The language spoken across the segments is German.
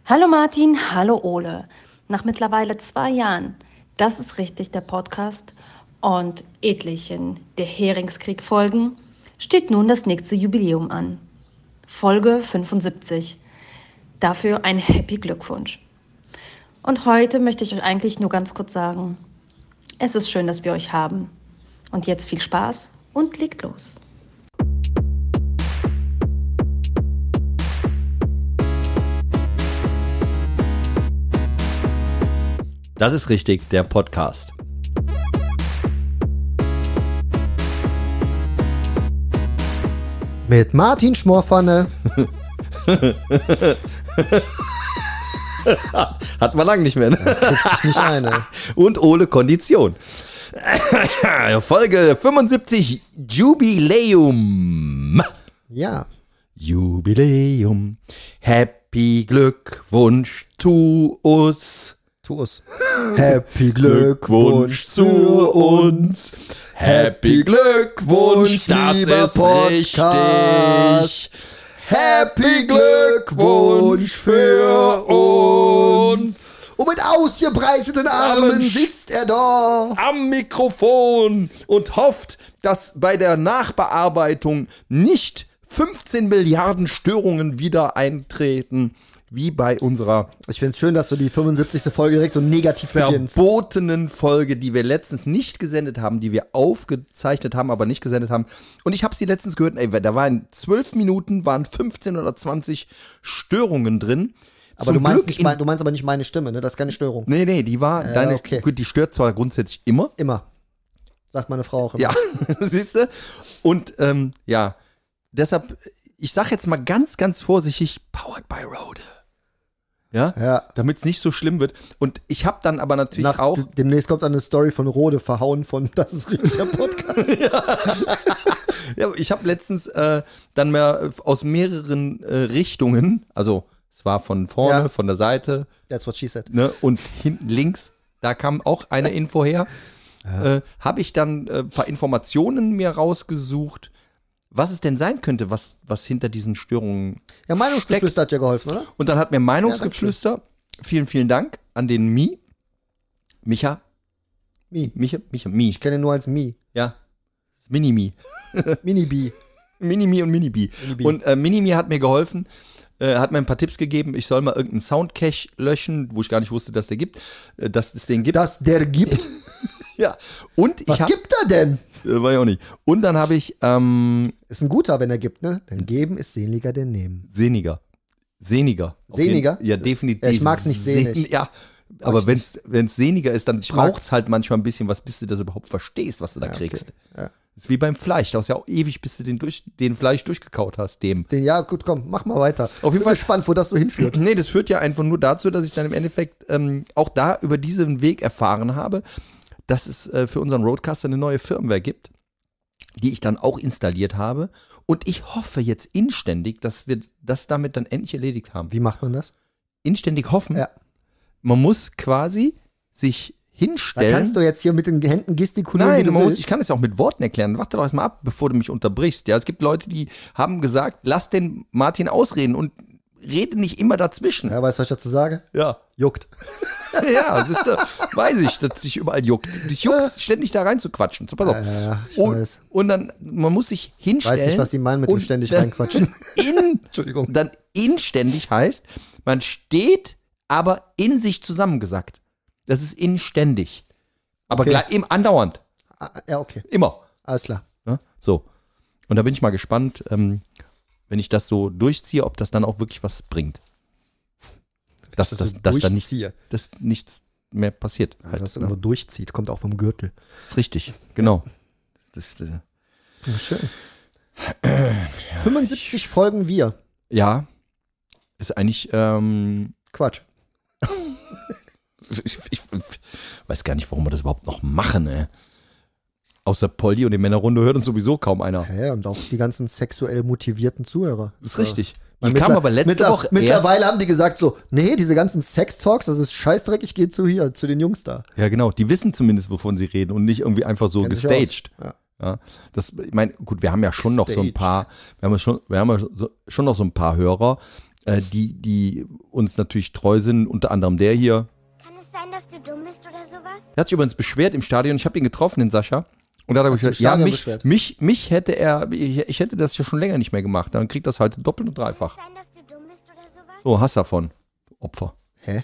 Hallo Martin, hallo Ole. Nach mittlerweile 2 Jahren, das ist richtig der Podcast, und etlichen der Heringskrieg-Folgen steht nun das nächste Jubiläum an. Folge 75. Dafür ein Happy Glückwunsch. Und heute möchte ich euch eigentlich nur ganz kurz sagen, es ist schön, dass wir euch haben. Und jetzt viel Spaß und legt los. Das ist richtig, der Podcast. Mit Martin Schmorpfanne. Hat man lang nicht mehr, ne? Kriegst dich nicht ein, ey. Und Ole Kondition. Folge 75, Jubiläum. Ja. Jubiläum. Happy Glückwunsch zu uns. Happy Glückwunsch zu uns. Happy Glückwunsch, das lieber ist Podcast. richtig. Happy Glückwunsch für uns. Und mit ausgebreiteten Armen sitzt er da. Am Mikrofon und hofft, dass bei der Nachbearbeitung nicht 15 Milliarden Störungen wieder eintreten, wie bei unserer Ich finde es schön, dass du die 75. Folge direkt so negativ beginnst. verbotenen Folge, die wir letztens nicht gesendet haben, die wir aufgezeichnet haben, aber nicht gesendet haben. Und ich habe sie letztens gehört, da waren 12 Minuten, waren 15 oder 20 Störungen drin. Aber du meinst aber nicht meine Stimme, ne? Das ist keine Störung. Nee, die war, okay. Gut, die stört zwar grundsätzlich immer. Immer. Sagt meine Frau auch immer. Ja, siehst du? Und deshalb, ich sag jetzt mal ganz, ganz vorsichtig, powered by Rode. Ja. Damit es nicht so schlimm wird. Und ich habe dann aber natürlich auch. Demnächst kommt eine Story von Rode verhauen von Das ist richtig der Podcast. Ja, ich habe letztens dann mal aus mehreren Richtungen, also es war von vorne, von der Seite. That's what she said. Ne, und hinten links, da kam auch eine Info her. Habe ich dann ein paar Informationen mir rausgesucht, was es denn sein könnte, was hinter diesen Störungen Ja, Meinungsgeflüster hat ja geholfen, oder? Und dann hat mir Meinungsgeflüster, vielen, vielen Dank an den Micha. Ich kenne ihn nur als Mi. Ja, Mini-Mi. Mini-Bi. Mini-Mi und Mini-Bi. Und Mini-Mi hat mir geholfen, hat mir ein paar Tipps gegeben, ich soll mal irgendeinen Soundcache löschen, wo ich gar nicht wusste, dass der gibt, dass es den gibt. Dass der gibt? Ja. Und was gibt er denn? Weiß ich auch nicht. Und dann habe ich ist ein guter, wenn er gibt, ne? Denn geben ist sehniger denn nehmen. Sehniger? Sehniger? Ja, definitiv. Ja, ich mag's nicht sehnig. Ja, aber wenn's sehniger ist, dann braucht's halt manchmal ein bisschen was, bis du das überhaupt verstehst, was du da kriegst. Okay. Ja. Das ist wie beim Fleisch. Da hast ja auch ewig, bis du den Fleisch durchgekaut hast. Ja, gut, komm, mach mal weiter. Auf jeden Fall gespannt, wo das so hinführt. Nee, das führt ja einfach nur dazu, dass ich dann im Endeffekt auch da über diesen Weg erfahren habe, dass es für unseren Rodecaster eine neue Firmware gibt, die ich dann auch installiert habe. Und ich hoffe jetzt inständig, dass wir das damit dann endlich erledigt haben. Wie macht man das? Inständig hoffen? Ja. Man muss quasi sich hinstellen. Da kannst du jetzt hier mit den Händen gestikulieren, Nein, wie du willst. ich kann es auch mit Worten erklären. Warte doch erstmal ab, bevor du mich unterbrichst. Ja, es gibt Leute, die haben gesagt, lass den Martin ausreden und rede nicht immer dazwischen. Ja, weißt du, was ich dazu sage? Ja. Juckt. Ja, siehst du, weiß ich, dass sich überall juckt. Dich juckt, ständig da rein zu quatschen. So, pass auf. Ja, ich weiß. Und dann, man muss sich hinstellen. Weiß nicht, was die meinen mit dem ständig reinquatschen. Entschuldigung. Dann inständig heißt, man steht, aber in sich zusammengesackt. Das ist inständig. Aber Okay. gleich, andauernd. Ja, okay. Immer. Alles klar. Ja, so. Und da bin ich mal gespannt, wenn ich das so durchziehe, ob das dann auch wirklich was bringt. Dass dann nichts mehr passiert. Ja, Halt, dass das irgendwo durchzieht, kommt auch vom Gürtel. ist richtig, genau. Ja, schön. 75 Folgen wir. Ja, ist eigentlich, Quatsch. ich weiß gar nicht, warum wir das überhaupt noch machen, ey. Außer Polly und die Männerrunde hört uns sowieso kaum einer. Ja, und auch die ganzen sexuell motivierten Zuhörer. Das ist richtig. Die kam aber letzte Woche mittlerweile haben die gesagt so, nee, diese ganzen Sex-Talks, das ist scheißdreck, ich gehe zu den Jungs da. Ja, genau. Die wissen zumindest, wovon sie reden und nicht irgendwie einfach so Kennt sich gestaged. aus. Ja. Ja, ich meine, gut, wir haben ja schon noch so ein paar, wir haben ja schon noch so ein paar Hörer, die uns natürlich treu sind, unter anderem der hier. Kann es sein, dass du dumm bist oder sowas? Der hat sich übrigens beschwert im Stadion. Ich habe ihn getroffen, den Sascha. Und da hat er Hat sich gesagt, ja, im Stadion beschwert? mich hätte ich hätte das ja schon länger nicht mehr gemacht. Dann kriegt das heute doppelt und dreifach. Kann es sein, dass du dumm bist oder sowas? So, hast davon, Opfer. Hä?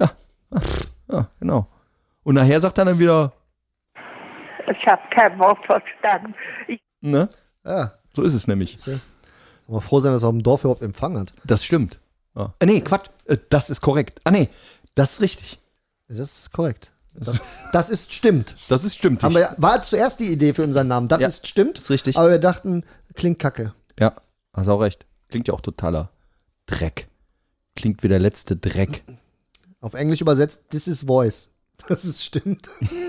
Ja, genau. Und nachher sagt er dann wieder, Ich habe kein Wort verstanden. ne? Ja. So ist es nämlich. Mal froh sein, dass er auf dem Dorf überhaupt Empfang hat. Das stimmt. Ja. Nee, Quatsch. Das ist korrekt. Nee, das ist richtig. Das ist korrekt. Das ist stimmt. Das ist stimmt. War zuerst die Idee für unseren Namen. Das Ja, ist stimmt. ist richtig. Aber wir dachten, klingt kacke. Ja, hast auch recht. Klingt ja auch totaler Dreck. Klingt wie der letzte Dreck. Auf Englisch übersetzt, this is voice. Das ist stimmt.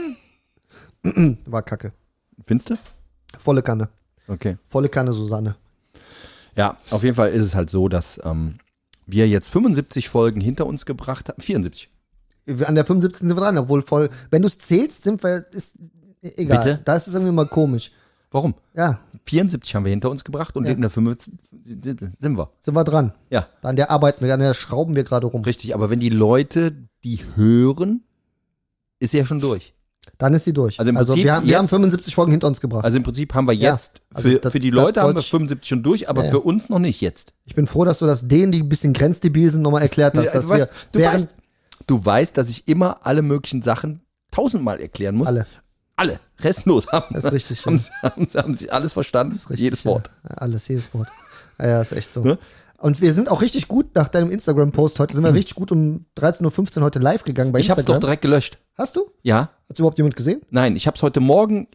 War kacke. Findest du? Volle Kanne. Okay. Volle Kanne, Susanne. Ja, auf jeden Fall ist es halt so, dass wir jetzt 75 Folgen hinter uns gebracht haben. 74. An der 75. sind wir dran, obwohl voll. Wenn du es zählst, sind wir. Ist egal. Bitte? Da ist es irgendwie mal komisch. Warum? Ja, 74 haben wir hinter uns gebracht und Ja. in der 75 sind wir. sind wir dran. Ja, An der arbeiten wir, an der schrauben wir gerade rum. richtig. Aber wenn die Leute die hören, ist sie ja schon durch. Dann ist sie durch. Also im Prinzip wir haben jetzt- 75 Folgen hinter uns gebracht. Also im Prinzip haben wir Ja, jetzt, also für, das- für die das Leute haben wir wollte ich- 75 schon durch, aber Ja, ja. für uns noch nicht jetzt. Ich bin froh, dass du das denen, die ein bisschen grenzdebil sind, nochmal erklärt hast, Ja, dass du, weißt, du, während weißt, du weißt, dass ich immer alle möglichen Sachen 1000-mal erklären muss. Alle. Restlos haben, Das ist richtig, haben sie alles verstanden. Das ist richtig, Jedes Wort. Ja, alles, jedes Wort. Ja, ist echt so. Ne? Und wir sind auch richtig gut nach deinem Instagram-Post heute, sind wir richtig gut um 13.15 Uhr heute live gegangen bei Ich habe es doch Instagram. direkt gelöscht. Hast du? Ja. Hat überhaupt jemand gesehen? Nein, ich habe es heute Morgen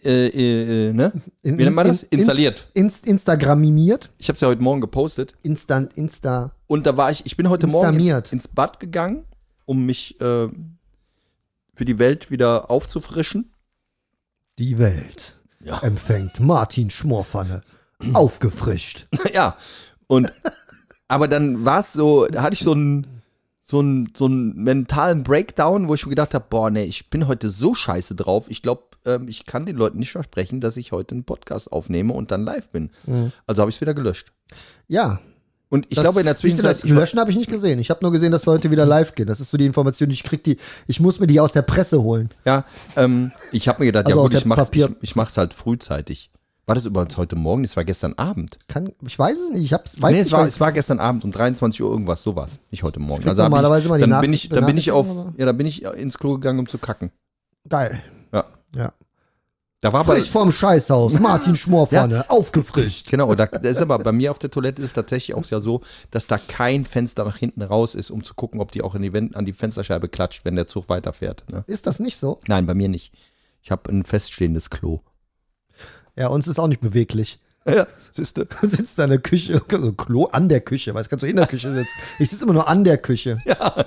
ne? Wie nennt man das? Installiert. Instagramimiert. Ich habe es ja heute Morgen gepostet. Insta. Und da war ich bin heute Morgen Instamiert. ins Bad gegangen, um mich für die Welt wieder aufzufrischen. Die Welt Ja. empfängt Martin Schmorpfanne. Aufgefrischt. Ja. Und aber dann war es so, da hatte ich so einen mentalen Breakdown, wo ich mir gedacht habe, boah, nee, ich bin heute so scheiße drauf. Ich glaube, ich kann den Leuten nicht versprechen, dass ich heute einen Podcast aufnehme und dann live bin. Also habe ich es wieder gelöscht. Ja. Und ich glaube in der siehst du, Zwischenzeit, das Löschen habe ich nicht gesehen. Ich habe nur gesehen, dass wir heute wieder live gehen. Das ist so die Information, die ich kriege. Ich muss mir die aus der Presse holen. ja, ich habe mir gedacht, Also ja aus gut, der ich mach's halt frühzeitig. War das übrigens heute Morgen? Das war gestern Abend. Ich weiß es nicht. Es war gestern Abend um 23 Uhr irgendwas, sowas. Nicht heute Morgen. krieg normalerweise mal die dann bin ich Benachrichtigung, dann bin ich ins Klo gegangen, um zu kacken. Geil. Ja. Ja. Da war aber, Frisch vom Scheißhaus. Martin Schmorpfanne. Aufgefrischt. genau, da ist aber bei mir auf der Toilette ist es tatsächlich auch ja so, dass da kein Fenster nach hinten raus ist, um zu gucken, ob die auch an die Fensterscheibe klatscht, wenn der Zug weiterfährt. Ne? Ist das nicht so? Nein, bei mir nicht. Ich habe ein feststehendes Klo. Ja, uns ist auch nicht beweglich. Ja, siehste. Du sitzt da in der Küche, so Klo an der Küche, weißt du, kannst du in der Küche sitzen. Ich sitze immer nur an der Küche. Ja.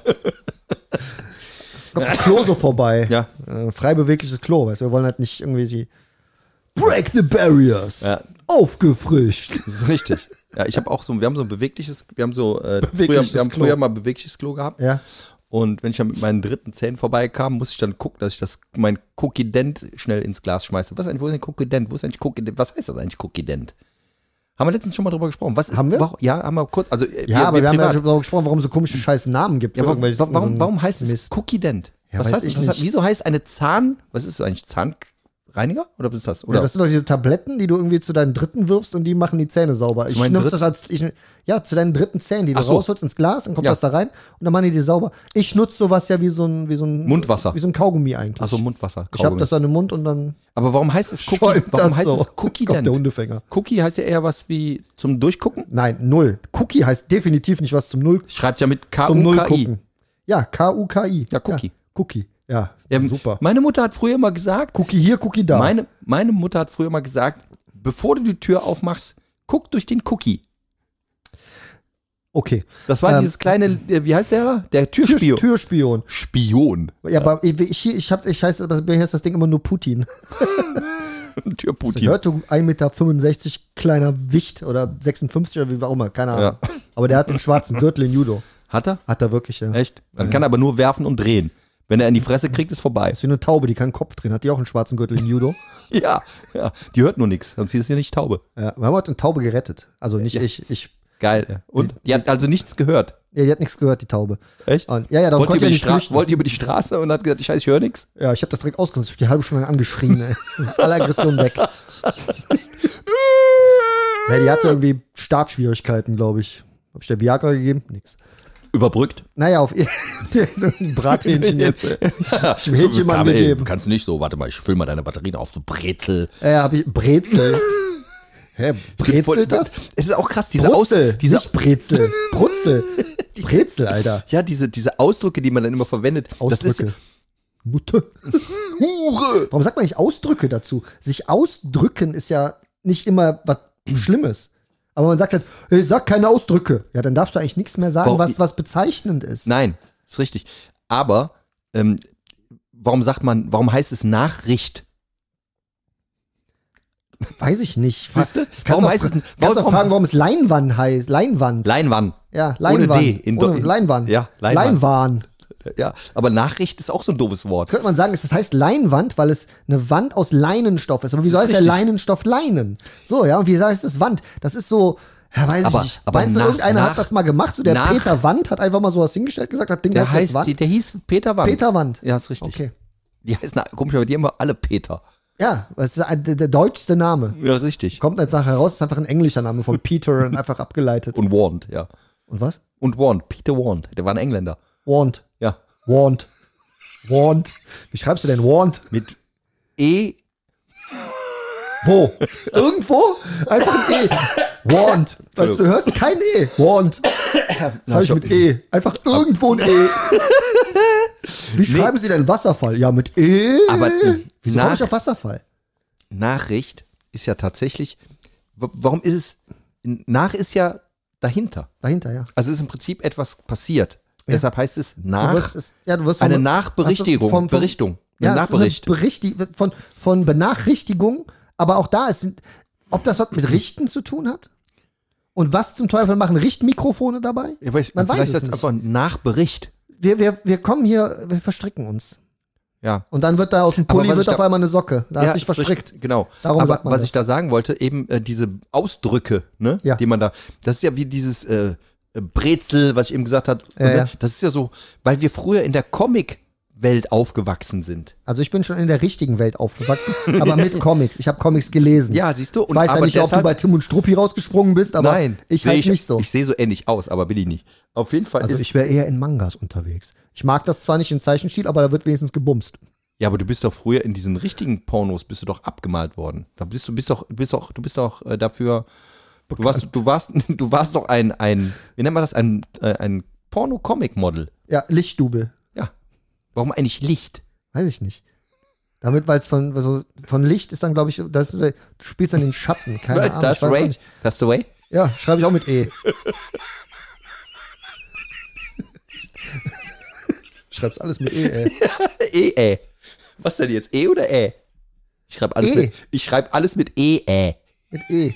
Kommt das Klo so vorbei. Ja. Frei bewegliches Klo, weißt du, wir wollen halt nicht irgendwie die Break the barriers. Ja. Aufgefrischt. Das ist richtig. Ja, ich habe auch so, wir haben so ein bewegliches, wir haben Bewegliches Klo. früher mal ein bewegliches Klo gehabt. Ja. Und wenn ich dann mit meinen dritten Zähnen vorbeikam, musste ich dann gucken, dass ich mein Cookie-Dent schnell ins Glas schmeiße. Wo ist eigentlich Cookie-Dent? Was heißt das eigentlich Cookie-Dent? Haben wir letztens schon mal drüber gesprochen. Was ist, Haben wir? Ja, haben wir kurz. Also, Ja, aber wir haben ja privat. schon darüber gesprochen, warum es so komische scheiß Namen gibt. Ja, für irgendwelche- so ein warum heißt es Mist. Cookie-Dent? Ja, was weiß heißt, ich was nicht. wieso heißt eine was ist das eigentlich? Zahnreiniger? Oder was ist das? Oder? Ja, das sind doch diese Tabletten, die du irgendwie zu deinen Dritten wirfst und die machen die Zähne sauber. Ich meinen nutze das als, zu deinen dritten Zähnen, die du Ach so. rausholst ins Glas, dann kommt Ja. das da rein und dann machen die die sauber. Ich nutze sowas ja wie so ein Mundwasser. Wie so ein Kaugummi eigentlich. Achso, Mundwasser. Ich habe das dann im Mund und dann Aber warum heißt es Cookie? schäumt Warum das heißt so. es Kommt der Cookie-Dent? Hundefänger. Cookie heißt ja eher was wie zum Durchgucken. Nein, null. Cookie heißt definitiv nicht was zum Null. Schreibt ja mit Zum Null K-U-K-I. gucken. Ja, K-U-K-I. Ja, Cookie. Ja, Cookie. Ja, Ja, super. Meine Mutter hat früher immer gesagt, Cookie hier, Cookie da. meine Mutter hat früher immer gesagt, bevor du die Tür aufmachst, guck durch den Cookie. Okay. Das war dieses kleine, wie heißt der? Der Türspion. Türspion. Spion. Ja, aber ich heiße, bei mir heißt das Ding immer nur Putin. Türputin. Hört du 1,65 Meter kleiner Wicht oder 56 oder wie auch immer, keine Ahnung. Ja. Aber der hat den schwarzen Gürtel in Judo. Hat er? Hat er wirklich, ja. Echt? Dann kann er aber nur werfen und drehen. Wenn er in die Fresse kriegt, ist vorbei. Ist wie eine Taube, die keinen Kopf drehen. Hat die auch einen schwarzen Gürtel in Judo? Ja, ja. Die hört nur nichts, sonst ist sie nicht Taube. Ja, wir haben heute eine Taube gerettet. Also nicht ich. Geil. Ja. Und die hat also nichts gehört. Ja, die hat nichts gehört, die Taube. Echt? Und, ja, darum konnte ich nicht flüchten. Wollte über die Straße und hat gesagt, Scheiße, ich höre nichts. Ja, ich habe das direkt ausgenutzt. Ich habe die halbe Stunde lang angeschrien, ey. Alle Aggressionen weg. Ja, die hatte irgendwie Startschwierigkeiten, glaube ich. Hab ich der Viagra gegeben? Nix. Überbrückt. Naja, auf so ein Brathähnchen jetzt. Ich dem Hähnchen mal gegeben. Kannst du nicht so, warte mal, ich füll mal deine Batterien auf, du Brezel. Ja, hab ich Brezel. Hä, brezelt das? Es ist auch krass, diese Brutzel, nicht Brezel. Brutzel. Brezel, Alter. Ja, diese Ausdrücke, die man dann immer verwendet. Ausdrücke. Das ist, Mutte. Hure. Warum sagt man nicht Ausdrücke dazu? Sich ausdrücken ist ja nicht immer was Schlimmes. Aber man sagt halt, hey, sag keine Ausdrücke. Ja, dann darfst du eigentlich nichts mehr sagen, was bezeichnend ist. Nein, ist richtig. Aber warum heißt es Nachricht? Weiß ich nicht. Warum heißt es? Kannst auch fragen, warum es Leinwand heißt. Leinwand. Leinwand. Ja, Leinwand. Ohne D. Leinwand. Ja, Leinwand. Leinwand. Ja, aber Nachricht ist auch so ein doofes Wort. Jetzt könnte man sagen, es heißt Leinwand, weil es eine Wand aus Leinenstoff ist. Aber wieso heißt der Leinenstoff Leinen? So, ja, und wie heißt es Wand? Das ist so, ja, weiß ich nicht. Aber meinst du, irgendeiner hat das mal gemacht? So der Peter Wand hat einfach mal sowas hingestellt, gesagt, das Ding heißt jetzt Wand? Der hieß Peter Wand. Peter Wand. Ja, ist richtig. Okay. Die heißen, komisch, aber die haben wir alle Peter. Ja, das ist der deutschste Name. Ja, richtig. Kommt jetzt nachher raus, ist einfach ein englischer Name von Peter und einfach abgeleitet. Und Wand, ja. Und was? Und Wand, Peter Wand. Der war ein Engländer. Wand. Ja. Wand. Wand. Wie schreibst du denn Wand? Mit E. Wo? Irgendwo? Einfach ein E. Wand. Weißt du, du hörst kein E. Wand. Habe ich mit E. Einfach irgendwo ein E. Wie schreiben Sie denn Wasserfall? Ja, mit E. Aber wieso komme ich auf Wasserfall? Nachricht ist ja tatsächlich, warum ist es, nach ist ja dahinter. Dahinter, ja. Also ist im Prinzip etwas passiert. Ja. Deshalb heißt es nach, du wirst eine Nachberichtigung, Berichtung. Ja, Nachbericht. Von Benachrichtigung, aber auch da ist, ob das was mit Richten zu tun hat? Und was zum Teufel machen Richtmikrofone dabei? Ja, Man weiß es das nicht. einfach ein Nachbericht. Wir kommen hier, wir verstricken uns. Ja. Und dann wird da aus dem Pulli auf einmal eine Socke. Da hast du dich verstrickt. Richtig, genau. Darum aber sagt man was das. ich da sagen wollte, eben diese Ausdrücke, ne, Ja. die man da, das ist ja wie dieses Brezel, was ich eben gesagt habe. Ja. Das ist ja so, weil wir früher in der Comic-Welt aufgewachsen sind. Also ich bin schon in der richtigen Welt aufgewachsen, aber mit Comics. Ich habe Comics gelesen. Ja, siehst du. Ich weiß ja nicht, ob du bei Tim und Struppi rausgesprungen bist, aber nein, ich halt nicht so. Ich sehe so ähnlich aus, aber bin ich nicht. Auf jeden Fall Also ich wäre eher in Mangas unterwegs. Ich mag das zwar nicht in Zeichenstil, aber da wird wenigstens gebumst. Ja, aber du bist doch früher in diesen richtigen Pornos bist du doch abgemalt worden. Da bist du bist doch dafür. Du warst doch ein, wie nennt man das, ein Porno-Comic-Model. Ja, Lichtdubel. Ja. Warum eigentlich Licht? Weiß ich nicht. Damit, weil es von Licht ist dann, glaube ich, du spielst dann den Schatten. Keine Ahnung. That's ich weiß auch nicht. That's the way? Ja, schreibe ich auch mit E. Schreib's alles mit E, ey. Was denn jetzt? E oder Ä? Ich schreibe alles mit E. Mit E.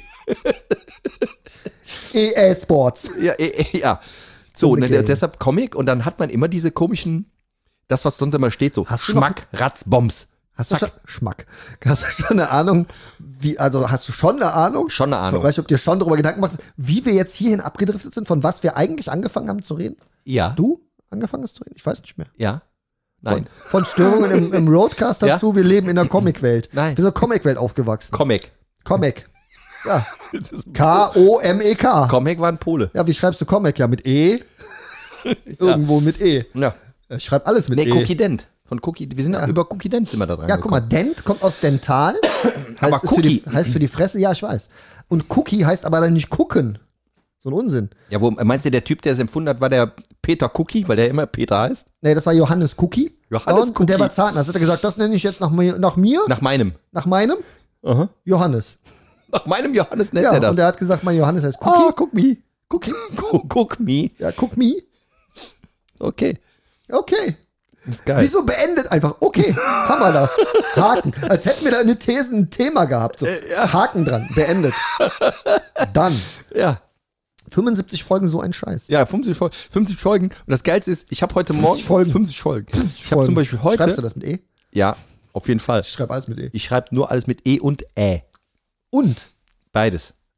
EA Sports. Ja. So, deshalb Comic und dann hat man immer diese komischen, das was drunter mal steht, so Schmack, Ratzbombs. Hast du schon eine Ahnung, hast du schon eine Ahnung? Schon eine Ahnung. Weißt du, ob dir schon darüber Gedanken machst, wie wir jetzt hierhin abgedriftet sind, von was wir eigentlich angefangen haben zu reden? Ja. Du angefangen hast zu reden? Ich weiß nicht mehr. Ja. Nein. Von Störungen im Roadcast dazu, wir leben in der Comicwelt. Nein. Wir sind in der Comicwelt aufgewachsen. Comic. Ja. K-O-M-E-K. Comic war ein Pole. Ja, wie schreibst du Comic? Ja, mit E. Irgendwo mit E. Ja. Ich schreibe alles mit E. Cookie Dent. Von Cookie. Wir sind über Cookie Dent sind wir da dran. Ja, guck mal, Dent kommt aus Dental. Aber Cookie. Heißt für die Fresse, ja, ich weiß. Und Cookie heißt aber dann nicht gucken. So ein Unsinn. Ja, meinst du, der Typ, der es empfunden hat, war der Peter Cookie, weil der immer Peter heißt? Nee, das war Johannes Cookie. Und der war Zahnarzt. Hat er gesagt, das nenne ich jetzt nach mir? Nach meinem. Nach meinem? Aha. Johannes. Nach meinem Johannes nennt er das. Und der hat gesagt, mein Johannes heißt Cookie. Oh, guck me. Guck me. Ja, guck me. Okay. Ist geil. Wieso beendet einfach? Okay, haben wir das. Haken. Als hätten wir da eine These, ein Thema gehabt. So. Haken dran. Beendet. Dann. Ja. 75 Folgen, so ein Scheiß. Ja, 50 Folgen. Und das Geilste ist, ich habe heute Morgen 50 Folgen. Ich habe zum Beispiel heute. Schreibst du das mit E? Ja, auf jeden Fall. Ich schreibe alles mit E. Ich schreibe nur alles mit E und Ä. Und? Beides.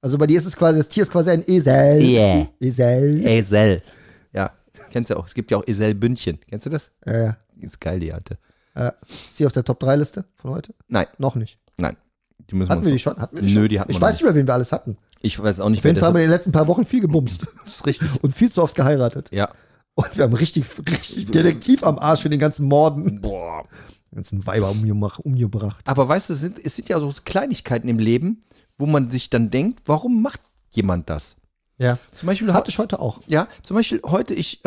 Also bei dir ist es quasi, das Tier ist quasi ein Esel. Yeah. Esel. Esel. Ja, kennst du ja auch. Es gibt ja auch Esel-Bündchen. Kennst du das? Ja. Ist geil, die alte. Ist sie auf der Top-3-Liste von heute? Nein. Noch nicht. Nein. Die müssen Hatten wir die schon? Nö, die hatten wir Ich noch weiß nicht mehr, wen wir alles hatten. Ich weiß auch nicht, Auf jeden Fall haben wir in den letzten paar Wochen viel gebumst. Das ist richtig. Und viel zu oft geheiratet. Ja. Und wir haben richtig Detektiv am Arsch für den ganzen Morden. Boah. Die ganzen Weiber umgebracht. Aber weißt du, es sind ja so Kleinigkeiten im Leben, wo man sich dann denkt, warum macht jemand das? Ja. Zum Beispiel Hatte ich heute auch. Ja, zum Beispiel heute, ich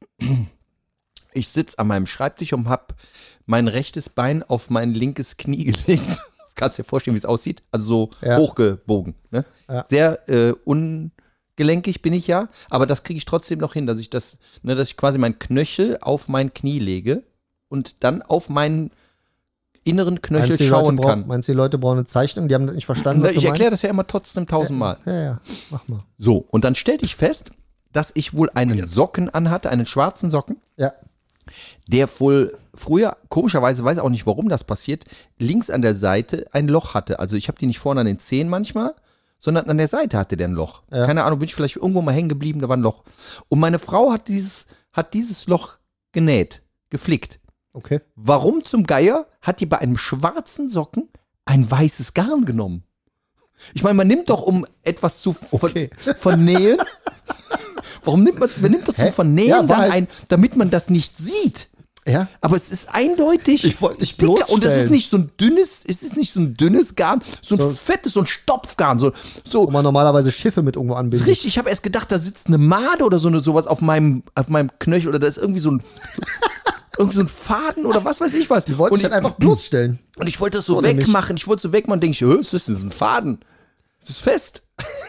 sitze an meinem Schreibtisch und habe mein rechtes Bein auf mein linkes Knie gelegt. Kannst dir vorstellen, wie es aussieht? Also so hochgebogen. Ne? Ja. Sehr ungelenkig bin ich ja, aber das kriege ich trotzdem noch hin, dass ich dass ich quasi meinen Knöchel auf mein Knie lege und dann auf meinen inneren Knöchel schauen kann. Meinst du, die Leute brauchen eine Zeichnung? Die haben das nicht verstanden, was Ich du erkläre das ja immer trotzdem 1000-mal. Ja, mach mal. So, und dann stellte ich fest, dass ich wohl einen Socken anhatte, einen schwarzen Socken, Ja. der wohl früher, komischerweise, weiß auch nicht, warum das passiert, links an der Seite ein Loch hatte. Also ich habe die nicht vorne an den Zehen manchmal, sondern an der Seite hatte der ein Loch. Ja. Keine Ahnung, bin ich vielleicht irgendwo mal hängen geblieben, da war ein Loch. Und meine Frau hat dieses Loch genäht, geflickt. Okay. Warum zum Geier hat die bei einem schwarzen Socken ein weißes Garn genommen? Ich meine, man nimmt doch, um etwas zu vernähen. Warum nimmt man doch zum Vernähen Ja, dann weil- damit man das nicht sieht? Ja. Aber es ist eindeutig. Ich wollte dich dicker. bloßstellen. Und es ist nicht so ein dünnes Garn, so ein fettes, so ein Stopfgarn. So. Wo man normalerweise Schiffe mit irgendwo Das ist anbindet. richtig, ich habe erst gedacht, da sitzt eine Made oder sowas auf meinem Knöchel oder da ist irgendwie so ein Faden oder was weiß ich was. Die wollten und dich halt einfach bloßstellen. Und ich wollte das so nämlich. wegmachen. Ich wollte so wegmachen. Denke ich, was ist das? Ein Faden. Das ist fest.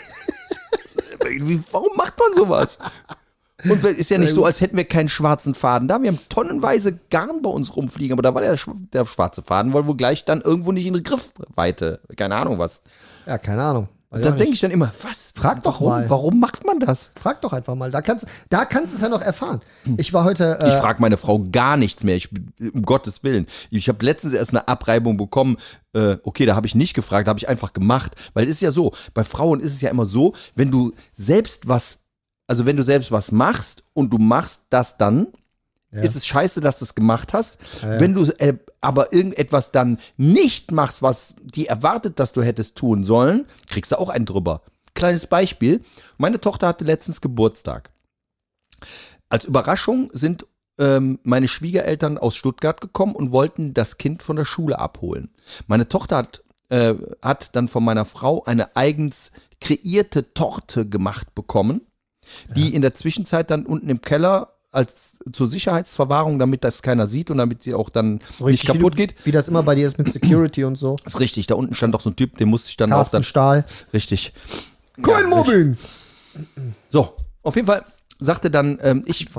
Warum macht man sowas? Und es ist ja nicht so, als hätten wir keinen schwarzen Faden da. Wir haben tonnenweise Garn bei uns rumfliegen, aber da war der schwarze Faden wohl gleich dann irgendwo nicht in Griffweite. Keine Ahnung was. Ja, keine Ahnung. Und da denke ich dann immer, Frag doch mal. Warum macht man das? Frag doch einfach mal. Da kannst du es ja noch erfahren. Ich war heute. Ich frage meine Frau gar nichts mehr, um Gottes Willen. Ich habe letztens erst eine Abreibung bekommen. Okay, da habe ich nicht gefragt, da habe ich einfach gemacht. Weil es ist ja so, bei Frauen ist es ja immer so, wenn du selbst was machst und du machst das dann, ist es scheiße, dass du es gemacht hast. Ja. Wenn du aber irgendetwas dann nicht machst, was die erwartet, dass du hättest tun sollen, kriegst du auch einen drüber. Kleines Beispiel. Meine Tochter hatte letztens Geburtstag. Als Überraschung sind meine Schwiegereltern aus Stuttgart gekommen und wollten das Kind von der Schule abholen. Meine Tochter hat dann von meiner Frau eine eigens kreierte Torte gemacht bekommen, die in der Zwischenzeit dann unten im Keller als zur Sicherheitsverwahrung, damit das keiner sieht und damit sie auch dann nicht kaputt geht. Wie das immer bei dir ist mit Security und so. Das ist richtig, da unten stand doch so ein Typ, den musste ich dann auch Carsten dann. Stahl. Richtig. Kein Mobbing. So, auf jeden Fall sagte dann, ich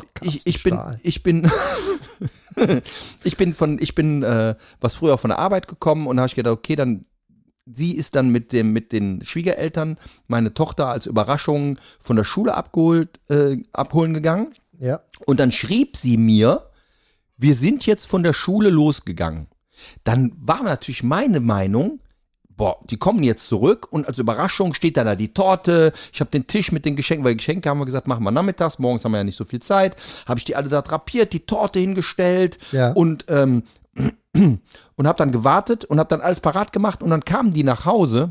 bin was früher von der Arbeit gekommen und da habe ich gedacht, okay, dann sie ist dann mit den Schwiegereltern meine Tochter als Überraschung von der Schule abholen gegangen. Ja. Und dann schrieb sie mir, wir sind jetzt von der Schule losgegangen. Dann war natürlich meine Meinung, die kommen jetzt zurück und als Überraschung steht dann da die Torte. Ich habe den Tisch mit den Geschenken, weil Geschenke haben wir gesagt, machen wir nachmittags, morgens haben wir ja nicht so viel Zeit. Habe ich die alle da drapiert, die Torte hingestellt und habe dann gewartet und habe dann alles parat gemacht und dann kamen die nach Hause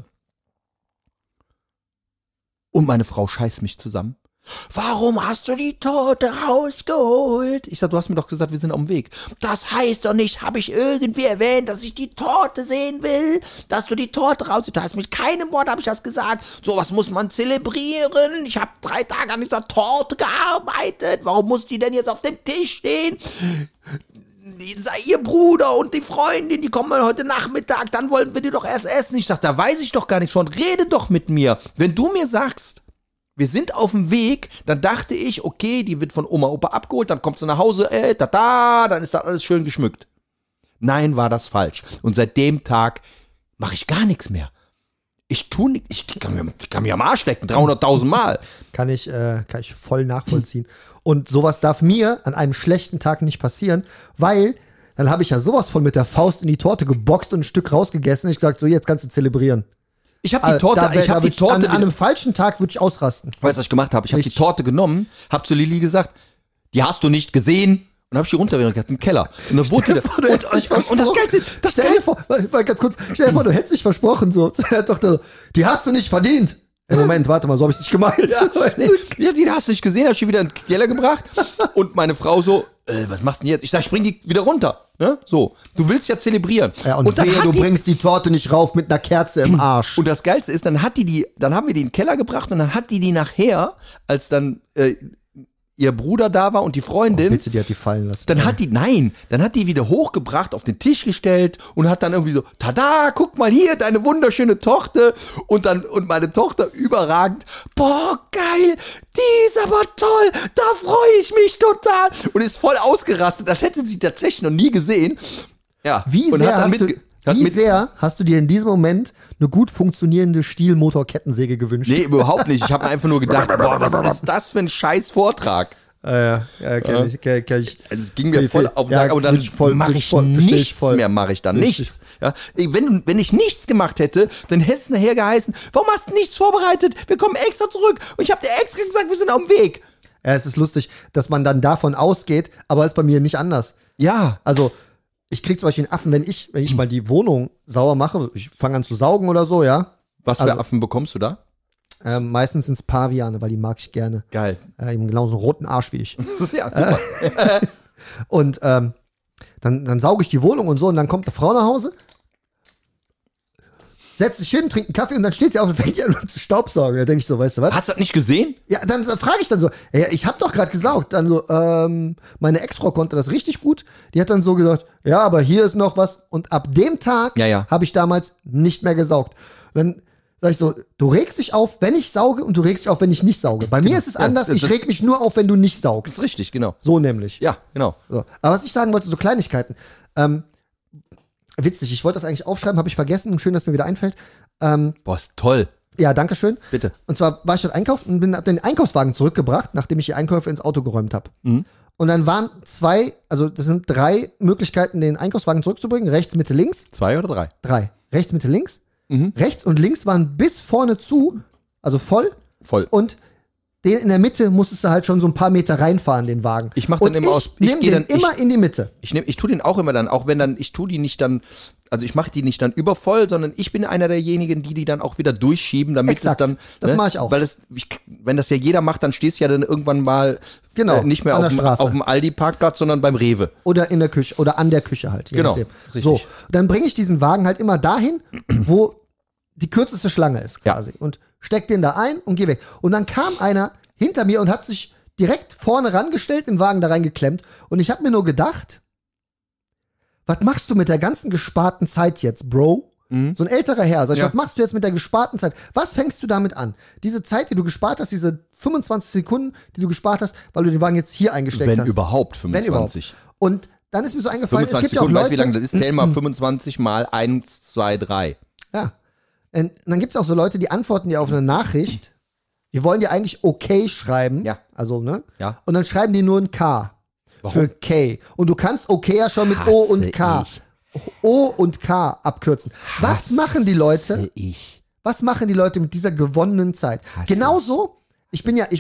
und meine Frau scheißt mich zusammen. Warum hast du die Torte rausgeholt? Ich sag, du hast mir doch gesagt, wir sind auf dem Weg. Das heißt doch nicht, habe ich irgendwie erwähnt, dass ich die Torte sehen will, dass du die Torte rausholst. Du hast mit keinem Wort, habe ich das gesagt. Sowas muss man zelebrieren. Ich habe 3 Tage an dieser Torte gearbeitet. Warum muss die denn jetzt auf dem Tisch stehen? Ihr Bruder und die Freundin, die kommen heute Nachmittag, dann wollen wir die doch erst essen. Ich sag, da weiß ich doch gar nichts von. Rede doch mit mir. Wenn du mir sagst, wir sind auf dem Weg, dann dachte ich, okay, die wird von Oma, Opa abgeholt, dann kommt sie nach Hause, dann ist das alles schön geschmückt. Nein, war das falsch. Und seit dem Tag mache ich gar nichts mehr. Ich kann mir am Arsch lecken, 300.000 Mal. Kann ich voll nachvollziehen. Und sowas darf mir an einem schlechten Tag nicht passieren, weil dann habe ich ja sowas von mit der Faust in die Torte geboxt und ein Stück rausgegessen. Ich gesagt, so jetzt kannst du zelebrieren. Ich habe die Torte, an einem falschen Tag würde ich ausrasten. Weißt du, was ich gemacht habe? Ich habe die Torte genommen, habe zu Lilly gesagt, die hast du nicht gesehen. Und dann habe ich die runtergebracht im Keller. Und dann wurde und das Geilste ist, stell dir vor, du hättest dich versprochen, so, zu deiner Tochter, die hast du nicht verdient. Moment, warte mal, so habe ich nicht gemeint. Ja, die hast du nicht gesehen, habe ich die wieder in den Keller gebracht. Und meine Frau so, was machst du denn jetzt? Ich sag, spring die wieder runter. Ne? So, du willst ja zelebrieren. Ja, und wehe, du bringst die Torte nicht rauf mit einer Kerze im Arsch. Und das Geilste ist, dann haben wir die in den Keller gebracht und dann hat die nachher, als dann ihr Bruder da war und die Freundin. Bitte, die hat die fallen lassen. Dann hat die wieder hochgebracht, auf den Tisch gestellt und hat dann irgendwie so, tada, guck mal hier, deine wunderschöne Tochter. Und meine Tochter überragend, boah, geil, die ist aber toll, da freue ich mich total. Und ist voll ausgerastet, das hätte sie tatsächlich noch nie gesehen. Ja. Wie sehr hast du dir in diesem Moment eine gut funktionierende Stielmotor-Kettensäge gewünscht? Nee, überhaupt nicht. Ich habe einfach nur gedacht, boah, was ist das für ein scheiß Vortrag? Ja, kenn ich. Also es ging mir voll auf den Sack, aber dann mache ich nichts mehr, nichts. Ja, wenn ich nichts gemacht hätte, dann hätte es nachher geheißen, warum hast du nichts vorbereitet? Wir kommen extra zurück und ich habe dir extra gesagt, wir sind auf dem Weg. Ja, es ist lustig, dass man dann davon ausgeht, aber ist bei mir nicht anders. Ja. Also, ich krieg zum Beispiel einen Affen, wenn ich mal die Wohnung sauber mache, ich fange an zu saugen oder so, ja. Was für Affen bekommst du da? Meistens sind's Paviane, weil die mag ich gerne. Geil. Die haben genauso einen roten Arsch wie ich. Ja, super. Und dann sauge ich die Wohnung und so und dann kommt eine Frau nach Hause, setzt sich hin, trinkt einen Kaffee und dann steht sie auf und fängt an zu staubsaugen. Da denke ich so, weißt du was? Hast du das nicht gesehen? Ja, dann frage ich dann so, ich habe doch gerade gesaugt. Dann so, meine Ex-Frau konnte das richtig gut. Die hat dann so gesagt, ja, aber hier ist noch was. Und ab dem Tag habe ich damals nicht mehr gesaugt. Und dann sag ich so, du regst dich auf, wenn ich sauge und du regst dich auf, wenn ich nicht sauge. Bei mir ist es anders, ich reg mich nur auf, wenn du nicht saugst. Das ist richtig, genau. So nämlich. Ja, genau. So. Aber was ich sagen wollte, so Kleinigkeiten. Witzig, ich wollte das eigentlich aufschreiben, habe ich vergessen. Schön, dass mir wieder einfällt. Boah, ist toll. Ja, danke schön. Bitte. Und zwar war ich dort einkaufen und hab den Einkaufswagen zurückgebracht, nachdem ich die Einkäufe ins Auto geräumt habe. Mhm. Und dann waren das sind 3 Möglichkeiten, den Einkaufswagen zurückzubringen. Rechts, Mitte, links. 2 oder 3? 3. Rechts, Mitte, links. Mhm. Rechts und links waren bis vorne zu, also voll. Und den in der Mitte musstest du halt schon so ein paar Meter reinfahren, den Wagen. Ich mach dann immer aus. Ich gehe dann immer in die Mitte. Ich tue den auch immer dann, auch wenn dann, ich tue die nicht dann, also ich mache die nicht dann übervoll, sondern ich bin einer derjenigen, die dann auch wieder durchschieben, damit Exakt, es dann. Das mache ich auch. Weil wenn das ja jeder macht, dann stehst du ja dann irgendwann mal nicht mehr auf dem Aldi-Parkplatz, sondern beim Rewe. Oder in der Küche, oder an der Küche halt. Genau. Richtig. So, dann bringe ich diesen Wagen halt immer dahin, wo die kürzeste Schlange ist quasi. Ja. Und steck den da ein und geh weg. Und dann kam einer hinter mir und hat sich direkt vorne rangestellt, den Wagen da reingeklemmt. Und ich habe mir nur gedacht, was machst du mit der ganzen gesparten Zeit jetzt, Bro? Mhm. So ein älterer Herr. Sag ich, was machst du jetzt mit der gesparten Zeit? Was fängst du damit an? Diese Zeit, die du gespart hast, diese 25 Sekunden, die du gespart hast, weil du den Wagen jetzt hier eingesteckt hast. Wenn überhaupt 25. Und dann ist mir so eingefallen, es gibt ja auch Leute. Weißt du, wie lange das ist? Zähl mal 25 mal 1, 2, 3. Ja. Und dann gibt es auch so Leute, die antworten dir auf eine Nachricht. Die wollen dir eigentlich okay schreiben. Ja. Also, ne? Ja. Und dann schreiben die nur ein K. Warum? Für K. Und du kannst okay ja schon mit O und K. O und K abkürzen. Was machen die Leute? Was machen die Leute mit dieser gewonnenen Zeit? Genauso, ich bin ja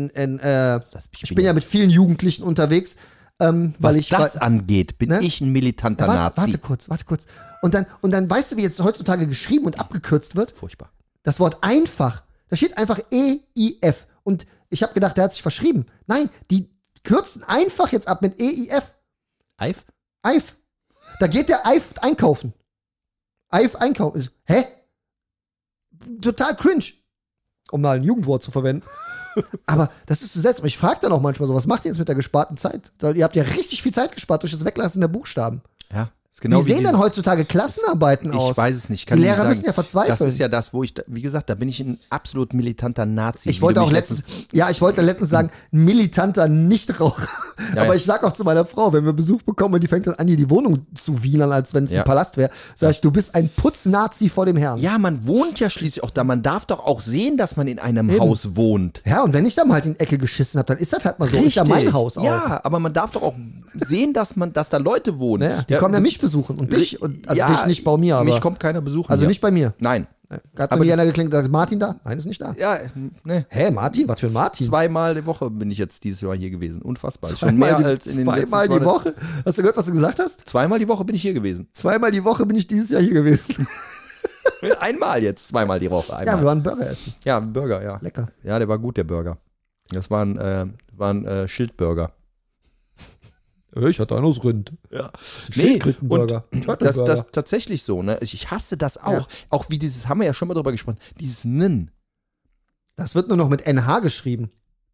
mit vielen Jugendlichen unterwegs. Was das angeht, bin ich ein militanter Nazi. Warte kurz. Und dann weißt du, wie jetzt heutzutage geschrieben und abgekürzt wird? Furchtbar. Das Wort einfach. Da steht einfach E-I-F. Und ich habe gedacht, der hat sich verschrieben. Nein, die kürzen einfach jetzt ab mit E-I-F. Eif? Eif. Da geht der Eif einkaufen. Eif einkaufen. Hä? Total cringe. Um mal ein Jugendwort zu verwenden. Aber das ist so seltsam. Ich frage dann auch manchmal so, was macht ihr jetzt mit der gesparten Zeit? Ihr habt ja richtig viel Zeit gespart durch das Weglassen der Buchstaben. Ja. Genau wie sehen denn heutzutage Klassenarbeiten aus? Ich weiß es nicht. Die Lehrer müssen ja verzweifeln. Das ist ja das, wo ich, wie gesagt, da bin ich ein absolut militanter Nazi. Ich wollte letztens sagen, ein militanter Nichtraucher. Ja, aber ich sag auch zu meiner Frau, wenn wir Besuch bekommen und die fängt dann an, hier die Wohnung zu wienern, als wenn es ein Palast wäre, sag ich, du bist ein Putznazi vor dem Herrn. Ja, man wohnt ja schließlich auch da. Man darf doch auch sehen, dass man in einem Haus wohnt. Ja, und wenn ich da mal halt in die Ecke geschissen habe, dann ist das halt mal so. Richtig. Ist ja mein Haus auch. Ja, aber man darf doch auch sehen, dass da Leute wohnen. Ja, die kommen ja mich besuchen und dich. Dich nicht bei mir, aber. Mich kommt keiner besuchen. Also nicht bei mir. Nein. Hat Aber noch nie das- einer geklingelt, ist Martin da? Nein, ist nicht da. Ja, ne. Hä, Martin? Was für ein Martin? Zweimal die Woche bin ich jetzt dieses Jahr hier gewesen. Unfassbar. Schon mehr als in den letzten Zweimal die Woche? Hast du gehört, was du gesagt hast? Zweimal die Woche bin ich hier gewesen. Zweimal die Woche bin ich dieses Jahr hier gewesen. Einmal jetzt, zweimal die Woche. Ja, Einmal. wir waren Burger essen. Ja, Burger, ja. Lecker. Ja, der war gut, der Burger. Das war ein Schildburger. Ich hatte einen aus Rind. Ja. Schildkrötenburger. Das ist tatsächlich so, ne? Ich hasse das auch. Ja. Auch wie dieses, haben wir ja schon mal drüber gesprochen, dieses Nin. Das wird nur noch mit NH geschrieben.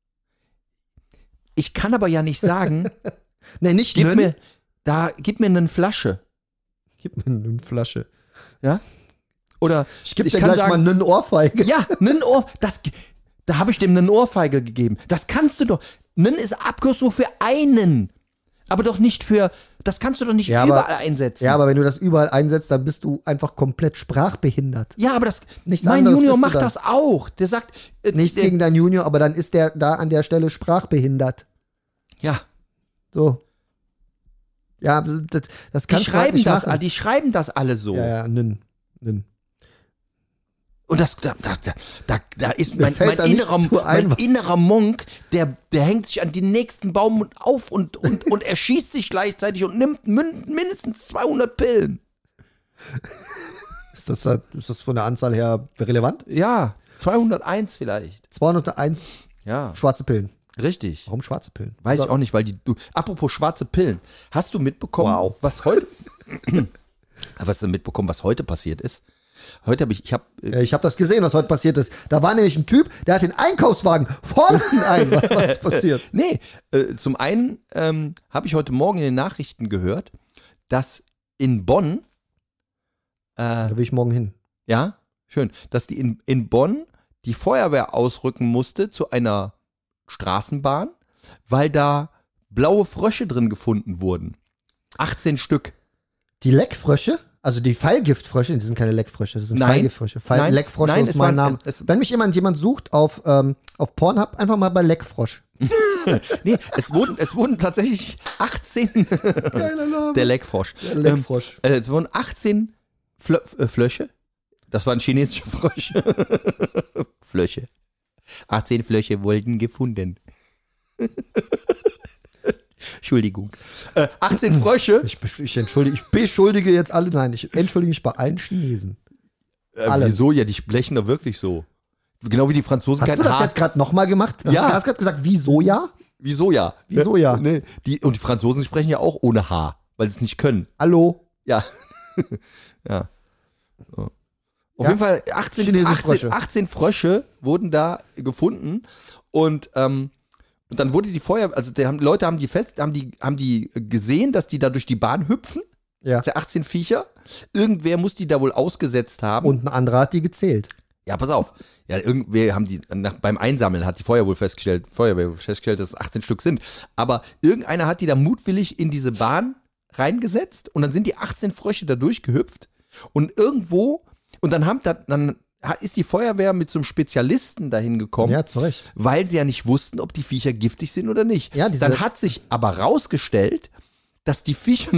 Ich kann aber ja nicht sagen, Nee, nicht gib Nön. mir eine Flasche. Gib mir eine Flasche. Ja? Oder Ich geb dir kann gleich sagen, mal eine Ohrfeige. ja, nen Ohr, da habe ich dem einen Ohrfeige gegeben. Das kannst du doch. Nen ist Abkürzung für einen. Aber doch nicht für, das kannst du doch nicht Ja, aber- überall einsetzen. Ja, aber wenn du das überall einsetzt, dann bist du einfach komplett sprachbehindert. Ja, aber Nichts mein anderes Junior bist du macht dann. das auch. Der sagt, Nichts der, gegen deinen Junior, aber dann ist der da an der Stelle sprachbehindert. ja, So. Ja, das die kannst du halt schreiben nicht das, machen. die schreiben das alle so. Ja, Nün. Und da ist Mir mein fällt da nichts zu ein, was- innerer Monk, der hängt sich an den nächsten Baum auf und erschießt sich gleichzeitig und nimmt mindestens 200 Pillen. Ist das von der Anzahl her relevant? Ja, 201 vielleicht. 201 Ja, schwarze Pillen. richtig. Warum schwarze Pillen? Weiß ich auch nicht, weil apropos schwarze Pillen. Hast du mitbekommen, Wow. was heute was heute passiert ist? Heute habe ich habe Ich habe das gesehen, was heute passiert ist. Da war nämlich ein Typ, der hat den Einkaufswagen vorne ein. Was ist passiert? Nee, zum einen habe ich heute Morgen in den Nachrichten gehört, dass in Bonn, Da will ich morgen hin. ja, schön, dass die in Bonn die Feuerwehr ausrücken musste zu einer Straßenbahn, weil da blaue Frösche drin gefunden wurden. 18 Stück. Die Leckfrösche, also die Pfeilgiftfrösche, die sind keine Leckfrösche, das sind Nein. Pfeilgiftfrösche. Nein. Leckfrosch Nein, ist es mein waren- Name. es- Wenn mich jemand sucht auf Pornhub, einfach mal bei Leckfrosch. Nee, es wurden tatsächlich 18 Geiler Name. der Leckfrosch. Der Leckfrosch. Es wurden 18 Flöche. Das waren chinesische Frösche. Flöche. 18 Flöche wurden gefunden. Entschuldigung. 18 Frösche. Ich beschuldige jetzt alle, nein, ich entschuldige mich bei allen Chinesen. alle. Wieso? Ja, die sprechen da wirklich so. Genau wie die Franzosen Hast du das jetzt gerade nochmal gemacht? Ja. Du hast gerade gesagt, wieso ja? Wieso ja? Wieso ja? Nee, und die Franzosen sprechen ja auch ohne H, weil sie es nicht können. Hallo? Ja. Ja. So. Auf Ja. jeden Fall Chinesische Frösche. 18 Frösche wurden da gefunden und dann wurde die Feuerwehr, also Leute haben die gesehen, dass die da durch die Bahn hüpfen. Ja. Das sind 18 Viecher. Irgendwer muss die da wohl ausgesetzt haben. Und ein anderer hat die gezählt. Ja, pass auf. Ja, irgendwer haben die, beim Einsammeln hat die Feuerwehr festgestellt, dass es 18 Stück sind. Aber irgendeiner hat die da mutwillig in diese Bahn reingesetzt und dann sind die 18 Frösche da durchgehüpft und irgendwo, und dann ist die Feuerwehr mit so einem Spezialisten dahin gekommen, Ja, zu Recht. weil sie ja nicht wussten, ob die Viecher giftig sind oder nicht. Ja, Dann hat sich aber rausgestellt, dass die Viecher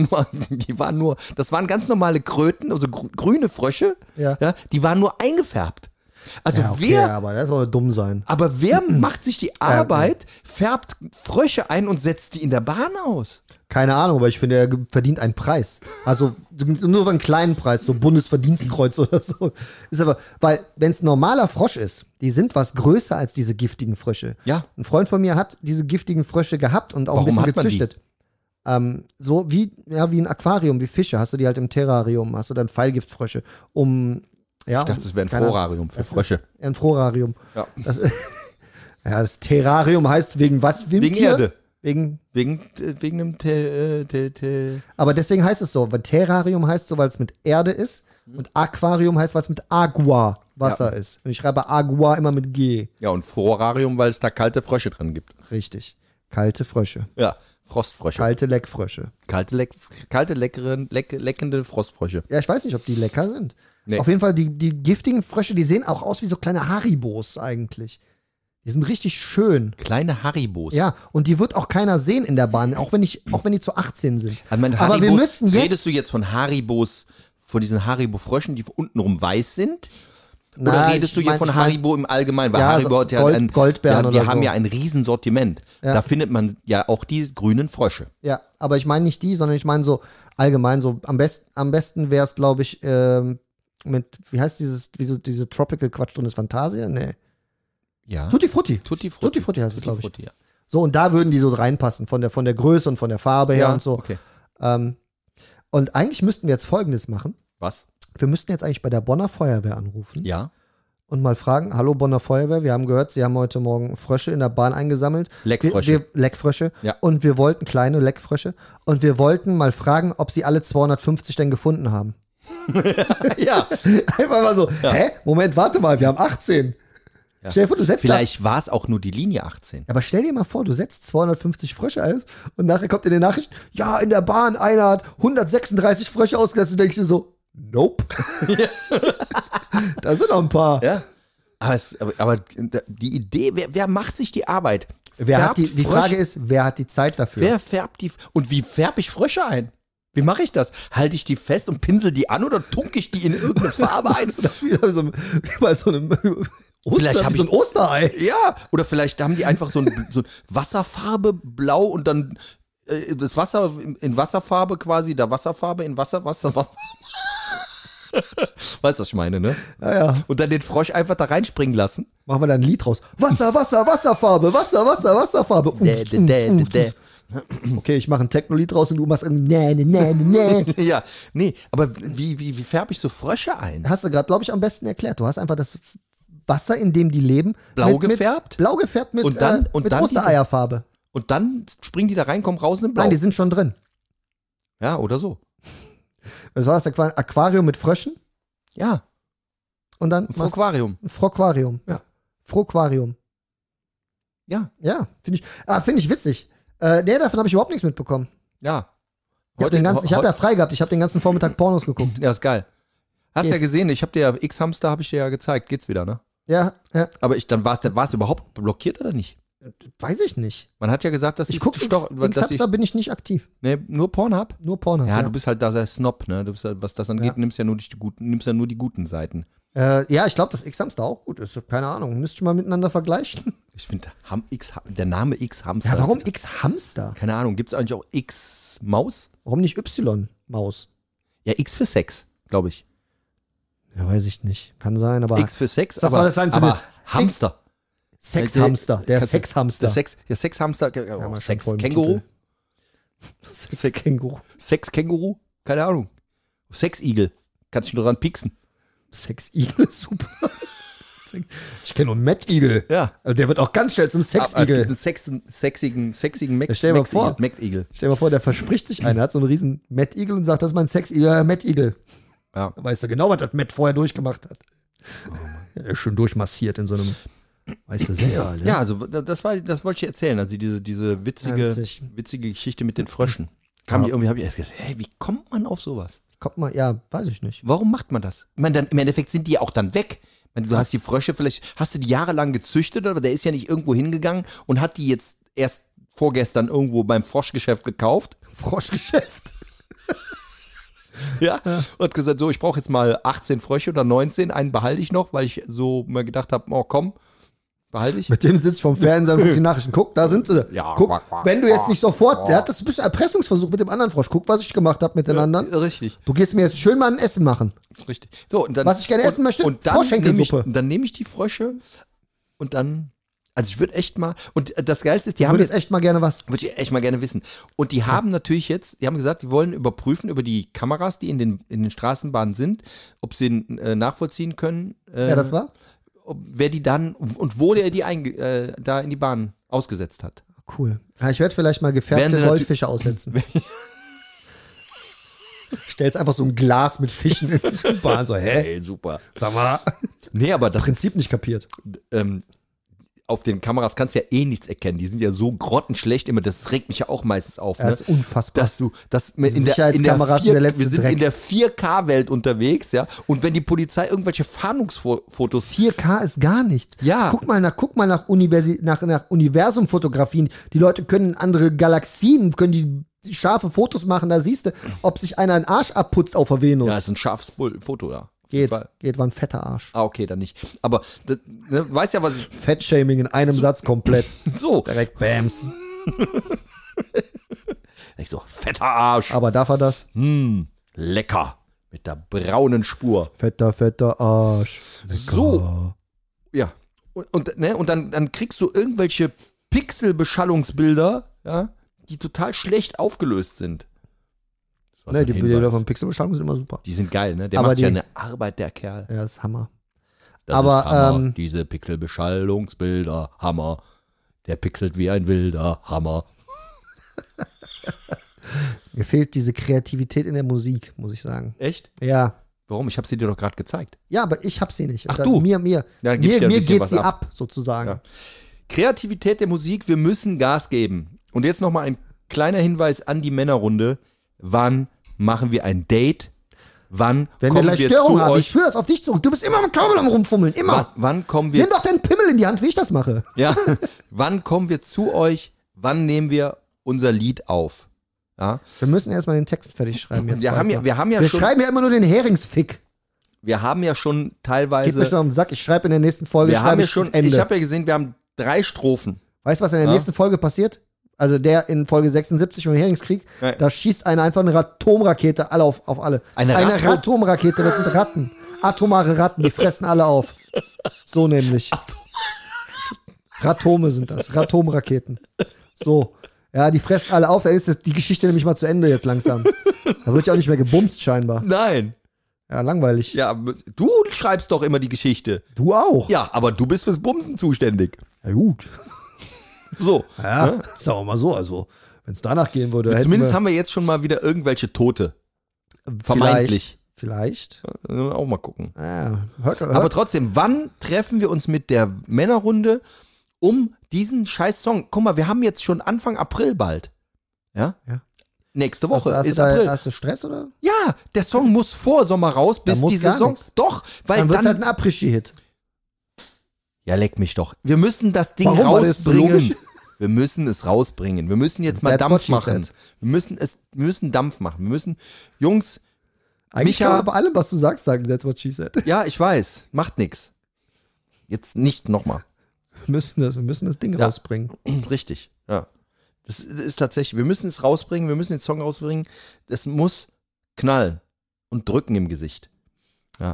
das waren ganz normale Kröten, also grüne Frösche, Ja. die waren nur eingefärbt. Also Ja, okay, wer aber das soll dumm sein. aber wer macht sich die Arbeit, färbt Frösche ein und setzt die in der Bahn aus? Keine Ahnung, aber ich finde, er verdient einen Preis. Also nur so einen kleinen Preis, so Bundesverdienstkreuz oder so. Ist aber, weil, wenn es ein normaler Frosch ist, die sind was größer als diese giftigen Frösche. Ja. Ein Freund von mir hat diese giftigen Frösche gehabt und auch Warum ein bisschen hat man die? gezüchtet. So wie ein Aquarium, wie Fische, hast du die halt im Terrarium, hast du dann Pfeilgiftfrösche. Ich dachte, das wäre ein Florarium für Frösche. Ein Florarium. Ja. Das Terrarium heißt wegen was? Wegen Tier? Erde. Wegen Wegen einem Aber deswegen heißt es so, weil Terrarium heißt so, weil es mit Erde ist und Aquarium heißt, weil es mit Agua, Wasser ist. Und ich schreibe Agua immer mit G. Ja, und Florarium, weil es da kalte Frösche drin gibt. Richtig. Kalte Frösche. Ja, Frostfrösche. Kalte Leckfrösche. Leckende Frostfrösche. Ja, ich weiß nicht, ob die lecker sind. Nee. Auf jeden Fall, die giftigen Frösche, die sehen auch aus wie so kleine Haribos eigentlich. Die sind richtig schön. Kleine Haribos. Ja, und die wird auch keiner sehen in der Bahn, auch wenn die zu 18 sind. Also mein Aber wir Haribos, müssten jetzt. redest du jetzt von Haribos, von diesen Haribo-Fröschen, die untenrum weiß sind? Oder redest du hier von Haribo im Allgemeinen? Weil Haribo hat ja Goldbeeren oder wir so. haben ja ein Riesensortiment. Ja. Da findet man ja auch die grünen Frösche. Ja, aber ich meine nicht die, sondern ich meine so allgemein so am besten wäre es, glaube ich, mit, wie heißt diese Tropical-Quatsch drin ist, Fantasia? Nee. Ja. Tutti Frutti. Tutti Frutti heißt es, glaube ich. Ja. So, und da würden die so reinpassen, von der Größe und von der Farbe her und so. Okay. Und eigentlich müssten wir jetzt Folgendes machen. Was? Wir müssten jetzt eigentlich bei der Bonner Feuerwehr anrufen Ja. und mal fragen, hallo Bonner Feuerwehr, wir haben gehört, Sie haben heute Morgen Frösche in der Bahn eingesammelt. Leckfrösche. Leckfrösche. Ja. Und wir wollten kleine Leckfrösche. Und wir wollten mal fragen, ob Sie alle 250 denn gefunden haben. Ja. Einfach mal so, hä? Moment, warte mal, wir haben 18. Ja. Stell dir vor, du setzt Vielleicht war es auch nur die Linie 18. aber stell dir mal vor, du setzt 250 Frösche ein und nachher kommt in den Nachrichten, ja, in der Bahn einer hat 136 Frösche ausgesetzt und denkst du so, nope. Da sind noch ein paar. Ja. Aber die Idee, wer macht sich die Arbeit? Die Frage ist, wer hat die Zeit dafür? Wer färbt die? Und wie färbe ich Frösche ein? Wie mache ich das? Halte ich die fest und pinsel die an oder tunke ich die in irgendeine Farbe ein? Das ist wie bei so einem Vielleicht habe so ein Osterei. Ja, oder vielleicht haben die einfach so ein Wasserfarbe blau und dann das Wasser in Wasserfarbe quasi, da Wasserfarbe in Wasser. Weißt du, was ich meine, ne? Ja. Und dann den Frosch einfach da reinspringen lassen. Machen wir da ein Lied draus. Wasserfarbe, Wasserfarbe. Okay, ich mache ein Techno-Lied draus und du machst irgendwie Ja, nee, aber wie färbe ich so Frösche ein? Hast du gerade, glaube ich, am besten erklärt. Du hast einfach das Wasser, in dem die leben. Blau gefärbt? Blau gefärbt mit, Und dann mit Ostereierfarbe. Und dann springen die da rein, kommen raus in Blau. Nein, die sind schon drin. Ja, oder so. Das war das Aquarium mit Fröschen Ja, und dann ein Aquarium. ein Froquarium. Ja. Froquarium. Ja, Ja, finde ich witzig. Nee, davon habe ich überhaupt nichts mitbekommen. ja. Ich habe ja frei gehabt. Ich habe den ganzen Vormittag Pornos geguckt. Ja, ist geil. Hast Geht. ja gesehen, ich habe dir ja X-Hamster, habe ich dir ja gezeigt. Geht's wieder, ne? Ja. Aber dann war es überhaupt blockiert oder nicht? Weiß ich nicht. Man hat ja gesagt, dass Ich gucke X-Hamster bin ich nicht aktiv. nee, nur Pornhub? Nur Pornhub. Ja, du bist halt da der Snob, ne? Du bist halt, was das angeht, nimmst ja nur die guten Seiten. Ja, ich glaube, dass X-Hamster auch gut ist. Keine Ahnung. Müsst ihr mal miteinander vergleichen. Ich finde, der Name X-Hamster. Ja, warum X-Hamster? Keine Ahnung, gibt es eigentlich auch X-Maus? Warum nicht Y-Maus? Ja, X für Sex, glaube ich. Ja, weiß ich nicht. Kann sein, aber X für Sex, Was soll das sein für aber eine- Hamster. Sexhamster. Der Kannst du- Sexhamster. Der Sexhamster, mal schon voll im Sex-Känguru? Sexkänguru. Sex-Känguru? Keine Ahnung. Sex-Igel. Kannst dich nur dran pieksen. Sexigel ist super. Ich kenne nur einen Mettigel. Ja. Also der wird auch ganz schnell zum Aber es gibt Sexigel. einen sexigen Mac. Ja, stell dir mal vor. Mac-Igel. Stell dir mal vor, der verspricht sich einer, hat so einen riesen Mettigel und sagt, das ist mein Sexigel. Ja, Mettigel. Ja. Da weißt du genau, was das Met vorher durchgemacht hat. Er ist schon durchmassiert in so einem, weißt du selber, ne? Ja, also das wollte ich erzählen. Also diese witzige Geschichte mit den Fröschen. Hab ich erst gedacht, hey, wie kommt man auf sowas? Kommt mal, ja, weiß ich nicht. Warum macht man das? Ich meine, dann, im Endeffekt sind die auch dann weg. Ich meine, du hast die Frösche, vielleicht hast du die jahrelang gezüchtet, aber der ist ja nicht irgendwo hingegangen und hat die jetzt erst vorgestern irgendwo beim Froschgeschäft gekauft. Froschgeschäft. Ja. Und hat gesagt, so, ich brauche jetzt mal 18 Frösche oder 19, einen behalte ich noch, weil ich so mir gedacht habe, oh komm, behalte ich. Mit dem sitzt vom Fernseher und guckt die Nachrichten. Guck, da sind sie. Ja, Guck, quack, quack, wenn du jetzt nicht sofort, der hat das ein bisschen Erpressungsversuch mit dem anderen Frosch. Guck, was ich gemacht habe mit den anderen. Richtig, Du gehst mir jetzt schön mal ein Essen machen. richtig. So, und dann, Was ich gerne essen möchte? und dann Froschschenkelsuppe. dann nehme ich die Frösche und dann, also ich würde echt mal, und das Geilste ist, die Ich haben würde jetzt, jetzt echt mal gerne was. würde ich echt mal gerne wissen. Und die haben natürlich jetzt, die haben gesagt, die wollen überprüfen über die Kameras, die in den Straßenbahnen sind, ob sie nachvollziehen können, Ja, das war? wer die dann und wo der die da in die Bahn ausgesetzt hat. Cool. Ja, ich werde vielleicht mal Werden gefärbte sie Goldfische aussetzen. Stellst einfach so ein Glas mit Fischen in die Bahn. So, hä? Ey, super. Sag mal. Nee, aber das Prinzip nicht kapiert. auf den Kameras kannst du ja eh nichts erkennen. Die sind ja so grottenschlecht immer. Das regt mich ja auch meistens auf. Das Ne? ist unfassbar. Dass du, dass in der Sicherheitskameras sind der letzte wir sind Dreck. in der 4K-Welt unterwegs, ja. Und wenn die Polizei irgendwelche Fahndungsfotos 4K ist gar nichts. Ja. Guck mal nach Universumfotografien. Die Leute können in andere Galaxien, können die scharfe Fotos machen. Da siehst du, ob sich einer einen Arsch abputzt auf der Venus. Ja, ist ein scharfes Foto, ja. Geht, Fall. war ein fetter Arsch. Ah, okay, dann nicht. Aber, weiß ja, was ich... Fettshaming in einem Satz komplett. So. Direkt Bams. Ich so, fetter Arsch. Aber darf er das? Lecker. Mit der braunen Spur. Fetter Arsch. Lecker. So. Ja. Und dann kriegst du irgendwelche Pixelbeschallungsbilder, ja, die total schlecht aufgelöst sind. Das war so Ne, ein die Hinweis. Bilder von Pixelbeschallung sind immer super. Die sind geil, ne? Der Aber macht ja die- eine Arbeit, der Kerl. Ja, ist Hammer. Das Aber, ist Hammer. ähm, Diese Pixelbeschallungsbilder, Hammer. Der pixelt wie ein wilder Hammer. Mir fehlt diese Kreativität in der Musik, muss ich sagen. Echt? Ja. Warum? Ich habe sie dir doch gerade gezeigt. Ja, aber ich hab sie nicht. Ach, Das- du? Mir Ja, dann gib ich dir ein bisschen geht was sie ab. ab, sozusagen. Ja. Kreativität der Musik, wir müssen Gas geben. Und jetzt nochmal ein kleiner Hinweis an die Männerrunde. Wann machen wir ein Date? Wann Wenn wir kommen gleich wir Störungen zu haben, ich euch? führe das auf dich zurück. Du bist immer mit Kabel am Rumfummeln, immer. Wann kommen wir Nimm doch den Pimmel in die Hand, wie ich das mache. Ja, wann kommen wir zu euch? Wann nehmen wir unser Lied auf? Ja, Wir müssen erstmal den Text fertig schreiben jetzt. wir haben ja wir schon, schreiben ja immer nur den Heringsfick. wir haben ja schon Geht mir teilweise, schon auf den Sack. Ich schreibe in der nächsten Folge, wir haben schreibe ja ich schon, Ende. ich habe ja gesehen, wir haben 3 Strophen. Weißt du, was in der Ja. nächsten Folge passiert? Also der in Folge 76 im Heringskrieg, Ja. da schießt einer einfach eine Atomrakete alle auf alle. Eine Atomrakete, das sind Ratten. Atomare Ratten, die fressen alle auf. So nämlich. Ratome sind das, Ratomraketen. So. Ja, die fressen alle auf, dann ist die Geschichte nämlich mal zu Ende jetzt langsam. Da wird ja auch nicht mehr gebumst scheinbar. Nein. Ja, langweilig. Ja, du schreibst doch immer die Geschichte. Du auch. Ja, aber du bist fürs Bumsen zuständig. Ja gut. So. Ja, ist auch mal so. Also, wenn es danach gehen würde, Zumindest haben wir jetzt schon mal wieder irgendwelche Tote. Vermeintlich. Vielleicht. Auch mal gucken. Ja, hört. Aber trotzdem, wann treffen wir uns mit der Männerrunde um diesen scheiß Song? Guck mal, wir haben jetzt schon Anfang April bald. Ja? Ja. Nächste Woche hast ist du April. hast du Stress, oder? Ja, der Song muss vor Sommer raus, bis muss die gar Saison. nix. Doch, weil Dann wird dann. halt ein Après-Ski-Hit. Ja, leck mich doch. Wir müssen das Ding Warum? War das so rausbringen. logisch? Wir müssen es rausbringen. Wir müssen jetzt mal That's what Dampf she machen. said. Wir müssen Dampf machen. Wir müssen, Jungs, Eigentlich Micha- kann man bei allem, was du sagst, sagen, that's what she said. ja, ich weiß, macht nix. Jetzt nicht nochmal. Wir müssen das Ding Ja. rausbringen. Richtig, ja. Das ist tatsächlich, wir müssen es rausbringen, wir müssen den Song rausbringen. Das muss knallen und drücken im Gesicht. Ja.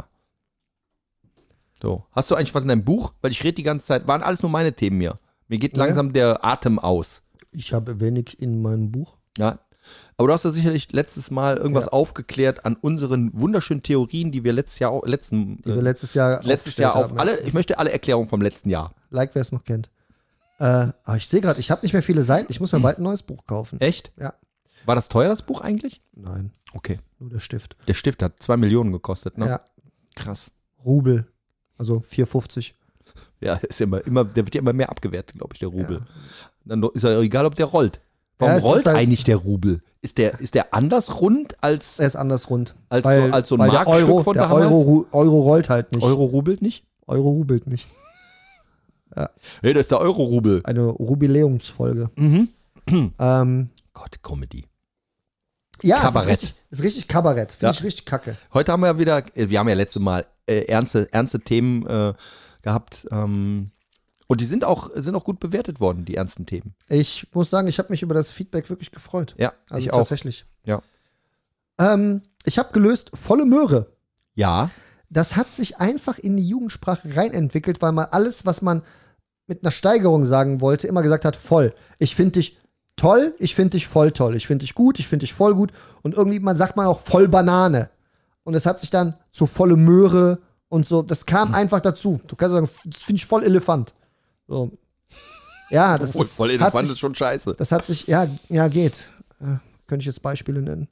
So. Hast du eigentlich was in deinem Buch? Weil ich rede die ganze Zeit, waren alles nur meine Themen hier. Mir geht Ja. langsam der Atem aus. Ich habe wenig in meinem Buch. Ja. Aber du hast ja sicherlich letztes Mal irgendwas Ja. aufgeklärt an unseren wunderschönen Theorien, die wir letztes Jahr Die wir letztes Jahr auf haben. alle, ich möchte alle Erklärungen vom letzten Jahr. Like, wer es noch kennt. Aber ich sehe gerade, ich habe nicht mehr viele Seiten. Ich muss mir bald ein neues Buch kaufen. Echt? Ja. War das teuer, das Buch eigentlich? Nein, Okay. nur der Stift. Der Stift hat 2 Millionen gekostet, ne? Ja, Krass. Rubel. Also 4,50. Ja, ist ja immer, der wird ja immer mehr abgewertet, glaube ich, der Rubel. Dann ist ja egal, ob der rollt. Warum Ja, es rollt ist halt- eigentlich der Rubel? Ist der anders rund als Er ist anders rund. Als so ein weil Markstück der Euro, von der damals? Euro rollt halt nicht. Euro-Rubel nicht? Euro rubelt nicht. Hey, das ist der Euro-Rubel. Eine Jubiläumsfolge. Mhm. Ähm, Gott, Comedy. ja, Kabarett. ist richtig Kabarett. Finde Ja. ich richtig kacke. Heute haben wir ja wieder, wir haben ja letztes Mal ernste Themen gehabt. Und die sind auch gut bewertet worden, die ernsten Themen. Ich muss sagen, ich habe mich über das Feedback wirklich gefreut. Ja, Also ich auch. tatsächlich. Ja. Ich habe gelöst, volle Möhre. Ja. Das hat sich einfach in die Jugendsprache reinentwickelt, weil man alles, was man mit einer Steigerung sagen wollte, immer gesagt hat, voll. Ich finde dich toll, ich finde dich voll toll. Ich finde dich gut, ich finde dich voll gut. Und irgendwie sagt man auch voll Banane. Und es hat sich dann zu volle Möhre und so, das kam einfach dazu. Du kannst sagen, das finde ich voll Elefant. So. Ja, das ist, Voll hat Elefant sich, ist schon scheiße. das hat sich, ja, geht. Könnte ich jetzt Beispiele nennen.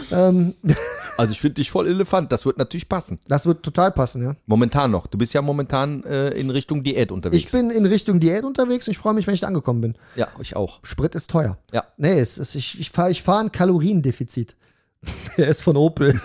Also ich finde dich voll Elefant, das wird natürlich passen. Das wird total passen, ja. Momentan noch. Du bist ja momentan in Richtung Diät unterwegs. Ich bin in Richtung Diät unterwegs und ich freue mich, wenn ich da angekommen bin. Ja, ich auch. Sprit ist teuer. Ja. Nee, ich fahr ein Kaloriendefizit. Der ist von Opel.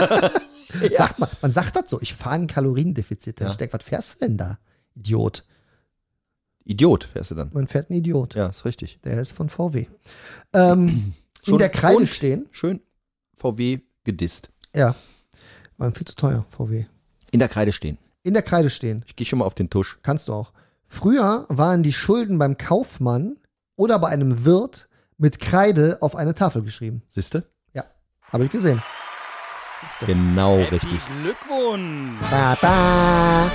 Man sagt das so, ich fahre ein Kaloriendefizit. Ja. Ich denke, was fährst du denn da? Idiot. Idiot fährst du dann. Man fährt einen Idiot. Ja, ist richtig. Der ist von VW. In der Kreide und stehen. Schön VW gedisst. Ja. Waren viel zu teuer, VW. In der Kreide stehen. In der Kreide stehen. Ich gehe schon mal auf den Tusch. Kannst du auch. Früher waren die Schulden beim Kaufmann oder bei einem Wirt mit Kreide auf eine Tafel geschrieben. Siehste? Ja, habe ich gesehen. Siehste. Genau, richtig. Glückwunsch! Ba, ba.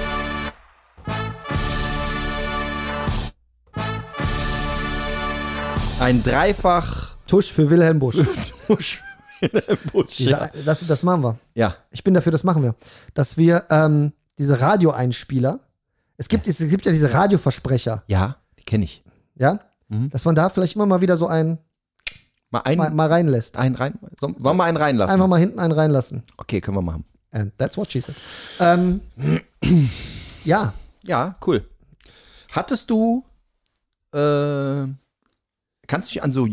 Ein Dreifach Tusch für Wilhelm Busch. Tusch. Das machen wir. Ja. Ich bin dafür, das machen wir. Dass wir diese Radioeinspieler, es gibt ja diese Radioversprecher, Ja, die kenne ich. ja? Dass man da vielleicht immer mal wieder so einen Mal einen, mal reinlässt. einen rein. Wollen wir mal einen reinlassen? Einfach mal hinten einen reinlassen. Okay, können wir machen. And that's what she said. Ja, Ja, cool. Hattest du, kannst du dich an so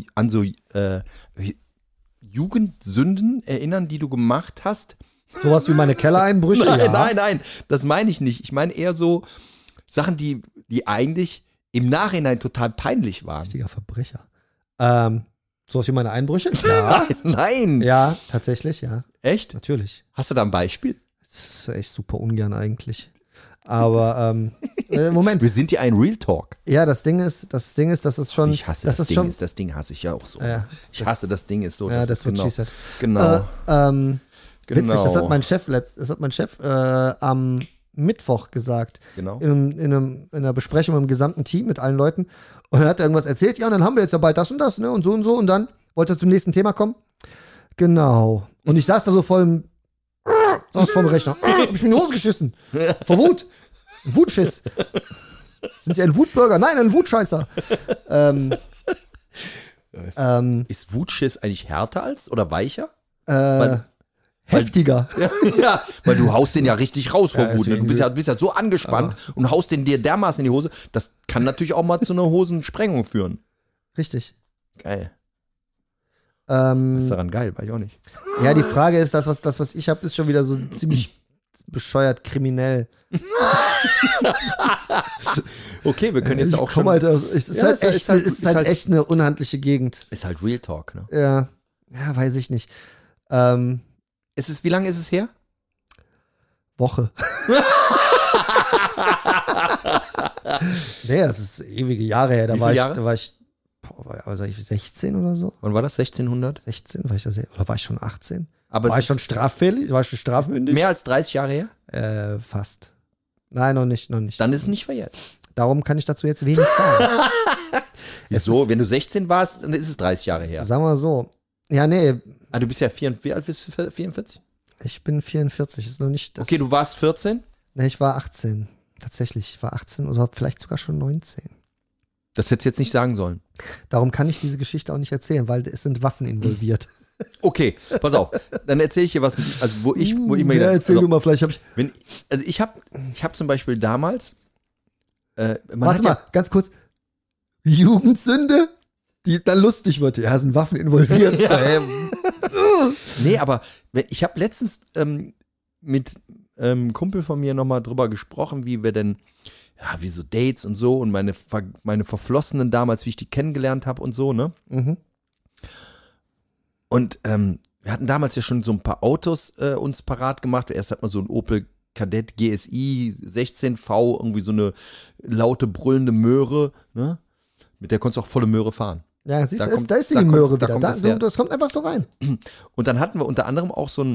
Jugendsünden erinnern, die du gemacht hast? sowas wie meine Kellereinbrüche. ja. Nein, das meine ich nicht. Ich meine eher so Sachen, die eigentlich im Nachhinein total peinlich waren. Richtiger Verbrecher. Sowas wie meine Einbrüche? Ja. Nein. Ja, tatsächlich, ja. Echt? Natürlich. Hast du da ein Beispiel? Das ist echt super ungern eigentlich. Aber, Moment. Wir sind ja ein Real Talk. Ja, das Ding ist, das ist schon. Ich hasse das das ist Ding. schon, Das Ding hasse ich ja auch so. Ja. Ich hasse das Ding ist so. Ja, das ist wird genau. she said. Genau. Witzig, das hat Genau. mein Chef am Mittwoch gesagt. Genau. In einer Besprechung mit dem gesamten Team, mit allen Leuten. Und er hat irgendwas erzählt. Ja, und dann haben wir jetzt ja bald das und das, ne? Und so und so. Und dann wollte er zum nächsten Thema kommen. Genau. Und ich saß da so voll saß vorm Rechner. Hab ich mir in die Hose geschissen. Vor Wut. Ein Wutschiss. Sind Sie ein Wutbürger? Nein, ein Wutscheißer. Ist Wutschiss eigentlich härter als oder weicher? Heftiger. Ja, weil du haust den ja richtig raus vor Ja, Wut. Ne? Du deswegen bist ja so angespannt und haust den dir dermaßen in die Hose. Das kann natürlich auch mal zu einer Hosensprengung führen. Richtig. Geil. Was ist daran geil? Weiß ich auch nicht. Ja, die Frage ist, das, was ich habe, ist schon wieder so ziemlich bescheuert kriminell. Okay, wir können jetzt auch schon. Halt, es ist Ja, halt, es ist echt, halt- echt eine unhandliche Gegend. Ist halt Real Talk, ne? Ja, weiß ich nicht. Wie lange ist es her? Woche. Nee, das ist ewige Jahre her. Wie viele Jahre? Da war ich 16 oder so. Wann war das? 1600? 16, war ich da oder war ich schon 18? Aber War es ich schon straffällig? War ich schon strafmündig? mehr als 30 Jahre her? Fast. Nein, noch nicht. Dann ist es nicht verjährt. Darum kann ich dazu jetzt wenig sagen. Wieso? Wenn du 16 warst, dann ist es 30 Jahre her. Sagen wir so. Ja, nee, Du bist ja 44, wie alt bist du? 44? ich bin 44. Ist noch nicht das. Okay, du warst 14? Nee, ich war 18. Tatsächlich, ich war 18 oder vielleicht sogar schon 19. Das hättest du jetzt nicht sagen sollen. Darum kann ich diese Geschichte auch nicht erzählen, weil es sind Waffen involviert. Okay, pass auf. Dann erzähle ich dir was, also wo ich mir ja, gedacht- erzähl also, du mal, vielleicht habe ich. ich habe zum Beispiel damals. Warte mal, ganz kurz. Jugendsünde, die dann lustig wird. Ja, sind Waffen involviert. Nee, aber ich habe letztens mit einem Kumpel von mir nochmal drüber gesprochen, wie wir denn, ja, wie so Dates und so und meine Verflossenen damals, wie ich die kennengelernt habe und so, ne? Mhm. Und wir hatten damals ja schon so ein paar Autos uns parat gemacht. Erst hat man so ein Opel Kadett GSI 16V, irgendwie so eine laute, brüllende Möhre, ne? Mit der konntest du auch volle Möhre fahren. Ja, siehst Da du, kommt- da ist die da kommt- Möhre da wieder. kommt das her. Das kommt einfach so rein. Und dann hatten wir unter anderem auch so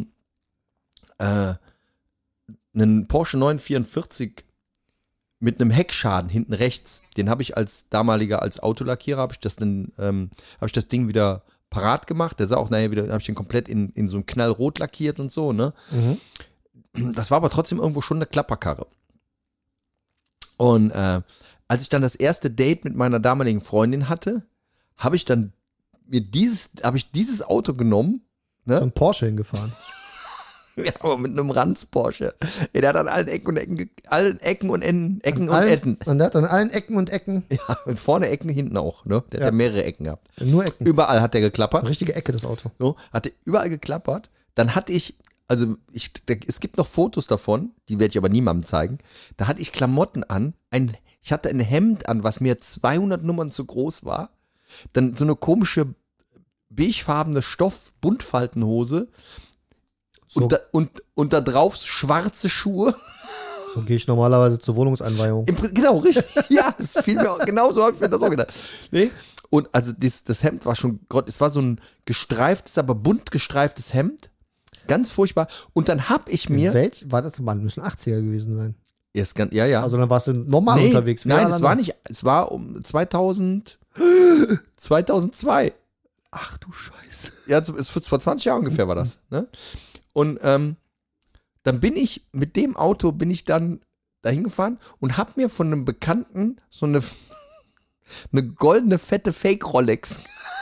einen Porsche 944 mit einem Heckschaden hinten rechts. Den habe ich als Autolackierer, habe ich das Ding wieder parat gemacht. Der sah auch nachher wieder, habe ich den komplett in so ein Knallrot lackiert und so, ne? Das war aber trotzdem irgendwo schon eine Klapperkarre. Und als ich dann das erste Date mit meiner damaligen Freundin hatte, habe ich dann dieses Auto genommen, ne? Ein Porsche hingefahren. Ja, aber mit einem Ranz-Porsche. Ja, der hat an allen Ecken und Enden. Und der hat an allen Ecken und Ecken Ja, und vorne Ecken, hinten auch, ne? Der hat ja mehrere Ecken gehabt. nur Ecken. Überall hat der geklappert. Eine richtige Ecke, das Auto. So, hat der überall geklappert. Dann hatte es gibt noch Fotos davon, die werde ich aber niemandem zeigen. Da hatte ich Klamotten an. Ich hatte ein Hemd an, was mir 200 Nummern zu groß war. Dann so eine komische beigefarbene Stoff-Buntfaltenhose. Und, und da drauf schwarze Schuhe. So gehe ich normalerweise zur Wohnungseinweihung. Genau, richtig. Ja, das fiel mir genau so, habe ich mir das auch gedacht. Nee. Und also das Hemd war schon, es war so ein gestreiftes, aber bunt gestreiftes Hemd. Ganz furchtbar. Und dann habe ich mir. War das? Mann, müssen 80er gewesen sein. Ja. Also dann warst du normal unterwegs. Nein, es war nicht. Es war um 2002. Ach du Scheiße. Ja, vor 20 Jahren ungefähr war das. Ne? Und dann bin ich mit dem Auto dann dahin gefahren und habe mir von einem Bekannten so eine goldene fette Fake Rolex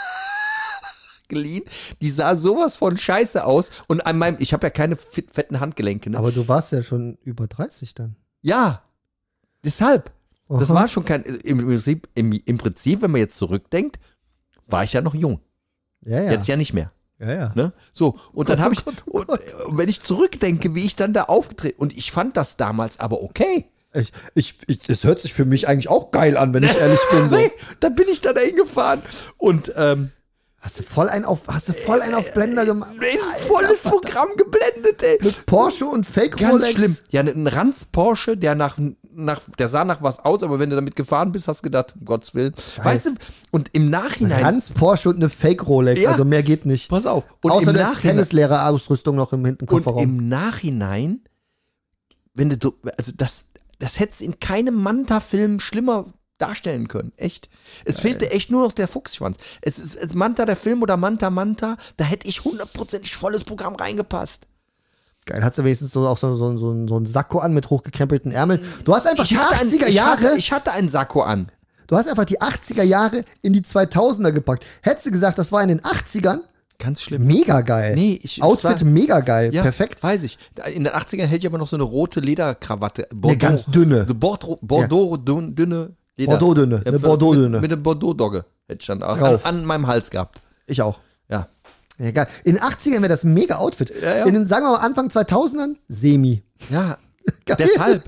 geliehen. Die sah sowas von scheiße aus. Und ich habe ja keine fetten Handgelenke. Ne? Aber du warst ja schon über 30 dann. Ja, deshalb. Aha. Das war schon im Prinzip, wenn man jetzt zurückdenkt, war ich ja noch jung. Ja. Jetzt ja nicht mehr. Ja. Ne? So, und dann habe ich, Gott. und wenn ich zurückdenke, wie ich dann da aufgetreten, und ich fand das damals aber okay. Das hört sich für mich eigentlich auch geil an, wenn ich ehrlich bin. So. Da bin ich dann dahin gefahren und Hast du voll einen auf Blender gemacht? volles Programm geblendet, ey. Mit Porsche und Fake Ganz Rolex. schlimm. Ja, ein Ranz Porsche, der der sah nach was aus, aber wenn du damit gefahren bist, hast du gedacht, um Gottes Willen. Geil. Weißt du, und im Nachhinein. Ranz Porsche und eine Fake Rolex, Ja. Also mehr geht nicht. Pass auf. Und Außer im der Nachhinein, Tennislehrerausrüstung noch im hinten und Kofferraum. im Nachhinein, wenn du, also das hättest in keinem Manta-Film schlimmer darstellen können. Echt. Es fehlte echt nur noch der Fuchsschwanz. Es ist Manta der Film oder Manta, da hätte ich 100% volles Programm reingepasst. Geil, hast du wenigstens so auch so ein Sakko an mit hochgekrempelten Ärmeln. Du hast einfach die 80er Jahre. Ich hatte einen Sakko an. Du hast einfach die 80er Jahre in die 2000er gepackt. Hättest du gesagt, das war in den 80ern, Ganz schlimm. mega geil. Nee, Outfit mega geil, Ja, perfekt. Weiß ich. In den 80ern hätte ich aber noch so eine rote Lederkrawatte. Eine ganz dünne. Eine Bordeaux-dünne Leder. Bordeaux-dünne, eine Bordeaux-dünne. Mit einer Bordeaux-Dogge hätte ich dann auch Drauf. an meinem Hals gehabt. Ich auch. Ja. Ja, geil. In den 80ern wäre das ein mega Outfit. Ja. In den, sagen wir mal, Anfang 2000ern, semi. Ja, Geil.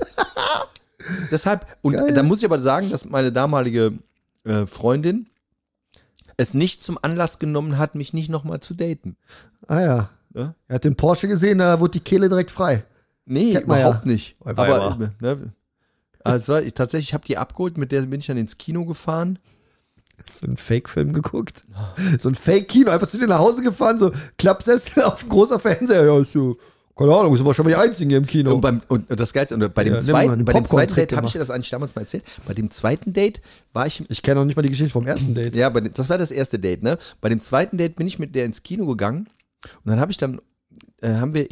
deshalb. Und Geil. da muss ich aber sagen, dass meine damalige Freundin es nicht zum Anlass genommen hat, mich nicht nochmal zu daten. Ah ja. Ja? Er hat den Porsche gesehen, da wurde die Kehle direkt frei. Nee, Kennt man überhaupt ja. nicht. War Aber also ich habe die abgeholt, mit der bin ich dann ins Kino gefahren. Hast du einen Fake-Film geguckt? So ein Fake-Kino, einfach zu dir nach Hause gefahren, so Klappsessel auf ein großer Fernseher. Ja, ist so, keine Ahnung, sind wahrscheinlich die Einzigen hier im Kino. Und das Geilste, und bei dem Ja, zweiten Popcorn-Trick Date, habe ich dir das eigentlich damals mal erzählt, bei dem zweiten Date war ich, Ich kenne noch nicht mal die Geschichte vom ersten Date. ja, das war das erste Date, ne? Bei dem zweiten Date bin ich mit der ins Kino gegangen und dann haben wir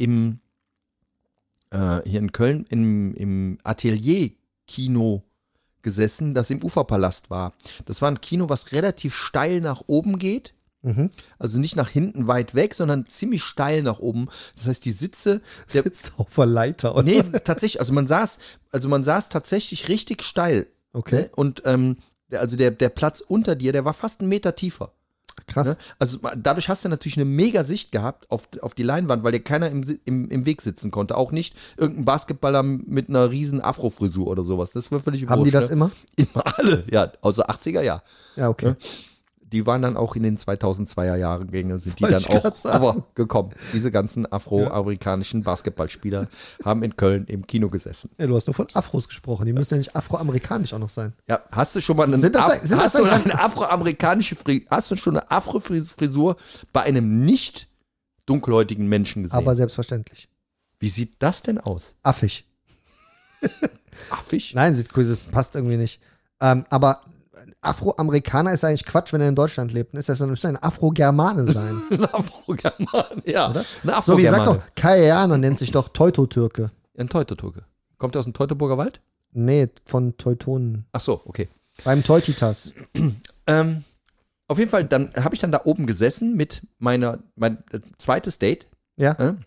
hier in Köln im Atelier-Kino gesessen, das im Uferpalast war. Das war ein Kino, was relativ steil nach oben geht. Mhm. Also nicht nach hinten weit weg, sondern ziemlich steil nach oben. Das heißt, die Sitze, Sitzt auf der Leiter. Oder? nee, tatsächlich, also man saß tatsächlich richtig steil. Okay, Und der Platz unter dir, der war fast 1 Meter tiefer. krass. Ne? Also dadurch hast du natürlich eine mega Sicht gehabt auf die Leinwand, weil dir keiner im Weg sitzen konnte. Auch nicht irgendein Basketballer mit einer riesen Afro-Frisur oder sowas. Das war völlig Haben die wurscht, das ne? immer? Immer alle, ja, außer 80er, ja. Ja, okay. Ja. Die waren dann auch in den 2002er Jahren sind die Wollte dann ich auch grad sagen. gekommen. Diese ganzen afroamerikanischen Basketballspieler haben in Köln im Kino gesessen. Ja, du hast nur von Afros gesprochen. Die müssen ja nicht afroamerikanisch auch noch sein. Ja, hast du schon mal hast du schon eine Afro-Frisur bei einem nicht dunkelhäutigen Menschen gesehen? Aber selbstverständlich. Wie sieht das denn aus? Affig. Affig? Nein, sieht cool, das passt irgendwie nicht. Aber Afroamerikaner ist eigentlich Quatsch, wenn er in Deutschland lebt. Müsste ein Afro-Germane sein. Ein Afro-German, ja. Oder? Ein So wie sagt Afro-Germane. doch, Kajaner nennt sich doch Teutotürke. Ein Teutoturke. Kommt er aus dem Teutoburger Wald? Nee, von Teutonen. Ach so, okay. Beim Teutitas. Auf jeden Fall, dann habe ich dann da oben gesessen mit mein zweites Date. Ja.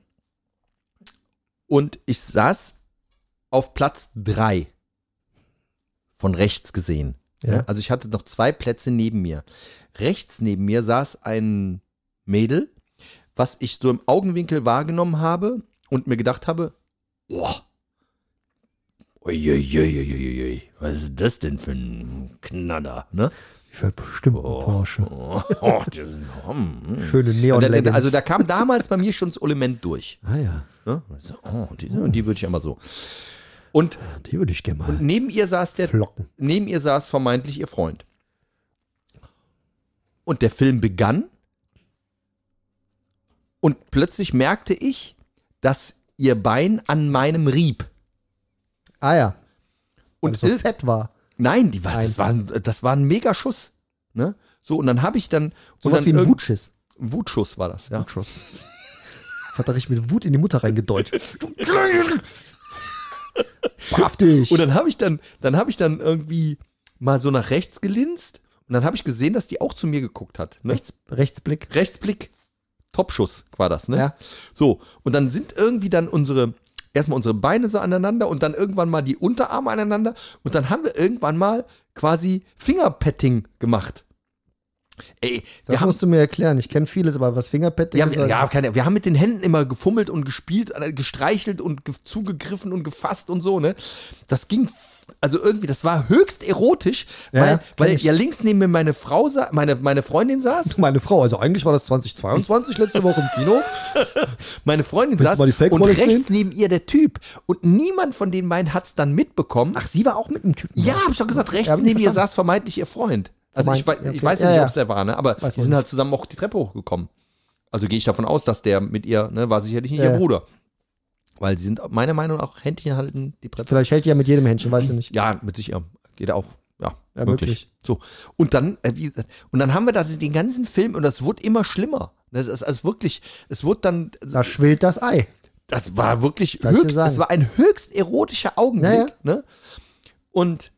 Und ich saß auf Platz 3 von rechts gesehen. Ja. Also ich hatte noch 2 Plätze neben mir. Rechts neben mir saß ein Mädel, was ich so im Augenwinkel wahrgenommen habe und mir gedacht habe, boah, uiuiuiui, was ist das denn für ein Knaller, ne? Ich fährt bestimmt ein Porsche. Das Schöne Neon-Legends. also da kam damals bei mir schon das Element durch. Ah ja, Ne? So, und die würde ich immer so. Und die würde ich gerne mal neben ihr saß flocken. neben ihr saß vermeintlich ihr Freund. Und der Film begann und plötzlich merkte ich, dass ihr Bein an meinem rieb. Ah ja, weil Und es so fett war. nein, das war ein Megaschuss. Ne? So, und dann habe ich dann. Sowas wie ein Wutschiss. Wutschuss war das, ja. Wutschuss. Hat er richtig mit Wut in die Mutter reingedeutet. Baff dich. Und dann habe ich dann irgendwie mal so nach rechts gelinst und dann habe ich gesehen, dass die auch zu mir geguckt hat. Ne? Rechtsblick. Rechtsblick, Topschuss war das, ne? Ja. So, und dann sind irgendwie dann erstmal unsere Beine so aneinander und dann irgendwann mal die Unterarme aneinander und dann haben wir irgendwann mal quasi Fingerpetting gemacht. Ey, Das musst du mir erklären. Ich kenne vieles, aber was Fingerpetting ist. wir haben mit den Händen immer gefummelt und gespielt, gestreichelt und zugegriffen und gefasst und so, ne? Das ging, also irgendwie, das war höchst erotisch, Ja, weil kenn ich. ja links neben mir meine Frau meine Freundin saß. Meine Frau, also eigentlich war das 2022 letzte Woche im Kino. Meine Freundin Willst du saß mal die und Fake-Rolle rechts sehen? neben ihr der Typ. Und niemand von den beiden hat es dann mitbekommen. Ach, sie war auch mit einem Typen. ja, hab ich doch gesagt, rechts Ja, hab ich neben ihr verstanden. saß vermeintlich ihr Freund. Also ich Vermeintlich, weiß okay. ja nicht, Ja, ob es der war, ne? Aber Weiß die man sind nicht. halt zusammen auch die Treppe hochgekommen. Also gehe ich davon aus, dass der mit ihr, ne, war sicherlich nicht Ja. ihr Bruder. Weil sie sind meiner Meinung nach auch Händchen halten, die Bretter. Vielleicht hält die ja mit jedem Händchen, weißt du nicht. Ja, mit Sicherheit. Geht auch. Ja, Ja, möglich. möglich. So. Und dann, und dann haben wir das den ganzen Film und das wurde immer schlimmer. Das ist also wirklich, es wurde dann, Da schwillt das Ei. das war wirklich Kann ich dir höchst, sagen. das war ein höchst erotischer Augenblick. Ja, ja. Ne? Und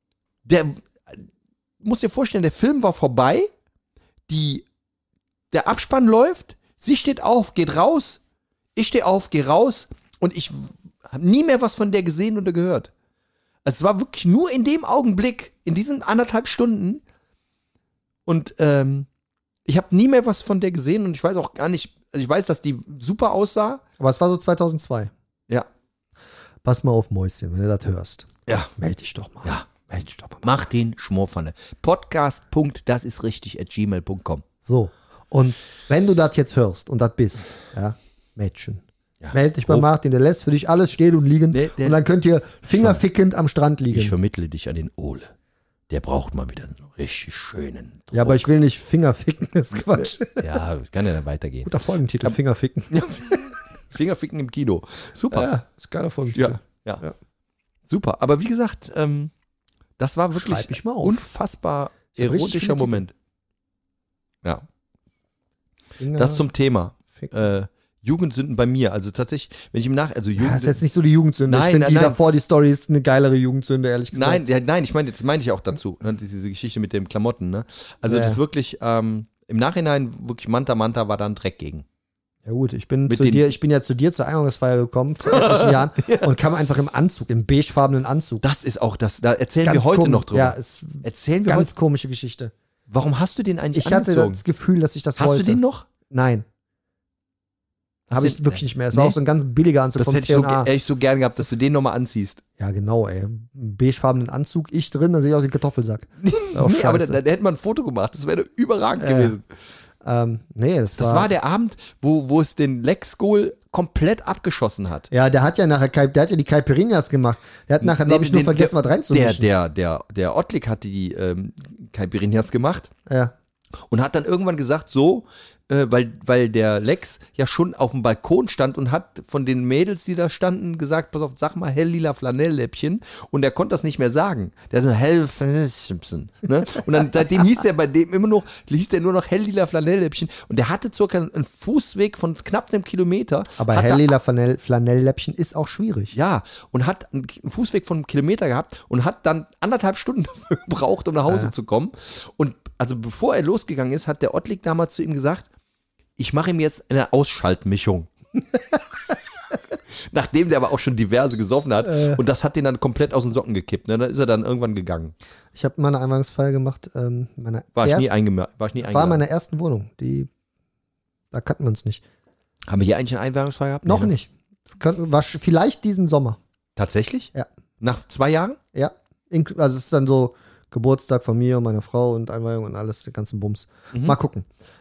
muss dir vorstellen, der Film war vorbei, der Abspann läuft, sie steht auf, geht raus, ich stehe auf, gehe raus und ich habe nie mehr was von der gesehen oder gehört. Es war wirklich nur in dem Augenblick, in diesen 1,5 Stunden und ich habe nie mehr was von der gesehen und ich weiß auch gar nicht, also ich weiß, dass die super aussah. Aber es war so 2002. Ja. Pass mal auf, Mäuschen, wenn du das hörst. Ja. Meld dich doch mal. Ja. Mensch, mach den Schmorpfanne. Podcast.dasisrichtig@gmail.com. So. Und wenn du das jetzt hörst und das bist, ja, Mädchen, Ja. meld dich bei Ruf. Martin, der lässt für dich alles stehen und liegen. Der- und dann könnt ihr fingerfickend am Strand liegen. Ich vermittle dich an den Ole. Der braucht mal wieder einen richtig schönen Druck. Ja, aber ich will nicht Fingerficken, das ist Quatsch. Ja, kann ja dann weitergehen. Guter Folgentitel, Fingerficken. Fingerficken im Kino. Super. Ja, ist geiler Folgentitel. Ja. Ja. Super. Aber wie gesagt, das war wirklich Schreib ich mal auf. unfassbar Ich hab richtig erotischer viele Moment. Ja. Finger, Das zum Thema. Ficken. Jugendsünden bei mir. Also tatsächlich, wenn ich also Ja, ist jetzt nicht so die Jugendsünde. Nein, ich finde nein, die nein. davor, die Story ist eine geilere Jugendsünde, ehrlich gesagt. Nein, ja, nein, das meine ich auch dazu. Ne, diese Geschichte mit den Klamotten. Ne? Also Ja. das ist wirklich, im Nachhinein wirklich Manta war da ein Dreck gegen. Ja gut, ich bin Mit zu den- dir, ich bin ja zu dir zur Einweihungsfeier gekommen vor etlichen Jahren und kam einfach im Anzug, im beigefarbenen Anzug. Das ist auch das, da erzählen wir heute komisch. noch drüber. Ja, ist Erzählen wir ganz heute. komische Geschichte. Warum hast du den eigentlich Ich hatte angezogen? das Gefühl, dass ich das Hast wollte. du den noch? Nein. Hast Habe du ich den- wirklich nicht mehr. Es Nee? war auch so ein ganz billiger Anzug Das vom hätte ich so, C&A. ehrlich so gern gehabt, dass du den nochmal anziehst. Ja, genau, ey. Einen beigefarbenen Anzug, ich drin, dann sehe ich aus wie ein Kartoffelsack. Auch Nee, aber scheiße. da hätte man ein Foto gemacht. Das wäre überragend Ja. gewesen. Nee, das Das war der Abend, wo es den Lex Goal komplett abgeschossen hat. Ja, der hat ja nachher die Caipirinhas gemacht. Der hat nachher, glaube ich, nur vergessen, was reinzumischen. Der Ottlik hat die Caipirinhas gemacht Ja. und hat dann irgendwann gesagt, so, weil der Lex ja schon auf dem Balkon stand und hat von den Mädels, die da standen, gesagt, pass auf, sag mal hell-lila Flanellläppchen, und er konnte das nicht mehr sagen. Der hat so hell Flanellläppchen, ne? Und dann seitdem hieß der bei dem nur noch hell-lila Flanellläppchen, und der hatte circa einen Fußweg von knapp einem Kilometer. Aber hat hell-lila Flanellläppchen ist auch schwierig. Ja, und hat einen Fußweg von einem Kilometer gehabt und hat dann 1,5 Stunden dafür gebraucht, um nach Hause zu kommen. Und also bevor er losgegangen ist, hat der Ottlik damals zu ihm gesagt, ich mache ihm jetzt eine Ausschaltmischung. Nachdem der aber auch schon diverse gesoffen hat. Und das hat den dann komplett aus den Socken gekippt. Ne? Da ist er dann irgendwann gegangen. Ich habe mal eine Einweihungsfeier gemacht. War ich nie eingeladen. War in meiner ersten Wohnung. Da kannten wir uns nicht. Haben wir hier eigentlich eine Einweihungsfeier gehabt? Noch Nee, ne? nicht. War vielleicht diesen Sommer. Tatsächlich? Ja. Nach 2 Jahren? Ja. Also es ist dann so Geburtstag von mir und meiner Frau und Einweihung und alles, den ganzen Bums. Mal gucken.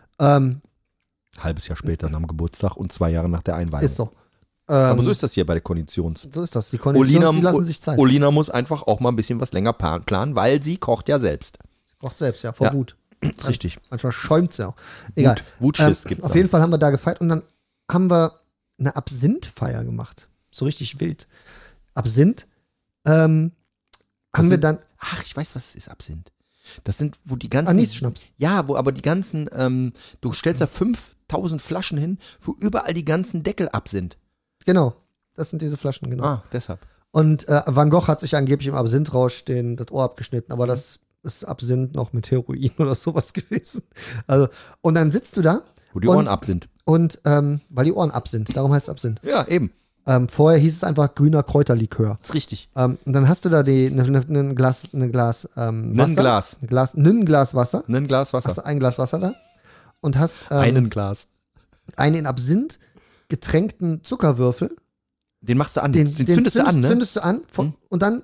Halbes Jahr später nach dem Geburtstag und 2 Jahre nach der Einweihung. Ist so. Aber so ist das hier bei der Konditions. So ist das. Die Konditions, die lassen sich Zeit. Olina muss einfach auch mal ein bisschen was länger planen, weil sie kocht ja selbst. Kocht selbst, ja, vor Wut. Richtig. Manchmal schäumt sie auch. Egal. Wutschiss gibt's Auf auch. jeden Fall haben wir da gefeiert und dann haben wir eine Absinthfeier gemacht. So richtig wild. Absinth haben wir dann... Ach, ich weiß, was es ist, Absinth. Das sind, wo die ganzen... Anis-Schnaps. Ja, wo aber die ganzen, du stellst da 5000 Flaschen hin, wo überall die ganzen Deckel ab sind. Genau. Das sind diese Flaschen, genau. Ah, deshalb. Und Van Gogh hat sich angeblich im Absinthrausch das Ohr abgeschnitten, aber das ist Absinth noch mit Heroin oder sowas gewesen. Also, und dann sitzt du da. Wo die Ohren ab sind. Und weil die Ohren ab sind, darum heißt es Absinth. Ja, eben. Vorher hieß es einfach grüner Kräuterlikör. Das ist richtig. Und dann hast du da ein Glas Wasser. Ein Glas Wasser. Ein Glas Wasser. Hast du ein Glas Wasser da und hast Einen Glas. einen in Absinth getränkten Zuckerwürfel. Den machst du an. Den zündest du an, ne? Zündest du an und dann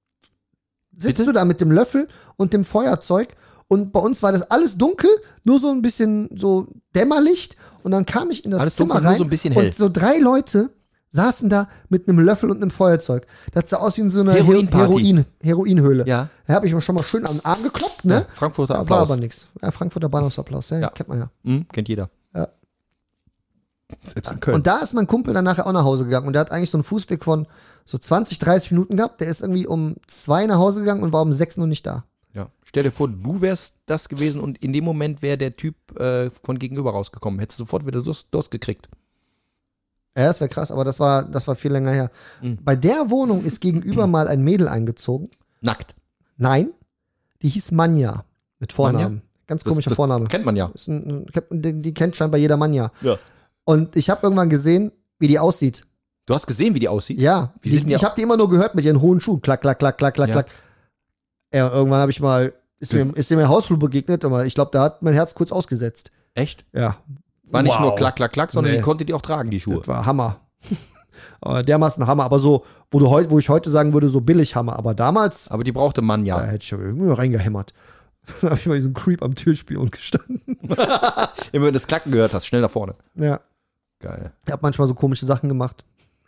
sitzt du da mit dem Löffel und dem Feuerzeug und bei uns war das alles dunkel, nur so ein bisschen so Dämmerlicht und dann kam ich in das Alles Zimmer dunkel, nur rein so ein bisschen hell. und so 3 Leute saßen da mit einem Löffel und einem Feuerzeug. Das sah aus wie in so einer Heroinparty. Heroinhöhle. Ja. Da habe ich mir schon mal schön am Arm gekloppt, ne? Ja, Frankfurter Da war Applaus. aber nichts. Ja, Frankfurter Bahnhofsapplaus, ja, kennt man ja. Kennt jeder. Ja. Selbst in Köln. Und da ist mein Kumpel dann nachher auch nach Hause gegangen und der hat eigentlich so einen Fußweg von so 20, 30 Minuten gehabt. Der ist irgendwie um 2 nach Hause gegangen und war um 6 noch nicht da. Ja. Stell dir vor, du wärst das gewesen und in dem Moment wäre der Typ von gegenüber rausgekommen. Hättest du sofort wieder Durst gekriegt. Ja, das wäre krass, aber das war viel länger her. Bei der Wohnung ist gegenüber mal ein Mädel eingezogen. Nackt. Nein, die hieß Manja mit Vornamen. Manja? Ganz komischer Vorname. Kennt man ja. Ist die kennt scheinbar jeder Manja. Ja. Und ich habe irgendwann gesehen, wie die aussieht. Du hast gesehen, wie die aussieht? Ja, Wie sieht die ich habe die immer nur gehört mit ihren hohen Schuhen. Klack, klack, klack, klack, klack, Ja. klack. Ja, irgendwann habe ich mal, ist mir Hausflur begegnet, aber ich glaube, da hat mein Herz kurz ausgesetzt. Echt? Ja. War nicht Wow. nur klack, klack, klack, sondern Nee. die konnte die auch tragen, die Schuhe. Das war Hammer. Aber dermaßen Hammer, aber so, wo ich heute sagen würde, so billig Hammer. Aber damals, Aber die brauchte man da ja. hätte ich ja irgendwie reingehämmert. Da habe ich mal diesen Creep am Türspion gestanden. Immer wenn du das Klacken gehört hast, schnell nach vorne. Ja. Geil. Ich habe manchmal so komische Sachen gemacht.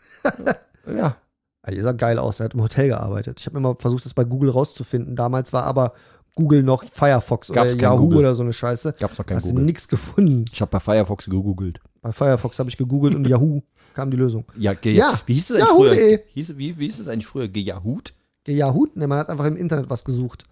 Ja. Ihr sah geil aus, er hat im Hotel gearbeitet. Ich habe immer versucht, das bei Google rauszufinden. Damals war aber Google noch Firefox Gab's oder kein Yahoo Google. oder so eine Scheiße. Gab's noch kein Hast du Google. nichts gefunden. Ich habe bei Firefox gegoogelt. Bei Firefox habe ich gegoogelt und Yahoo kam die Lösung. Ja, Ja. Wie hieß das eigentlich Yahoo.de. früher? Wie hieß das eigentlich früher? Gejahut? Yahoo? Ne, man hat einfach im Internet was gesucht.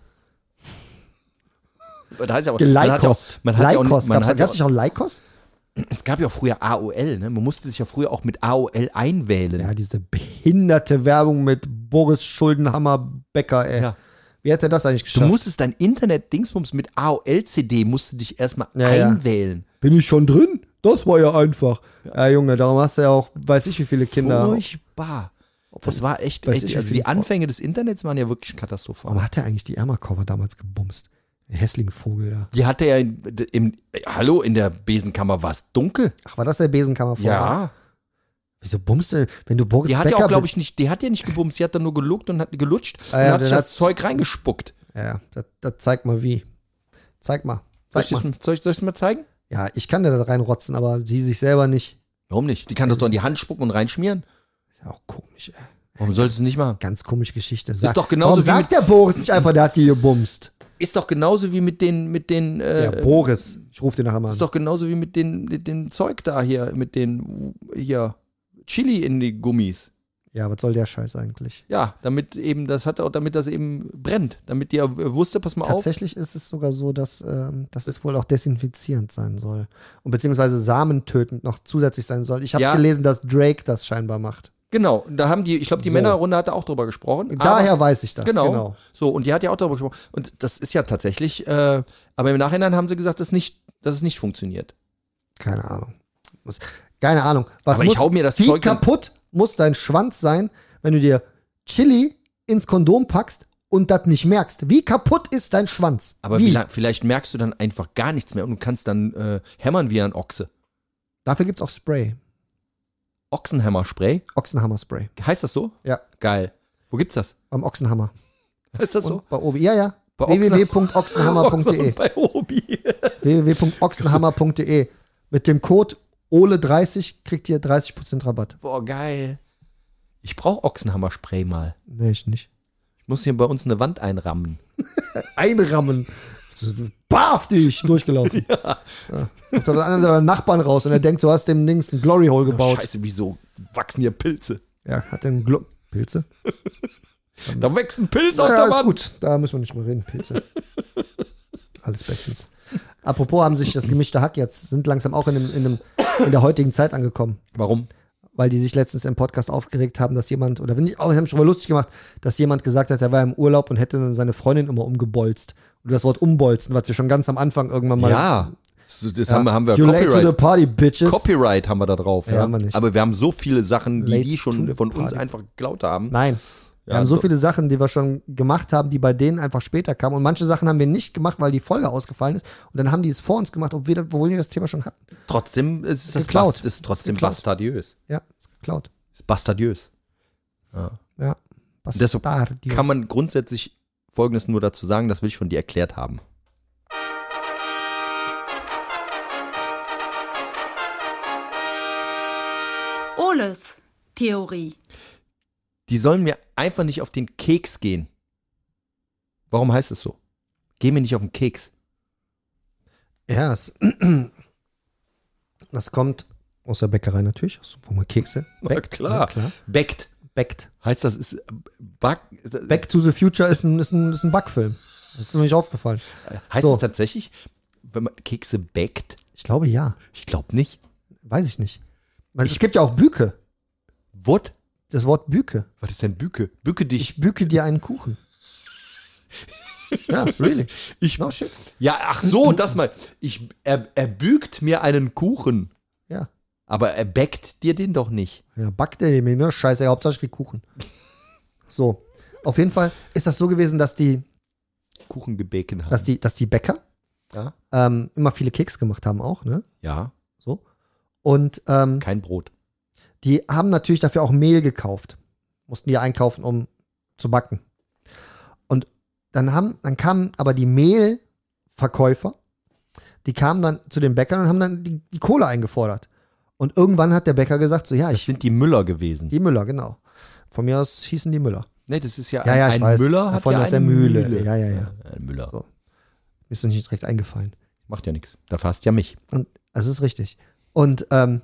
Da heißt ja auch, Geleikost. man hat ja auch, Leikost. man hat ja Gab's nicht auch Leikost? es gab ja auch früher AOL, ne? Man musste sich ja früher auch mit AOL einwählen. Ja, diese behinderte Werbung mit Boris Schuldenhammer Becker, ey. Ja. Wie hat er das eigentlich Du geschafft? musstest dein Internet-Dingsbums mit AOL-CD, musst du dich erstmal Ja, ja. einwählen. Bin ich schon drin? Das war ja einfach. Ja, Junge, darum hast du ja auch, weiß ich wie viele Kinder. Furchtbar. Das war echt, Weiß ich, wie also viele die Anfänge des Internets waren ja wirklich katastrophal. Warum hat er eigentlich die Ärmercover damals gebumst? Der hässliche Vogel da. Die hatte ja in der Besenkammer war es dunkel. Ach, war das der Besenkammer vorher? Ja. Wieso bummst du? Wenn du Boris Die hat Becker ja auch, glaube ich, nicht, die hat ja nicht gebumst, sie hat dann nur gelutscht und hat gelutscht Ah, und ja, hat sich dann das hat's- Zeug reingespuckt. Ja, das zeigt mal wie. Zeig mal. Soll Zeig mal. ich das mal zeigen? Ja, ich kann dir da reinrotzen, aber sie sich selber nicht. Warum nicht? Die kann das doch in die Hand spucken und reinschmieren. Ist ja auch komisch, ey. Warum sollst du es nicht machen? Ganz komische Geschichte. doch genauso warum wie sagt mit- der Boris nicht einfach, der hat die gebumst? Ist doch genauso wie mit den Ja, Boris. Ich rufe den nachher mal an. ist doch genauso wie mit den Zeug da hier, mit den hier Chili in die Gummis. Ja, was soll der Scheiß eigentlich? Ja, damit eben damit das eben brennt, damit die wusste, pass mal auf. Tatsächlich ist es sogar so, dass es wohl auch desinfizierend sein soll. Und beziehungsweise samentötend noch zusätzlich sein soll. Ich habe Ja. gelesen, dass Drake das scheinbar macht. Genau, da haben die, ich glaube, die So. Männerrunde hatte auch drüber gesprochen. Daher aber, weiß ich das. genau. So, und die hat ja auch darüber gesprochen. Und das ist ja tatsächlich, aber im Nachhinein haben sie gesagt, dass es nicht funktioniert. Keine Ahnung. Keine Ahnung. Was Aber ich hau mir das wie Zeug dann- kaputt muss dein Schwanz sein, wenn du dir Chili ins Kondom packst und das nicht merkst? Wie kaputt ist dein Schwanz? Aber wie? vielleicht merkst du dann einfach gar nichts mehr und du kannst dann hämmern wie ein Ochse. Dafür gibt es auch Spray. Ochsenhammer-Spray. Ochsenhammer-Spray. Heißt das so? Ja, Geil. Wo gibt's das? beim Ochsenhammer. Heißt das Und so? bei Obi. Ja, ja. www.ochsenhammer.de Bei Obi. www.ochsenhammer.de. Mit dem Code OLE30 kriegt ihr 30% Rabatt. Boah, geil. Ich brauche Ochsenhammer-Spray mal. Nee, ich nicht. Ich muss hier bei uns eine Wand einrammen. Einrammen. Baf dich durchgelaufen. Ja. Kommt der andere Nachbarn raus und er denkt, du hast dem Dings ein Glory Hole gebaut. Scheiße, wieso wachsen hier Pilze? Ja, hat den Pilze? Da wächst ein Pilz aus Ja, der ist Wand. gut. Da müssen wir nicht mehr reden. Pilze. Alles bestens. Apropos haben sich das gemischte Hack jetzt, sind langsam auch in der heutigen Zeit angekommen. Warum? Weil die sich letztens im Podcast aufgeregt haben, dass jemand, oder wenn ich, sie haben schon mal lustig gemacht, dass jemand gesagt hat, er war im Urlaub und hätte dann seine Freundin immer umgebolzt. Und das Wort umbolzen, was wir schon ganz am Anfang irgendwann mal. Ja, das haben wir You late to the party, bitches. Copyright haben wir da drauf. Ja, haben wir nicht. Aber wir haben so viele Sachen, Late die to schon the von uns party. einfach geklaut haben. Nein. Wir Ja, haben so so. viele Sachen, die wir schon gemacht haben, die bei denen einfach später kamen. Und manche Sachen haben wir nicht gemacht, weil die Folge ausgefallen ist. Und dann haben die es vor uns gemacht, obwohl wir das Thema schon hatten. Trotzdem ist es Geklaut. ist trotzdem Geklaut. bastardiös. Ja, ist geklaut. Ist bastardiös. Ja. Deshalb Bastardios. kann man grundsätzlich Folgendes nur dazu sagen, das will ich von dir erklärt haben. Oles Theorie. Die sollen mir einfach nicht auf den Keks gehen. Warum heißt es so? Geh mir nicht auf den Keks. Ja, das kommt aus der Bäckerei natürlich, wo man Kekse backt. klar. Ja, klar. Backt. Backt. Heißt das ist Back? Back to the Future ist ein Backfilm. Das ist noch nicht aufgefallen. Heißt So. es tatsächlich, wenn man Kekse backt? Ich glaube ja. Ich glaube nicht. Weiß ich nicht. Weil es gibt ja auch Büke. What? Das Wort Büke. Was ist denn Büke? Büke dich. Ich büke dir einen Kuchen. Ja, really. No shit. Ja, ach so, das mal. Er bügt mir einen Kuchen. Ja. Aber er backt dir den doch nicht. Ja, backt der mir scheiße, Hauptsache ich krieg Kuchen. So. Auf jeden Fall ist das so gewesen, dass die Kuchen gebäcken haben. dass die Bäcker Ja. immer viele Kekse gemacht haben auch, ne? Ja, So. Und kein Brot. die haben natürlich dafür auch Mehl gekauft. Mussten die einkaufen, um zu backen. Und dann kamen aber die Mehlverkäufer, die kamen dann zu den Bäckern und haben dann die Kohle eingefordert. Und irgendwann hat der Bäcker gesagt, so, ja, Das sind die Müller gewesen. die Müller, genau. Von mir aus hießen die Müller. Nee, das ist ja, Ja, ich ein weiß. Müller hat Von ja aus eine der Mühle. Mühle. Ja. Ein Müller. So. Mir ist das nicht direkt eingefallen. Macht ja nichts. Da fasst ja mich. Und das ist richtig. Und dann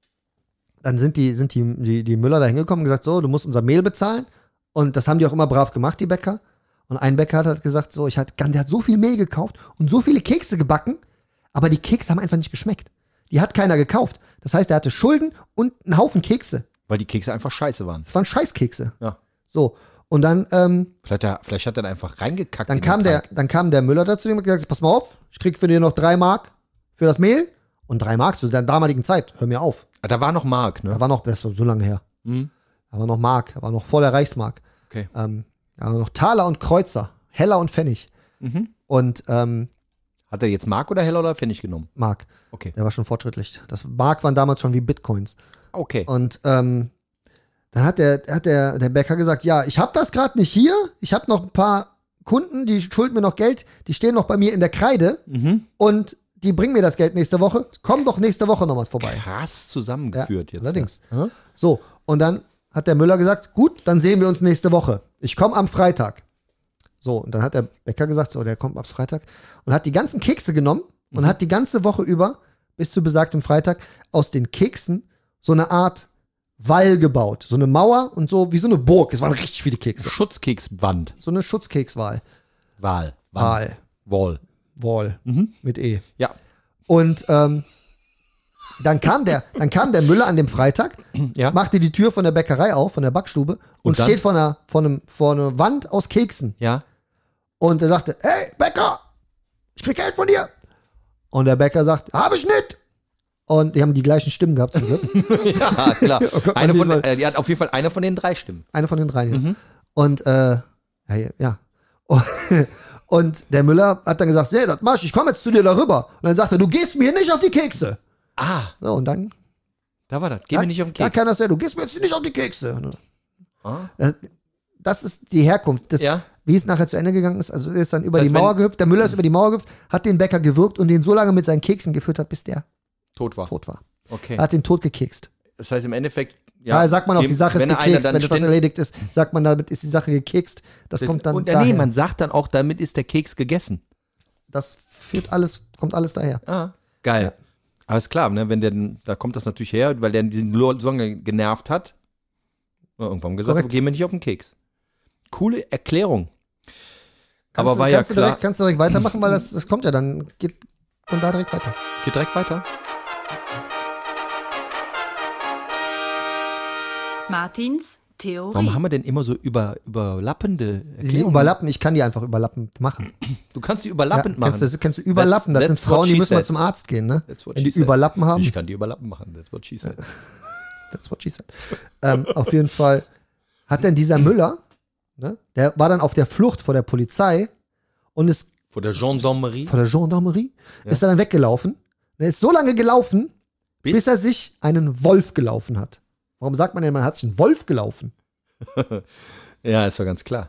sind die Müller da hingekommen und gesagt, so, du musst unser Mehl bezahlen. Und das haben die auch immer brav gemacht, die Bäcker. Und ein Bäcker hat halt gesagt, so, der hat so viel Mehl gekauft und so viele Kekse gebacken, aber die Kekse haben einfach nicht geschmeckt. Die hat keiner gekauft. Das heißt, er hatte Schulden und einen Haufen Kekse. Weil die Kekse einfach scheiße waren. Das waren Scheißkekse. Ja. So. Und dann, Vielleicht hat er einfach reingekackt. dann in den Teig. kam der Müller dazu und hat gesagt, pass mal auf, ich krieg für dir noch 3 Mark für das Mehl. Und 3 Mark zu der damaligen Zeit, hör mir auf. Ah, da war noch Mark, ne? Da war noch, das ist so lange her. Mhm. Da war noch Mark, da war noch vor der Reichsmark. Okay. Da war noch Taler und Kreuzer, Heller und Pfennig. Mhm. Und Hat er jetzt Mark oder Heller oder Pfennig genommen? Mark, Okay. der war schon fortschrittlich. Das Mark waren damals schon wie Bitcoins. Okay. Und dann hat der Bäcker gesagt, ja, ich habe das gerade nicht hier. Ich habe noch ein paar Kunden, die schulden mir noch Geld. Die stehen noch bei mir in der Kreide und die bringen mir das Geld nächste Woche. Komm doch nächste Woche nochmal vorbei. Krass zusammengeführt Ja, jetzt. allerdings. Ja. So, und dann hat der Müller gesagt, gut, dann sehen wir uns nächste Woche. Ich komme am Freitag. So, und dann hat der Bäcker gesagt, so, der kommt ab Freitag und hat die ganzen Kekse genommen und hat die ganze Woche über, bis zu besagtem Freitag, aus den Keksen so eine Art Wall gebaut. So eine Mauer und so, wie so eine Burg. Es waren richtig viele Kekse. Schutzkekswand. So eine Schutzkekswall. Wal. Wall. Wall. Wall. Mit E. Ja. Und dann kam der Müller an dem Freitag, Ja. machte die Tür von der Bäckerei auf, von der Backstube und dann? steht vor einer Wand aus Keksen. Ja. Und er sagte, hey, Bäcker, ich krieg Geld von dir. Und der Bäcker sagt, hab ich nicht. Und die haben die gleichen Stimmen gehabt zum Glück. Ja, klar. Gott, Eine man von, sieht die hat auf jeden Fall eine von den 3 Stimmen. Eine von den 3. Ja. Und ja. Und der Müller hat dann gesagt, nee, das mach ich komme jetzt zu dir darüber. Und dann sagt er, du gehst mir nicht auf die Kekse. Ah, So, und dann da war das. Geh mir nicht auf den Da Keks. kann das ja, du gehst mir jetzt nicht auf die Kekse. Ah. Das ist die Herkunft. Ja. wie es nachher zu Ende gegangen ist. Also er ist dann über Das heißt, die Mauer gehüpft, der Müller ist über die Mauer gehüpft, hat den Bäcker gewürgt und den so lange mit seinen Keksen gefüttert, bis der tot war. tot war. Okay. Er hat den tot gekekst. Das heißt im Endeffekt, Ja, sagt man auch, die Sache ist wenn einer gekekst. dann Wenn etwas ständig- erledigt ist, sagt man, damit ist die Sache gekekst. Das kommt dann und daher. nee, man sagt dann auch, damit ist der Keks gegessen. Das kommt alles daher. Ah, geil. Aber ist klar, ne, da kommt das natürlich her, weil der diesen so lange genervt hat. Na, irgendwann haben wir gesagt, Korrekt. gehen wir nicht auf den Keks. Coole Erklärung. Aber Kannst war du, ja kannst du klar. direkt, kannst du direkt weitermachen, weil das kommt ja dann, geht von da direkt weiter. Geht direkt weiter. Martins Theorie. Warum haben wir denn immer so überlappende Die Erklärungen? überlappen, ich kann die einfach überlappend machen. Du kannst die Ja, überlappend machen. kennst du überlappen, das sind That's what Frauen, die she müssen mal said. zum Arzt gehen, ne? That's what Wenn she die said. Überlappen haben. Ich kann die überlappen machen. That's what she said. That's what she said. Auf jeden Fall hat dann dieser Müller, ne, der war dann auf der Flucht vor der Polizei und ist Vor der Gendarmerie. vor der Gendarmerie, Ja. ist er dann weggelaufen. Er ist so lange gelaufen, bis er sich einen Wolf gelaufen hat. Warum sagt man denn, man hat sich einen Wolf gelaufen? Ja, ist doch ganz klar.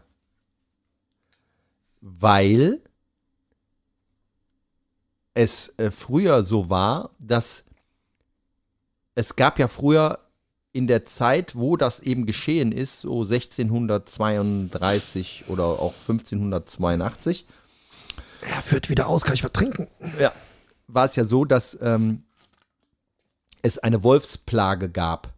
Weil es früher so war, dass es gab ja früher in der Zeit, wo das eben geschehen ist, so 1632 oder auch 1582, Er führt wieder aus, kann ich was trinken? ja, war es ja so, dass es eine Wolfsplage gab.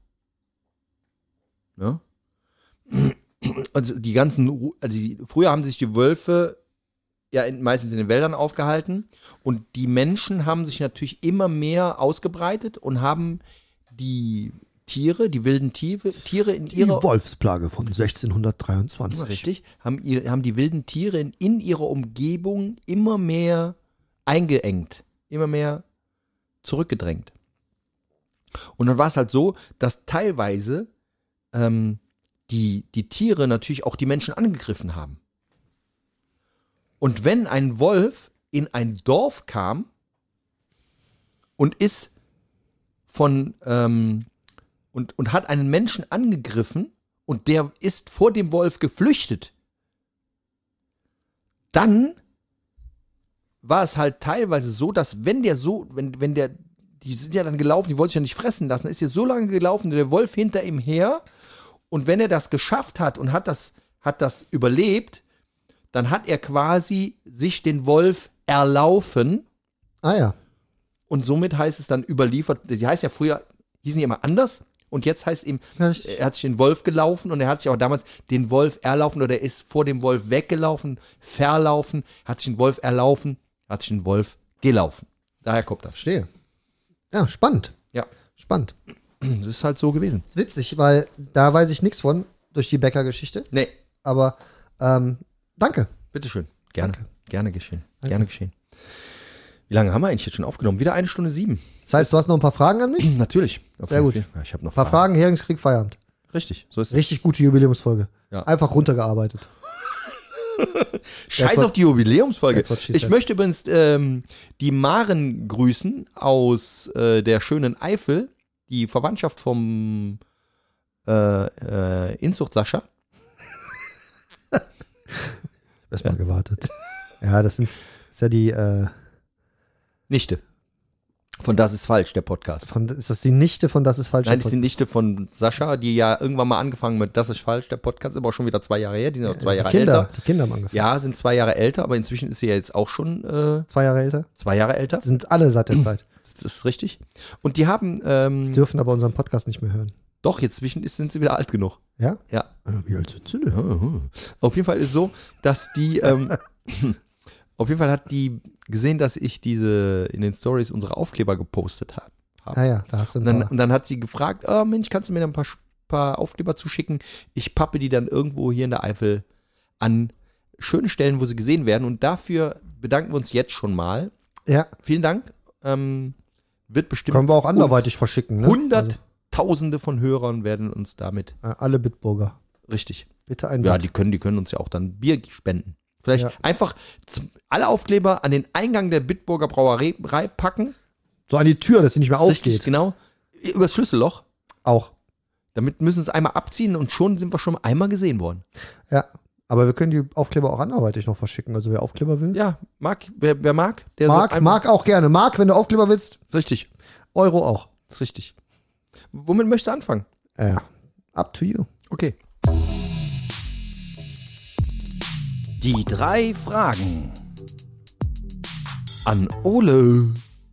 Ne? Also früher haben sich die Wölfe ja meistens in den Wäldern aufgehalten und die Menschen haben sich natürlich immer mehr ausgebreitet und haben die wilden Tiere in Die ihrer Wolfsplage von 1623. Richtig, haben die wilden Tiere in ihrer Umgebung immer mehr eingeengt, immer mehr zurückgedrängt. Und dann war es halt so, dass teilweise die Tiere natürlich auch die Menschen angegriffen haben. Und wenn ein Wolf in ein Dorf kam und ist und hat einen Menschen angegriffen und der ist vor dem Wolf geflüchtet, dann war es halt teilweise so, dass die sind ja dann gelaufen, die wollten sich ja nicht fressen lassen, ist ja so lange gelaufen, der Wolf hinter ihm her, und wenn er das geschafft hat und hat das überlebt, dann hat er quasi sich den Wolf erlaufen. Ah ja. Und somit heißt es dann überliefert, die heißt ja früher, hießen die immer anders und jetzt heißt eben, Ja, er hat sich den Wolf gelaufen und er hat sich auch damals den Wolf erlaufen oder er ist vor dem Wolf weggelaufen, verlaufen, hat sich den Wolf erlaufen, hat sich den Wolf gelaufen. Daher kommt das. Verstehe. Ja, spannend. Ja, Spannend. das ist halt so gewesen. Ist witzig, weil da weiß ich nichts von, durch die Bäcker-Geschichte. Nee, Aber danke. bitteschön. Gerne. Danke. Gerne geschehen. Gerne geschehen. Wie lange haben wir eigentlich jetzt schon aufgenommen? Wieder 1:07. Das heißt, du hast noch ein paar Fragen an mich? Ein Natürlich. Sehr gut. Ich habe noch paar Fragen, Heringskrieg, Feierabend. Richtig, so ist es. Richtig gute Jubiläumsfolge. Ja. Einfach runtergearbeitet. Scheiß That's auf die Jubiläumsfolge. that's what she Ich said. möchte übrigens die Maren grüßen aus der schönen Eifel, die Verwandtschaft vom Inzucht Sascha. Erstmal gewartet. Ja, das ist ja die, Nichte. Von Das ist falsch, der Podcast. ist das die Nichte von Das ist falsch? Nein, das ist die Nichte von Sascha, die ja irgendwann mal angefangen mit Das ist falsch, der Podcast, ist aber auch schon wieder 2 Jahre her. Die sind auch 2 Jahre älter. Die Kinder haben angefangen. Ja, sind 2 Jahre älter, aber inzwischen ist sie ja jetzt auch schon 2 Jahre älter. 2 Jahre älter. Sind alle seit der Zeit. Das ist richtig. Und die haben, Die dürfen aber unseren Podcast nicht mehr hören. doch, jetzt sind sie wieder alt genug. Ja? Ja. Wie alt sind sie denn? Auf jeden Fall ist so, dass die, auf jeden Fall hat die gesehen, dass ich in den Stories unsere Aufkleber gepostet habe. Ah ja, da hast du Und dann hat sie gefragt, oh Mensch, kannst du mir da ein paar Aufkleber zuschicken? Ich pappe die dann irgendwo hier in der Eifel an schöne Stellen, wo sie gesehen werden. Und dafür bedanken wir uns jetzt schon mal. Ja, Vielen Dank. Wird bestimmt können wir auch anderweitig verschicken. Ne? Hunderttausende von Hörern werden uns damit Alle Bitburger. richtig. Bitte ein Ja, Bit. die können uns ja auch dann Bier spenden. Vielleicht Ja. einfach alle Aufkleber an den Eingang der Bitburger Brauerei packen. So an die Tür, dass sie nicht mehr Richtig, aufgeht. genau. Übers Schlüsselloch. Auch. Damit müssen sie es einmal abziehen und schon sind wir schon einmal gesehen worden. Ja. Aber wir können die Aufkleber auch anderweitig noch verschicken. Also wer Aufkleber will. Ja, wer mag, der Mag auch gerne. Marc, wenn du Aufkleber willst, Ist richtig. Euro auch. Ist richtig. Womit möchtest du anfangen? Ja, up to you. Okay. Die 3 Fragen an Ole.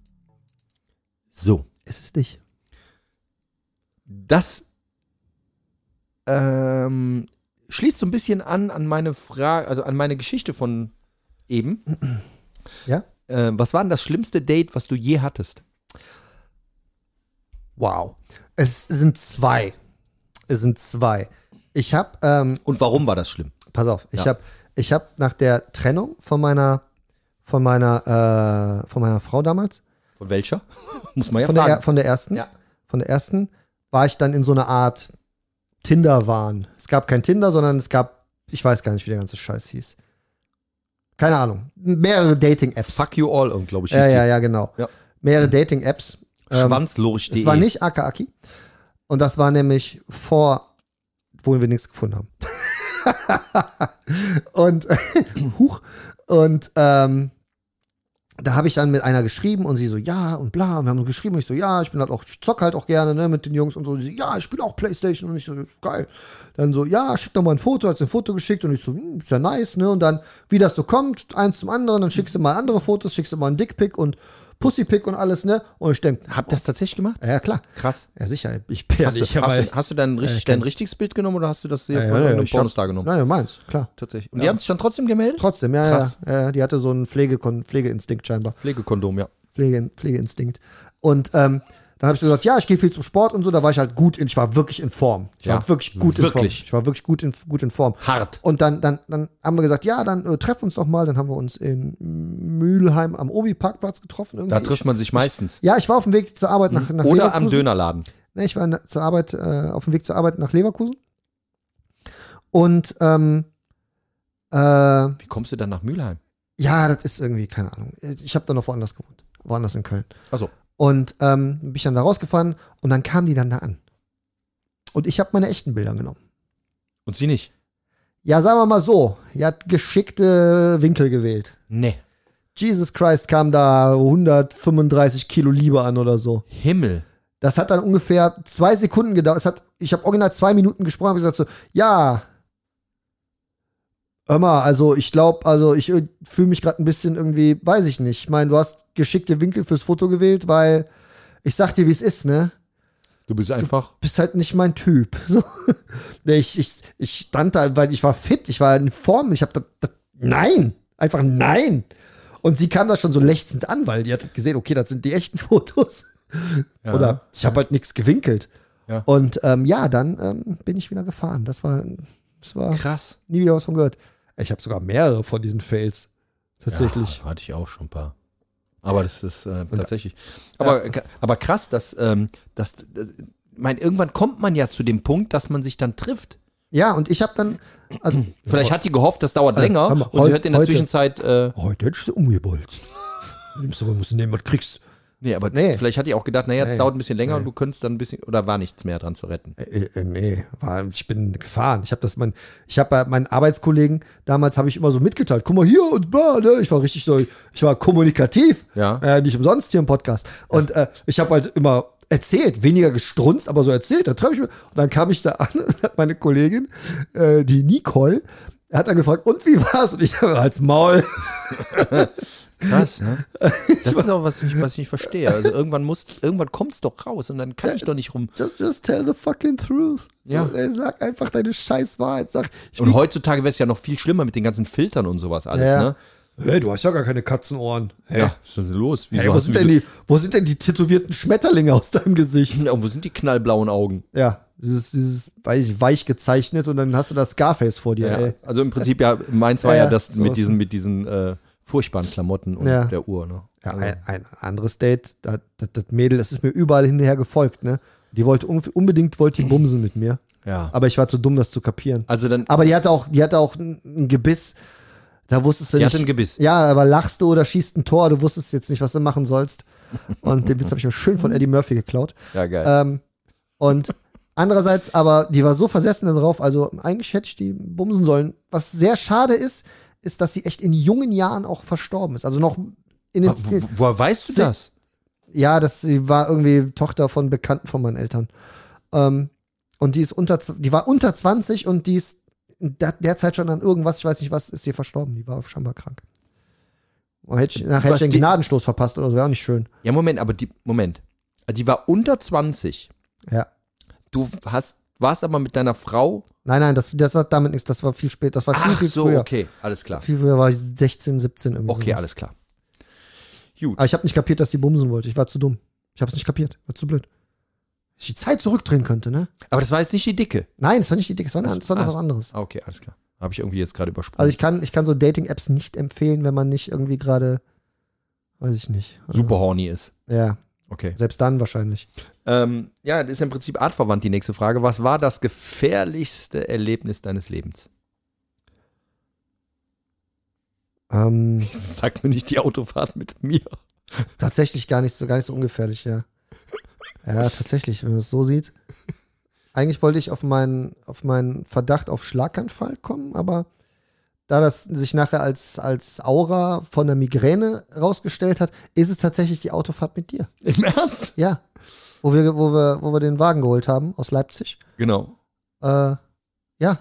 So. Ist es dich? Das schließt so ein bisschen an meine Frage, also an meine Geschichte von eben. Ja? Was war denn das schlimmste Date, was du je hattest? Wow. Es sind 2. Ich habe, Und warum war das schlimm? pass auf, Ja. ich hab nach der Trennung von meiner Frau damals, Von welcher? Muss man ja von fragen. der ersten, Ja. von der ersten, war ich dann in so einer Art Tinder-Wahn. Es gab kein Tinder, sondern es gab, ich weiß gar nicht, wie der ganze Scheiß hieß. Keine Ahnung. Mehrere Dating-Apps. Fuck you all, glaube ich. Ja, genau. Ja. Mehrere Dating-Apps. Schwanzlurch.de. Es war nicht Aka-Aki. Und das war nämlich vor, wo wir nichts gefunden haben. Und, da habe ich dann mit einer geschrieben und sie so, ja und bla. Und wir haben so geschrieben und ich so, ja, ich zock halt auch gerne, ne, mit den Jungs und so. Und sie so, ja, ich spiele auch Playstation und ich so, geil. Dann so, ja, schick doch mal ein Foto, hat sie ein Foto geschickt und ich so, ist ja nice, ne. Und dann, wie das so kommt, eins zum anderen, dann schickst du mal andere Fotos, schickst du mal einen Dickpick und Pussypick und alles, ne. Und ich denke, Habt ihr das tatsächlich gemacht? ja, klar. Krass. Ja, sicher, ich bin ja nicht, aber Hast du dann dein richtiges Bild genommen oder hast du das hier von ja, irgendeinem ich hab- Pornostar genommen? Nein, meins, klar. Tatsächlich. Und die haben sich dann trotzdem gemeldet? Trotzdem, Krass. ja. Die hatte so einen Pflegeinstinkt scheinbar. Pflegekondom, ja. Pflegeinstinkt. Und dann habe ich so gesagt, ja, ich gehe viel zum Sport und so, da war ich halt ich war wirklich in Form. Ich war wirklich gut in Form. Ich war wirklich gut in Form. Hart. Und dann haben wir gesagt, ja, dann treffen wir uns doch mal. Dann haben wir uns in Mülheim am Obi-Parkplatz getroffen. Irgendwie. Da trifft man sich meistens. Ja, ich war auf dem Weg zur Arbeit nach Oder Leverkusen. am Dönerladen. Ne, ich war zur Arbeit, auf dem Weg zur Arbeit nach Leverkusen. Und Wie kommst du dann nach Mülheim? ja, das ist irgendwie, keine Ahnung. Ich habe da noch woanders gewohnt. Woanders in Köln. Achso. Und bin ich dann da rausgefahren und dann kamen die dann da an. Und ich habe meine echten Bilder genommen. Und sie nicht? Ja, sagen wir mal so, ihr hat geschickte Winkel gewählt. Nee. Jesus Christ, kam da 135 Kilo Liebe an oder so. Himmel. Das hat dann ungefähr 2 Sekunden gedauert. Ich habe original 2 Minuten gesprochen, habe gesagt so, ja, hör mal, also ich glaube, ich fühle mich gerade ein bisschen irgendwie, weiß ich nicht. Ich meine, du hast geschickte Winkel fürs Foto gewählt, weil ich sag dir, wie es ist, ne? Du bist einfach. Bist halt nicht mein Typ. So. Ich stand da, weil ich war fit, ich war in Form, ich habe nein, einfach nein. Und sie kam da schon so lechzend an, weil die hat gesehen, okay, das sind die echten Fotos. Ja. Oder ich habe halt nichts gewinkelt. Ja. Und dann bin ich wieder gefahren. Das war Krass. nie wieder was von gehört. Ich habe sogar mehrere von diesen Fails. Tatsächlich. Ja, hatte ich auch schon ein paar. Aber das ist tatsächlich. Aber krass, dass irgendwann kommt man ja zu dem Punkt, dass man sich dann trifft. Ja, und ich habe dann, also Vielleicht hat die gehofft, das dauert länger. hör mal, Und sie hat in der heute- Zwischenzeit. heute hättest du umgebolzt. Nimmst du, musst du nehmen, was kriegst. Nee. Vielleicht hat die auch gedacht, naja, das Nee. dauert ein bisschen länger Nee. und du könntest dann ein bisschen. Oder war nichts mehr dran zu retten. Nee, ich bin gefahren. Ich habe bei meinen Arbeitskollegen, damals habe ich immer so mitgeteilt, guck mal hier und bla, ne? Ich war richtig so, ich war kommunikativ. Ja. Nicht umsonst hier im Podcast. Und ich habe halt immer erzählt, weniger gestrunzt, aber so erzählt. Da treffe ich mich. Und dann kam ich da an und hat meine Kollegin, die Nicole, hat dann gefragt, und wie war's? Und ich habe als Maul. Krass, ne? Das ist auch was ich nicht verstehe. Also irgendwann kommt's doch raus und dann kann ich doch nicht rum. Just tell the fucking truth. Ja. Ey, sag einfach deine scheiß Wahrheit. Sag, Und heutzutage wäre es ja noch viel schlimmer mit den ganzen Filtern und sowas alles, Ja. ne? Hey, du hast ja gar keine Katzenohren. Hey. Ja, was ist denn los? Hey, wo sind denn die tätowierten Schmetterlinge aus deinem Gesicht? Ja, wo sind die knallblauen Augen? Ja, dieses weiß ich, weich gezeichnet und dann hast du das Scarface vor dir, Ja, ey. also im Prinzip ja, meins war Ja, ja das sowas. mit diesen furchtbaren Klamotten und Ja. der Uhr, ne? Ja, Also, ein anderes Date, das Mädel, das ist mir überall hinterher gefolgt, ne? Die wollte unbedingt bumsen mit mir, ja. aber ich war zu dumm, das zu kapieren. Also dann, Aber die hatte auch ein Gebiss, da wusstest du die nicht. hatte ein Gebiss. Ja, aber lachst du oder schießt ein Tor, du wusstest jetzt nicht, was du machen sollst. Und den Witz habe ich mir schön von Eddie Murphy geklaut. Ja, geil. Und Andererseits, aber die war so versessen darauf, also eigentlich hätte ich die bumsen sollen. Was sehr schade ist, dass sie echt in jungen Jahren auch verstorben ist. Also noch in den. Woher weißt du das? Ja, sie war irgendwie Tochter von Bekannten von meinen Eltern. Und die war unter 20 und die ist derzeit schon an irgendwas, ich weiß nicht was, ist sie verstorben. Die war scheinbar krank. Nachher hätte ich den Gnadenstoß verpasst oder so, wäre auch nicht schön. Ja, Moment. Die war unter 20. Ja. Du warst aber mit deiner Frau. Nein, das hat damit nichts, das war viel später, das war viel früher. Okay, alles klar. Viel früher war ich 16, 17 irgendwie. Okay, sowas. alles klar. Gut. Aber ich habe nicht kapiert, dass die bumsen wollte. Ich war zu dumm. Ich habe es nicht kapiert. War zu blöd. Ich die Zeit zurückdrehen könnte, ne? Aber das war jetzt nicht die Dicke. Nein, das war nicht die Dicke, das war noch was anderes. Okay, alles klar. Habe ich irgendwie jetzt gerade übersprungen. Also ich kann so Dating-Apps nicht empfehlen, wenn man nicht irgendwie gerade, weiß ich nicht. Also, super horny ist. Ja, Okay. selbst dann wahrscheinlich. Ja, das ist im Prinzip artverwandt, die nächste Frage. Was war das gefährlichste Erlebnis deines Lebens? Sag mir nicht die Autofahrt mit mir. Tatsächlich gar nicht so ungefährlich, ja. Ja, tatsächlich, wenn man es so sieht. Eigentlich wollte ich auf meinen Verdacht auf Schlaganfall kommen, aber da das sich nachher als Aura von der Migräne rausgestellt hat, ist es tatsächlich die Autofahrt mit dir. Im Ernst? Ja. Wo wir den Wagen geholt haben aus Leipzig. Genau. Ja, Ja,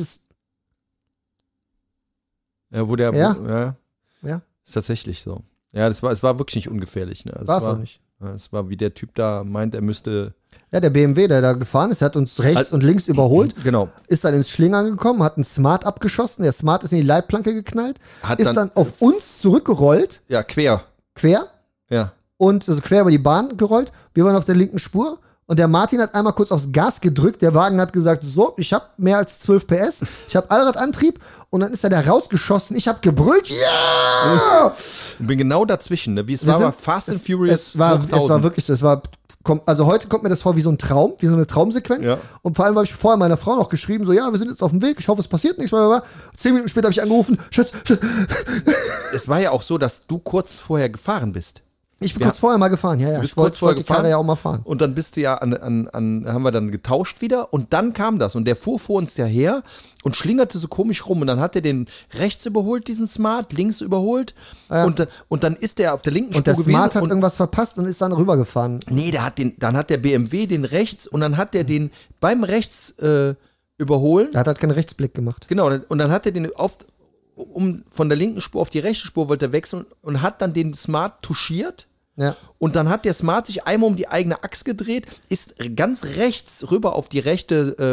Ja. Ist tatsächlich so. Ja, es war wirklich nicht ungefährlich. Ne? War es auch nicht. Es war wie der Typ da meint, er müsste. Ja, der BMW, der da gefahren ist, der hat uns rechts und links überholt, Genau. ist dann ins Schlingern gekommen, hat einen Smart abgeschossen, der Smart ist in die Leitplanke geknallt, Hat ist dann auf uns zurückgerollt, Ja, quer. Ja. und also quer über die Bahn gerollt. Wir waren auf der linken Spur und der Martin hat einmal kurz aufs Gas gedrückt. Der Wagen hat gesagt, so, ich habe mehr als 12 PS, ich habe Allradantrieb und dann ist er da rausgeschossen. Ich habe gebrüllt, ja! Ich bin genau dazwischen. Ne? Wie es war aber Fast and Furious. Es war wirklich so. Also heute kommt mir das vor wie so ein Traum, wie so eine Traumsequenz. Ja. Und vor allem habe ich vorher meiner Frau noch geschrieben, so, ja, wir sind jetzt auf dem Weg, ich hoffe, es passiert nichts. 10 Minuten später habe ich angerufen, Schatz. Es war ja auch so, dass du kurz vorher gefahren bist. Ich bin kurz vorher mal gefahren, ja. bist Ich kurz vorher wollte die Karre gefahren? ja auch mal fahren. Und dann bist du ja haben wir dann getauscht wieder und dann kam das und der fuhr vor uns ja her und schlingerte so komisch rum und dann hat er den rechts überholt, diesen Smart, links überholt und dann ist der auf der linken Und der Spur gewesen. Smart hat irgendwas verpasst und ist dann rübergefahren. Nee, dann hat der BMW den rechts und dann hat der den beim rechts überholen. Er hat halt keinen Rechtsblick gemacht. Genau, und dann hat er den von der linken Spur auf die rechte Spur wollte er wechseln und hat dann den Smart touchiert. Ja. Und dann hat der Smart sich einmal um die eigene Achse gedreht, ist ganz rechts rüber auf die rechte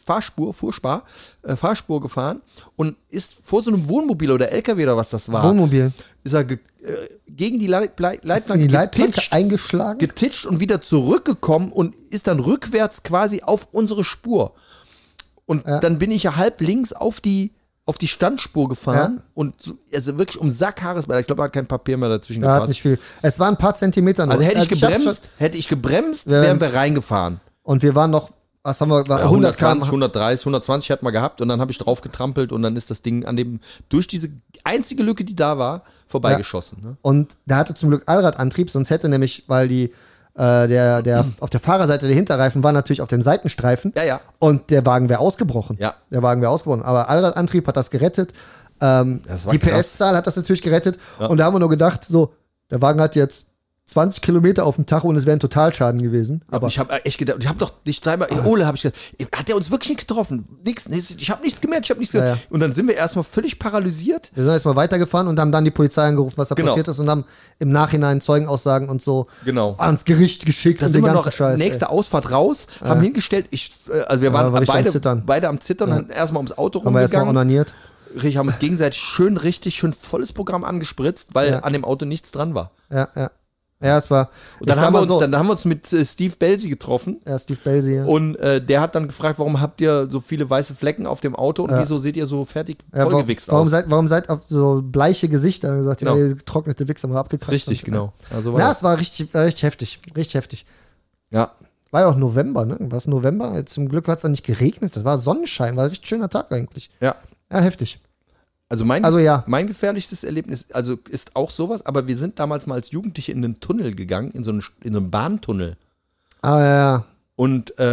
Fahrspur gefahren und ist vor so einem Wohnmobil oder LKW oder was das war. Wohnmobil. Ist er gegen die Leitplanke In die Leitplanke eingeschlagen. getitscht und wieder zurückgekommen und ist dann rückwärts quasi auf unsere Spur. Und dann bin ich ja halb links auf die Standspur gefahren und also wirklich um Sackhaares, weil ich glaube, da hat kein Papier mehr dazwischen Da gepasst. hat nicht viel. Es waren ein paar Zentimeter noch. Also hätte ich schon- gebremst, wären wir reingefahren. Und wir waren noch, was haben wir, 100 120, km/h. 130, 120 hatten wir gehabt und dann habe ich drauf getrampelt und dann ist das Ding durch diese einzige Lücke, die da war, vorbeigeschossen. Ne? Und der hatte zum Glück Allradantrieb, sonst hätte nämlich, weil der auf der Fahrerseite der Hinterreifen war natürlich auf dem Seitenstreifen. Ja. Und der Wagen wäre ausgebrochen. Ja. Der Wagen wäre ausgebrochen. Aber Allradantrieb hat das gerettet. Das war Die krass. PS-Zahl hat das natürlich gerettet. Und da haben wir nur gedacht, so, der Wagen hat jetzt 20 Kilometer auf dem Tacho und es wäre ein Totalschaden gewesen. Aber ich habe echt gedacht, ich habe doch dich dreimal, Ole, habe ich gedacht, hat der uns wirklich nicht getroffen? Nix, ich habe nichts gemerkt, Ja. Und dann sind wir erstmal völlig paralysiert. wir sind erstmal weitergefahren und haben dann die Polizei angerufen, was da Genau. passiert ist und haben im Nachhinein Zeugenaussagen und so Genau. ans Gericht geschickt Da und sind den wir ganzen noch Scheiß. nächste Ausfahrt raus, haben hingestellt, also wir waren war richtig am Zittern. beide am Zittern, haben erstmal ums Auto Haben wir erstmal rumgegangen. onaniert. Richtig, haben uns gegenseitig richtig schön volles Programm angespritzt, weil an dem Auto nichts dran war. Ja, es war. Und dann ich sag haben, mal dann haben wir uns mit Steve Belsi getroffen. Ja, Steve Belsi. Ja. Und der hat dann gefragt, warum habt ihr so viele weiße Flecken auf dem Auto und wieso seht ihr so fertig vollgewichst aus? Warum seid ihr auf so bleiche Gesichter? Gesagt, Genau. ja, ihr getrocknete Wichser mal abgekratzt. Richtig, und, genau. Also Ja, es war richtig heftig. Richtig heftig. Ja. War ja auch November, ne? War es November? Zum Glück hat es dann nicht geregnet. Das war Sonnenschein, war ein richtig schöner Tag eigentlich. Ja. Ja, heftig. Also mein ja. gefährlichstes Erlebnis, also ist auch sowas, aber wir sind damals mal als Jugendliche in einen Tunnel gegangen, in so einen Bahntunnel. Ah, ja. Und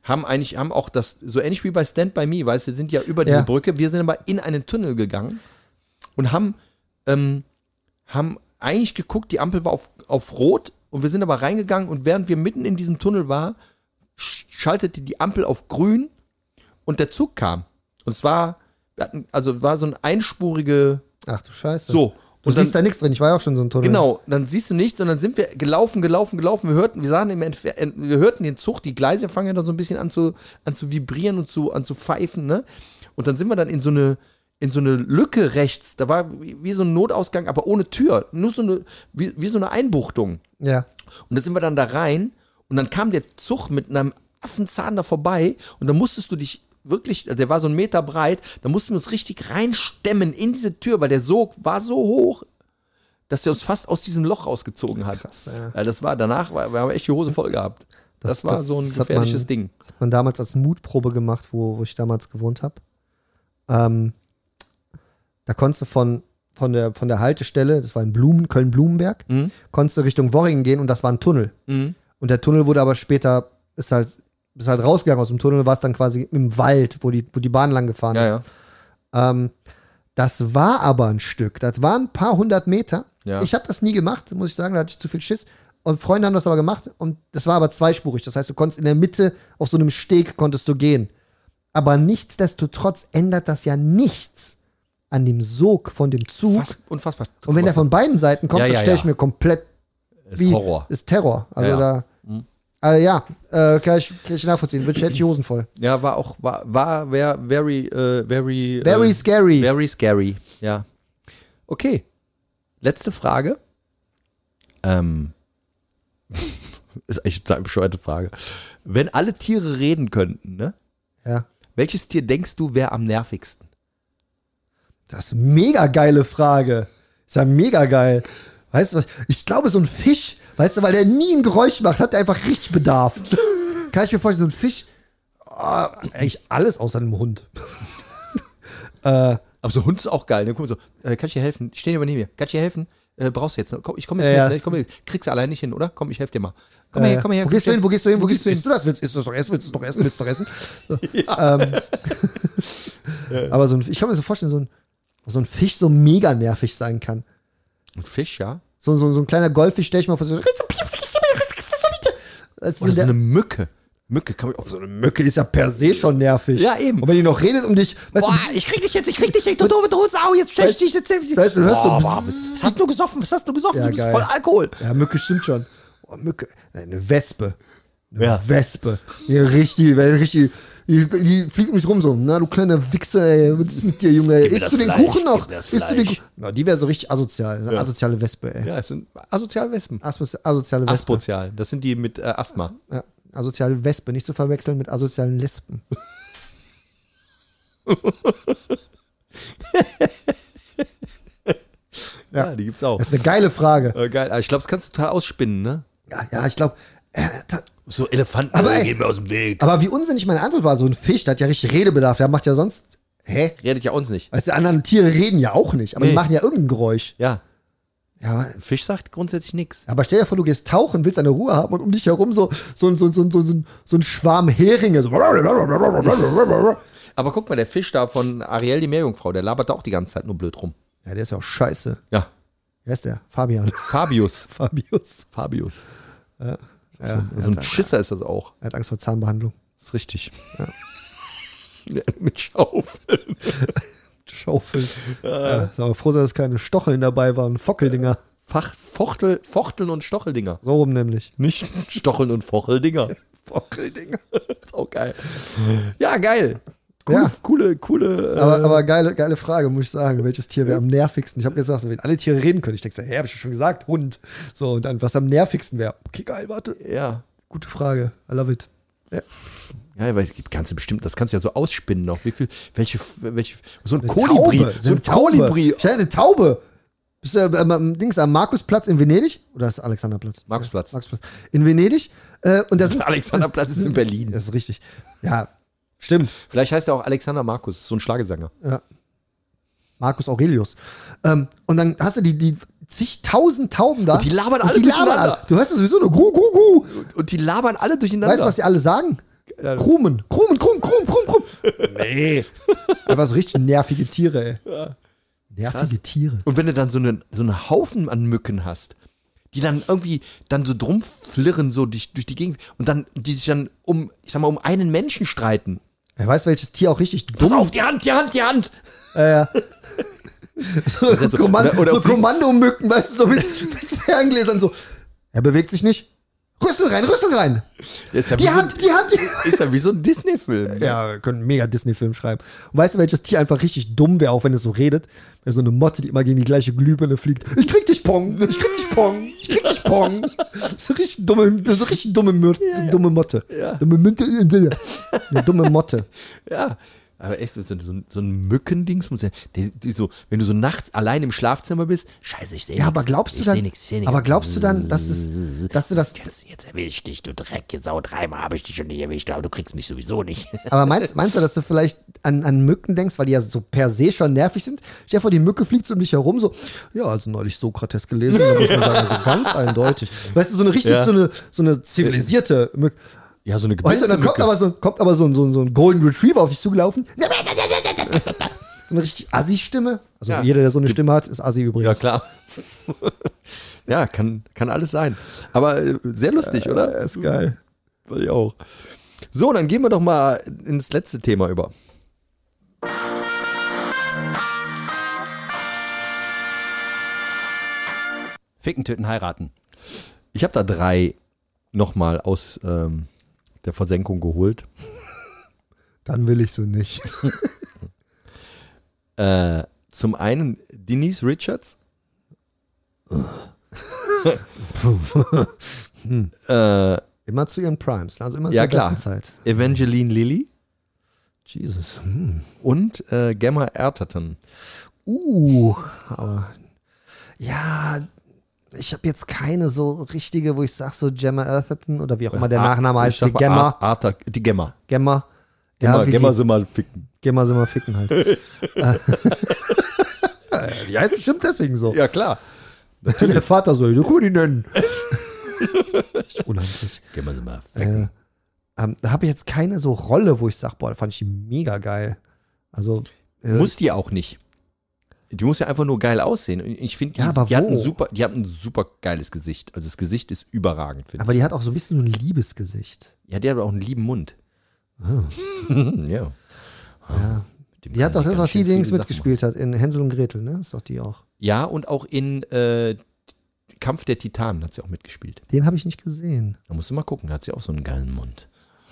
haben auch das, so ähnlich wie bei Stand By Me, weißt du, sind ja über diese Brücke, wir sind aber in einen Tunnel gegangen und haben eigentlich geguckt, die Ampel war auf Rot und wir sind aber reingegangen und während wir mitten in diesem Tunnel waren, schaltete die Ampel auf Grün und der Zug kam. Und es war so ein einspurige. Ach du Scheiße. So. Du siehst da nichts drin, ich war ja auch schon so ein Tunnel. Genau, dann siehst du nichts und dann sind wir gelaufen. Wir hörten den Zug, die Gleise fangen ja dann so ein bisschen an zu vibrieren und an zu pfeifen, ne? Und dann sind wir dann in so eine Lücke rechts, da war wie so ein Notausgang, aber ohne Tür, nur wie so eine Einbuchtung. Ja. Und da sind wir dann da rein und dann kam der Zug mit einem Affenzahn da vorbei und dann musstest du dich wirklich, der war so 1 Meter breit, da mussten wir uns richtig reinstemmen in diese Tür, weil der Sog war so hoch, dass der uns fast aus diesem Loch rausgezogen hat. Krass, ja. Das war, danach, wir haben echt die Hose voll gehabt. Das war so ein gefährliches Ding. Das hat man damals als Mutprobe gemacht, wo ich damals gewohnt habe. Da konntest du von der Haltestelle, das war in Köln-Blumenberg, konntest du Richtung Worringen gehen und das war ein Tunnel. Und der Tunnel wurde aber später, ist halt rausgegangen aus dem Tunnel und warst dann quasi im Wald, wo die Bahn lang gefahren ist. Ja. Das war aber ein Stück, das waren ein paar 100 Meter. Ja. Ich habe das nie gemacht, muss ich sagen, da hatte ich zu viel Schiss. Und Freunde haben das aber gemacht und das war aber zweispurig. Das heißt, du konntest in der Mitte auf so einem Steg konntest du gehen. Aber nichtsdestotrotz ändert das ja nichts an dem Sog von dem Zug. Unfassbar. Und wenn der von beiden Seiten kommt, dann stelle ich mir komplett Horror. Ist Terror. Also kann ich nachvollziehen. Hätte ich die Hosen voll. Ja, war very scary. Very scary, ja. Okay. Letzte Frage. Ist echt eine bescheuerte Frage. Wenn alle Tiere reden könnten, ne? Ja. Welches Tier denkst du wäre am nervigsten? Das ist eine mega geile Frage. Ist ja mega geil. Weißt du was? Ich glaube, so ein Fisch, weißt du, weil der nie ein Geräusch macht, hat der einfach richtig Bedarf. Kann ich mir vorstellen, so ein Fisch, eigentlich alles außer einem Hund. Aber so ein Hund ist auch geil. Ne? Guck mal so, kann ich dir helfen? Ich stehe aber neben mir. Kann ich dir helfen? Brauchst du jetzt? Komm, ich komme jetzt mit. Ich komm mit. Kriegst du allein nicht hin, oder? Komm, ich helfe dir mal. Komm her. Wo gehst du hin? Isst du das? Willst du das doch essen? Willst du es doch essen? So. Aber ich kann mir so vorstellen, so ein Fisch so mega nervig sein kann. Ein Fisch, ja? So ein kleiner Goldfisch, stell ich mal vor, so eine Mücke. So eine Mücke ist ja per se schon nervig. Ja, eben. Und wenn die noch redet um dich, weißt du, ich krieg dich jetzt, du doofe Sau, jetzt stell ich dich, weißt du, hörst du, was hast du gesoffen? Ja, du bist geil. voll Alkohol. Ja, Mücke stimmt schon. Oh, Mücke, eine Wespe. Wespe. Ja, richtig, die fliegt mich rum so, na, du kleiner Wichser, ey, was ist mit dir, Junge? Isst du den Kuchen noch? Isst du den Kuchen? Na, die wäre so richtig asozial, eine asoziale Wespe, ey. Ja, es sind asoziale Wespen. Asoziale Wespe. Aspozial, das sind die mit Asthma. Ja, asoziale Wespe, nicht zu verwechseln mit asozialen Lesben. Ja, die gibt's auch. Das ist eine geile Frage. Geil, ich glaube, das kannst du total ausspinnen, ne? Ja, ich glaube, so Elefanten gehen mir aus dem Weg. Aber wie unsinnig meine Antwort war, so ein Fisch, der hat ja richtig Redebedarf, der macht ja sonst, redet ja uns nicht. Weißt du, anderen Tiere reden ja auch nicht, aber die machen ja irgendein Geräusch. Ja. Ja, ein Fisch sagt grundsätzlich nichts. Aber stell dir vor, du gehst tauchen, willst eine Ruhe haben und um dich herum so ein Schwarm Heringe. So. Aber guck mal, der Fisch da von Ariel, die Meerjungfrau, der labert da auch die ganze Zeit nur blöd rum. Ja, der ist ja auch scheiße. Ja. Wer ist der? Fabian. Fabius. Ja. So ein Schisser ist das auch. Er hat Angst vor Zahnbehandlung. Das ist richtig. Ja. Mit Schaufeln. Ja, aber froh, dass es keine Stocheln dabei waren. Fockeldinger. Fochteln und Stocheldinger. So rum nämlich. Nicht Stocheln und Focheldinger. Focheldinger. Ist auch geil. Ja, geil. Coole. Aber geile Frage, muss ich sagen. Welches Tier wäre am nervigsten? Ich habe gesagt, wenn alle Tiere reden können, ich denke, hab ich schon gesagt, Hund. So, und dann, was am nervigsten wäre. Okay, geil, warte. Ja. Gute Frage. I love it. Ja, weil es gibt ganze bestimmt, das kannst du ja so ausspinnen noch. Welche so ein eine Kolibri. Taube. So ein Kolibri. Ich hatte eine Taube. Bist du am Markusplatz in Venedig? Oder ist Alexanderplatz? Markusplatz. In Venedig. Und das Alexanderplatz ist in Berlin. Das ist richtig. Ja, stimmt. Vielleicht heißt er auch Alexander Markus, so ein Schlagesänger. Ja. Marcus Aurelius. Und dann hast du die zigtausend Tauben da. Und die labern alle durcheinander. Du hörst ja sowieso nur Gu. Und die labern alle durcheinander. Weißt du, was die alle sagen? Krumen. Nee. Einfach so richtig nervige Tiere, ey. Ja. Nervige Tiere. Und wenn du dann so einen Haufen an Mücken hast, die dann irgendwie dann so drum flirren, so durch die Gegend und dann, die sich dann um einen Menschen streiten. Er weiß, welches Tier auch richtig dumm. Pass auf, die Hand! So Kommandomücken, weißt du, so mit Ferngläsern so. Er bewegt sich nicht. Rüssel rein. Die Hand. Ist ja wie so ein Disney-Film. Ne? Ja, wir können einen mega Disney-Film schreiben. Und weißt du, welches Tier einfach richtig dumm wäre, auch wenn es so redet? Wäre so eine Motte, die immer gegen die gleiche Glühbirne fliegt. Ich krieg dich, Pong. So richtig dumme Motte. Ja. Eine dumme Motte. Ja. Aber echt, so ein Mückendings, die so, wenn du so nachts allein im Schlafzimmer bist, scheiße, ich sehe nichts. Ja, aber glaubst du dann, dass du das... Jetzt erwische ich dich, du Drecksau, 3-mal habe ich dich schon nicht erwischt, aber du kriegst mich sowieso nicht. Aber meinst du, dass du vielleicht an Mücken denkst, weil die ja so per se schon nervig sind? Stell dir vor, die Mücke fliegt so um dich herum, so, ja, also neulich Sokrates gelesen, da muss man sagen, also ganz eindeutig. Weißt du, so eine richtig, so eine zivilisierte Mücke. Ja, so eine Weißt du, dann kommt aber so ein Golden Retriever auf dich zugelaufen. So eine richtig Assi-Stimme. Also jeder, der so eine Stimme hat, ist Assi übrigens. Ja, klar. Ja, kann alles sein. Aber sehr lustig, oder? Ist geil. Fand ich auch. So, dann gehen wir doch mal ins letzte Thema über. Ficken, töten, heiraten. Ich habe da 3 nochmal aus der Versenkung geholt. Dann will ich so nicht. Zum einen Denise Richards. Immer zu ihren Primes, also immer Ja, zur klar. besten Zeit. Evangeline Lilly Jesus. und Gemma Arterton. Aber ja, ich habe jetzt keine so richtige, wo ich sage, so Gemma Arterton oder wie auch immer der Nachname heißt. Die Gemma. Die Gemma. Gemma. Gemma sie mal ficken. Gemma sind wir ficken halt. Die heißt bestimmt deswegen so. Ja, klar. Der Vater soll, so cool die nennen. Echt unheimlich. Gemma sie mal ficken. Da habe ich jetzt keine so Rolle, wo ich sage, boah, da fand ich die mega geil. Also Muss die auch nicht. Die muss ja einfach nur geil aussehen. Und ich finde, Ja, aber die hat wo? ein super geiles Gesicht. Also das Gesicht ist überragend, finde ich. aber die hat auch so ein bisschen so ein Liebesgesicht. Ja, die hat auch einen lieben Mund. Ja. Die hat doch, das ist auch die, die links mitgespielt hat, in Hänsel und Gretel, ne? Das ist doch die auch. Ja, und auch in Kampf der Titanen hat sie auch mitgespielt. Den habe ich nicht gesehen. Da musst du mal gucken, da hat sie auch so einen geilen Mund.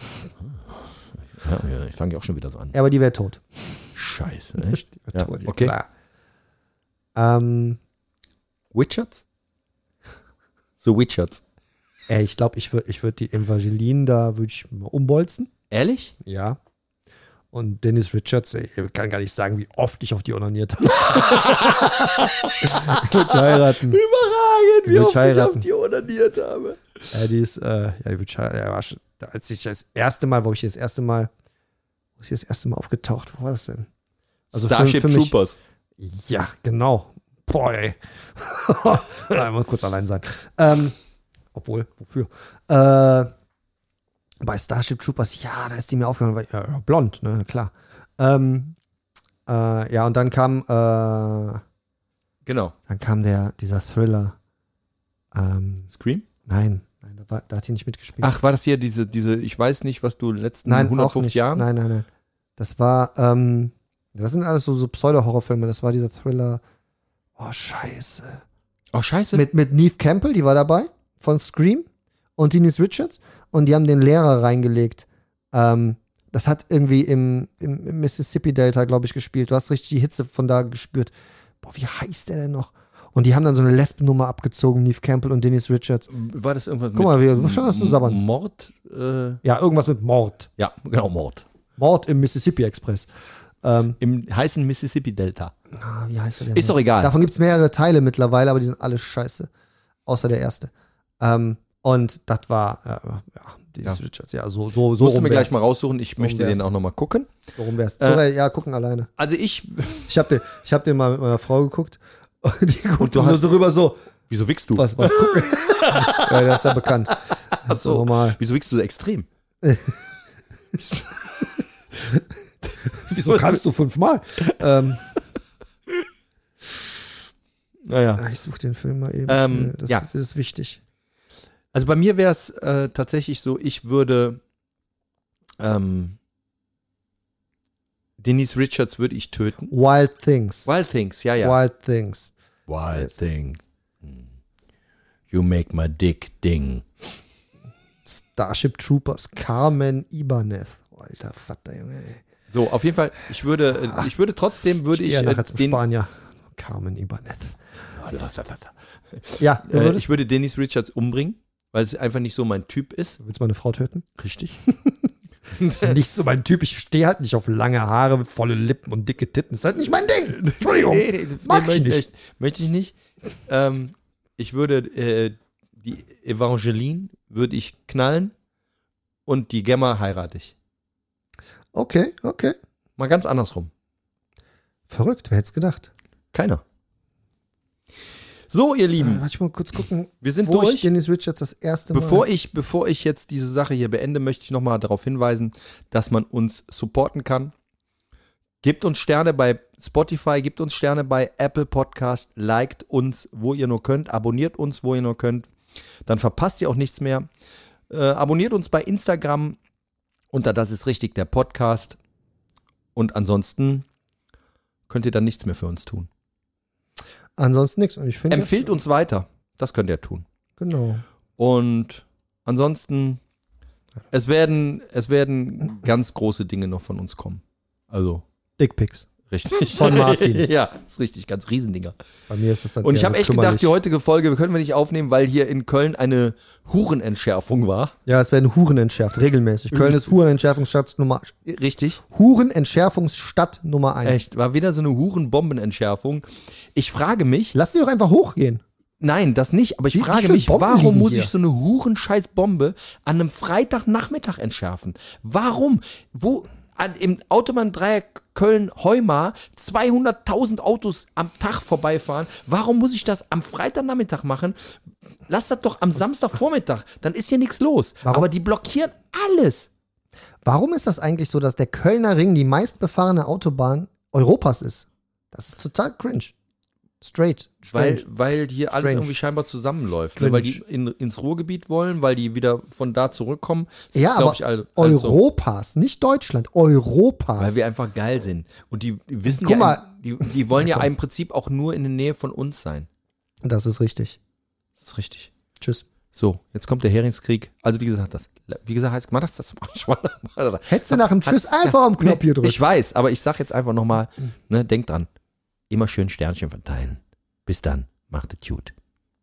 Ja, ich fange ja auch schon wieder so an. Ja, aber die wäre tot. Scheiße, echt? Die wär Ja, tot, okay. klar. Witcherts? So Witcherts. Ich glaube, ich würd die Evangeline da würde ich mal umbolzen. Ehrlich? Ja. Und Dennis Richards, ich kann gar nicht sagen, wie oft ich auf die onaniert habe. Ich würde heiraten. Überragend, wie würd oft ich heiraten. auf die onaniert habe. Ja, die ist, ja, ich würde heiraten. Ja, war schon, als ich das erste Mal aufgetaucht, wo war das denn? Also Starship für mich, Troopers. Ja, genau. Boah, ey. Ich muss kurz allein sein. Obwohl, wofür? Bei Starship Troopers, ja, da ist die mir aufgefallen, weil, ja, blond, ne, klar. Ja, und dann kam, Genau. dieser Thriller. Scream? Nein, da hat die nicht mitgespielt. Ach, war das hier diese, ich weiß nicht, was du in den letzten nein, 150 auch nicht. Jahren? Nein. Das war, das sind alles so Pseudo-Horrorfilme. Das war dieser Thriller. Oh, scheiße. Oh, scheiße. Mit Neve Campbell, die war dabei, von Scream. Und Denise Richards. Und die haben den Lehrer reingelegt. Das hat irgendwie im Mississippi-Delta, glaube ich, gespielt. Du hast richtig die Hitze von da gespürt. Boah, wie heißt der denn noch? Und die haben dann so eine Lesbennummer abgezogen, Neve Campbell und Denise Richards. War das irgendwas Guck mal, was hast du sabbern? Mord? Ja, irgendwas mit Mord. Ja, genau, Mord. Mord im Mississippi Express. Im heißen Mississippi-Delta. Wie heißt der denn? Ist doch egal. Davon gibt es mehrere Teile mittlerweile, aber die sind alle scheiße. Außer der erste. Und das war, Denise Richards. Ja, so Musst du mir gleich mal raussuchen. Ich möchte den auch noch mal gucken. Worum wär's? Ja, gucken alleine. Also ich hab den mal mit meiner Frau geguckt. Und die guckt du nur hast- so rüber so, Wieso wickst du? was gucken? Ja, das ist ja bekannt. Das ist so. normal. Wieso wickst du so extrem? Wieso kannst du 5-mal? Naja. Ich suche den Film mal eben. Das ist wichtig. Also bei mir wäre es tatsächlich so, ich würde Denise Richards würde ich töten. Wild Things. Wild Things, ja. Wild Things. Wild Thing. You make my dick ding. Starship Troopers. Carmen Ibanez. Alter Vater, Junge. Ey. So, auf jeden Fall, ich würde trotzdem, ich nachher zum Spanier. Carmen Ibanez. Ja, ich würde Denise Richards umbringen, weil es einfach nicht so mein Typ ist. Du willst meine Frau töten? Richtig. Das ist nicht so mein Typ. Ich stehe halt nicht auf lange Haare, volle Lippen und dicke Titten. Das ist halt nicht mein Ding. Entschuldigung. Mag ich nicht. Möchte ich nicht. Ich würde die Evangeline würde ich knallen und die Gemma heirate ich. Okay. Mal ganz andersrum. Verrückt, wer hätte es gedacht? Keiner. So, ihr Lieben. Warte ich mal kurz gucken. Wir sind wo durch. Ich Denise Richards das erste Mal. Bevor ich jetzt diese Sache hier beende, möchte ich nochmal darauf hinweisen, dass man uns supporten kann. Gebt uns Sterne bei Spotify, gebt uns Sterne bei Apple Podcast, liked uns, wo ihr nur könnt, abonniert uns, wo ihr nur könnt. Dann verpasst ihr auch nichts mehr. Abonniert uns bei Instagram unter Das ist richtig, der Podcast. Und ansonsten könnt ihr dann nichts mehr für uns tun. Ansonsten nichts. Und ich finde empfehlt uns weiter. Das könnt ihr tun. Genau. Und ansonsten, es werden ganz große Dinge noch von uns kommen. Also. Dickpics. Richtig. Von Martin. Ja, ist richtig. Ganz Riesendinger. Bei mir ist das dann und ich habe so echt gedacht, die heutige Folge können wir nicht aufnehmen, weil hier in Köln eine Hurenentschärfung war. Ja, es werden Huren entschärft, regelmäßig. Köln ist Hurenentschärfungsstadt Nummer... Richtig. Hurenentschärfungsstadt Nummer 1. Echt, war wieder so eine Hurenbombenentschärfung. Ich frage mich... Lass die doch einfach hochgehen. Nein, das nicht, aber ich Wie frage viele mich, Bomben warum liegen muss hier? ich so eine Hurenscheiß-Bombe an einem Freitagnachmittag entschärfen? Warum? Im Autobahndreieck Köln-Heumar 200.000 Autos am Tag vorbeifahren. Warum muss ich das am Freitagnachmittag machen? Lass das doch am Samstagvormittag. Dann ist hier nichts los. Warum? Aber die blockieren alles. Warum ist das eigentlich so, dass der Kölner Ring die meistbefahrene Autobahn Europas ist? Das ist total cringe. Strange. Weil hier alles irgendwie scheinbar zusammenläuft. Ne? Weil die ins Ruhrgebiet wollen, weil die wieder von da zurückkommen. Das ja, ist, aber ich, alles Europas, nicht Deutschland, Europas. Weil wir einfach geil sind. Und die wissen Guck ja, mal. die wollen ja im Prinzip auch nur in der Nähe von uns sein. Das ist richtig. Das ist richtig. Tschüss. So, jetzt kommt der Heringskrieg. Also wie gesagt, mach das. Hättest du nach dem Tschüss einfach am Knopf hier drücken. Ich weiß, aber ich sag jetzt einfach nochmal, ne, denk dran. Immer schön Sternchen verteilen. Bis dann, macht es gut.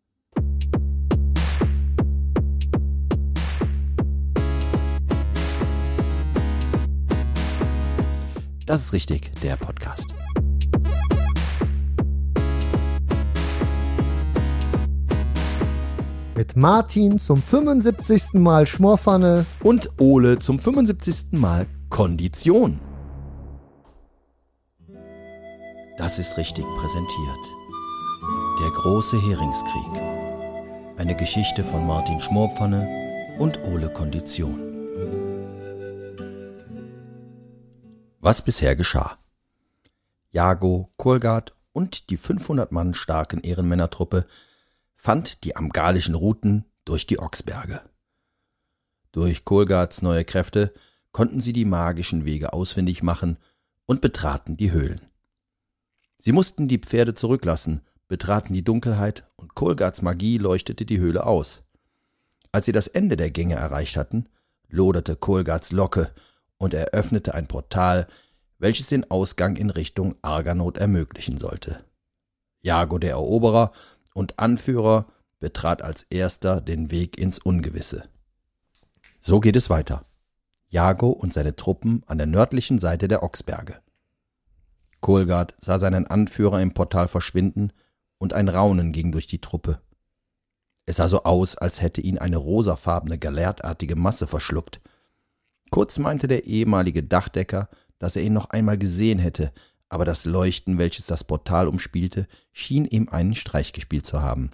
Das ist richtig, der Podcast. Mit Martin zum 75. Mal Schmorpfanne Und Ole zum 75. Mal Kondition. Das ist richtig präsentiert. Der große Heringskrieg. Eine Geschichte von Martin Schmorpfanne und Ole Kondition. Was bisher geschah. Jago, Kohlgard und die 500 Mann starken Ehrenmännertruppe fand die amgalischen Routen durch die Ochsberge. Durch Kohlgards neue Kräfte konnten sie die magischen Wege ausfindig machen und betraten die Höhlen. Sie mussten die Pferde zurücklassen, betraten die Dunkelheit und Kohlgards Magie leuchtete die Höhle aus. Als sie das Ende der Gänge erreicht hatten, loderte Kohlgards Locke und er öffnete ein Portal, welches den Ausgang in Richtung Arganot ermöglichen sollte. Jago, der Eroberer und Anführer, betrat als erster den Weg ins Ungewisse. So geht es weiter. Jago und seine Truppen an der nördlichen Seite der Ochsberge. Kohlgard sah seinen Anführer im Portal verschwinden und ein Raunen ging durch die Truppe. Es sah so aus, als hätte ihn eine rosafarbene, galertartige Masse verschluckt. Kurz meinte der ehemalige Dachdecker, dass er ihn noch einmal gesehen hätte, aber das Leuchten, welches das Portal umspielte, schien ihm einen Streich gespielt zu haben.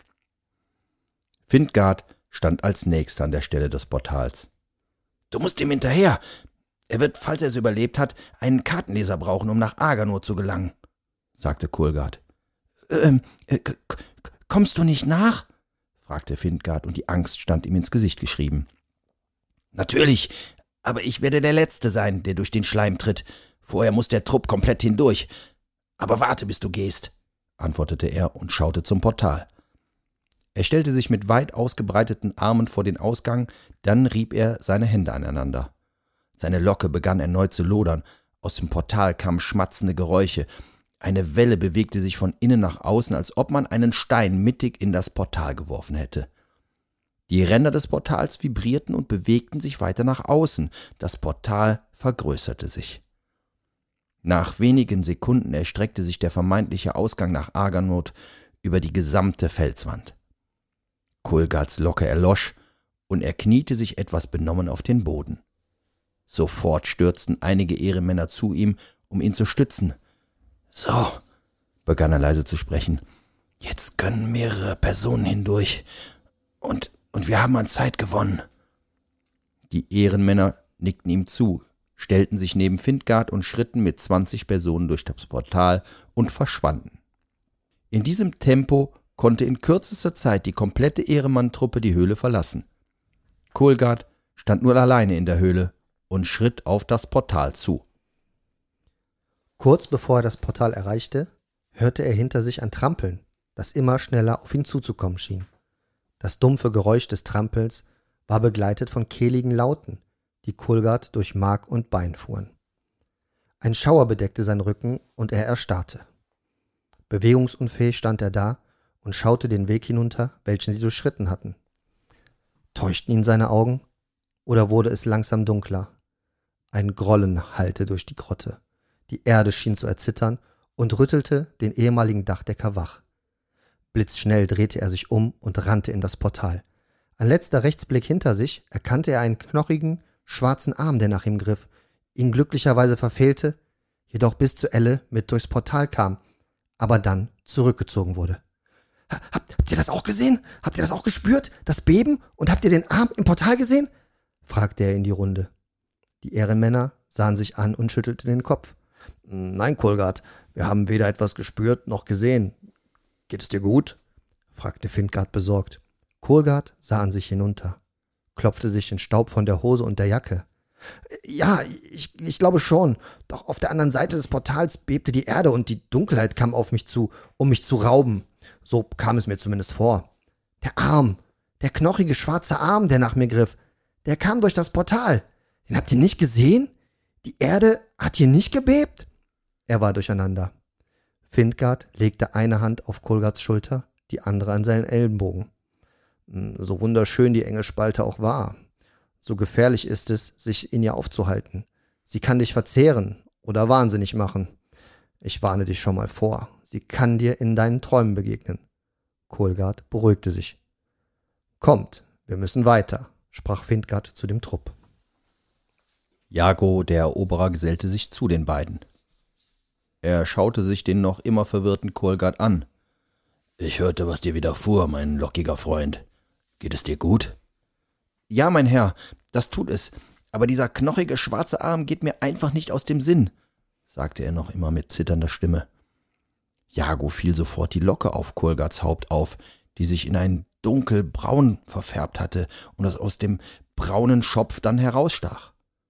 Findgard stand als Nächster an der Stelle des Portals. »Du musst ihm hinterher! Er wird, falls er es überlebt hat, einen Kartenleser brauchen, um nach Aganor zu gelangen, sagte Kolgard. Kommst du nicht nach? Fragte Findgard, und die Angst stand ihm ins Gesicht geschrieben. Natürlich, aber ich werde der Letzte sein, der durch den Schleim tritt. Vorher muss der Trupp komplett hindurch. Aber warte, bis du gehst, antwortete er und schaute zum Portal. Er stellte sich mit weit ausgebreiteten Armen vor den Ausgang, dann rieb er seine Hände aneinander. Seine Locke begann erneut zu lodern, aus dem Portal kamen schmatzende Geräusche. Eine Welle bewegte sich von innen nach außen, als ob man einen Stein mittig in das Portal geworfen hätte. Die Ränder des Portals vibrierten und bewegten sich weiter nach außen. Das Portal vergrößerte sich. Nach wenigen Sekunden erstreckte sich der vermeintliche Ausgang nach Aganor über die gesamte Felswand. Kolgards Locke erlosch, und er kniete sich etwas benommen auf den Boden. Sofort stürzten einige Ehrenmänner zu ihm, um ihn zu stützen. »So«, begann er leise zu sprechen, »jetzt können mehrere Personen hindurch, und wir haben an Zeit gewonnen.« Die Ehrenmänner nickten ihm zu, stellten sich neben Findgard und schritten mit 20 Personen durch das Portal und verschwanden. In diesem Tempo konnte in kürzester Zeit die komplette Ehrenmann-Truppe die Höhle verlassen. Kolgard stand nur alleine in der Höhle und schritt auf das Portal zu. Kurz bevor er das Portal erreichte, hörte er hinter sich ein Trampeln, das immer schneller auf ihn zuzukommen schien. Das dumpfe Geräusch des Trampels war begleitet von kehligen Lauten, die Kolgard durch Mark und Bein fuhren. Ein Schauer bedeckte seinen Rücken und er erstarrte. Bewegungsunfähig stand er da und schaute den Weg hinunter, welchen sie durchschritten hatten. Täuschten ihn seine Augen, oder wurde es langsam dunkler? Ein Grollen hallte durch die Grotte. Die Erde schien zu erzittern und rüttelte den ehemaligen Dachdecker wach. Blitzschnell drehte er sich um und rannte in das Portal. Ein letzter Rechtsblick hinter sich erkannte er einen knochigen, schwarzen Arm, der nach ihm griff, ihn glücklicherweise verfehlte, jedoch bis zu Elle mit durchs Portal kam, aber dann zurückgezogen wurde. »Habt ihr das auch gesehen? Habt ihr das auch gespürt? Das Beben? Und habt ihr den Arm im Portal gesehen?« fragte er in die Runde. Die Ehrenmänner sahen sich an und schüttelten den Kopf. »Nein, Kolgard, wir haben weder etwas gespürt noch gesehen. Geht es dir gut?« fragte Findgard besorgt. Kolgard sah an sich hinunter, klopfte sich den Staub von der Hose und der Jacke. »Ja, ich glaube schon. Doch auf der anderen Seite des Portals bebte die Erde und die Dunkelheit kam auf mich zu, um mich zu rauben. So kam es mir zumindest vor. Der Arm, der knochige schwarze Arm, der nach mir griff, der kam durch das Portal. Den habt ihr nicht gesehen? Die Erde hat hier nicht gebebt?« Er war durcheinander. Findgard legte eine Hand auf Kolgards Schulter, die andere an seinen Ellenbogen. »So wunderschön die enge Spalte auch war. So gefährlich ist es, sich in ihr aufzuhalten. Sie kann dich verzehren oder wahnsinnig machen. Ich warne dich schon mal vor. Sie kann dir in deinen Träumen begegnen.« Kolgard beruhigte sich. »Kommt, wir müssen weiter«, sprach Findgard zu dem Trupp. Jago, der Eroberer, gesellte sich zu den beiden. Er schaute sich den noch immer verwirrten Kolgard an. »Ich hörte, was dir widerfuhr, mein lockiger Freund. Geht es dir gut?« »Ja, mein Herr, das tut es, aber dieser knochige schwarze Arm geht mir einfach nicht aus dem Sinn«, sagte er noch immer mit zitternder Stimme. Jago fiel sofort die Locke auf Kolgards Haupt auf, die sich in ein dunkelbraun verfärbt hatte und das aus dem braunen Schopf dann herausstach.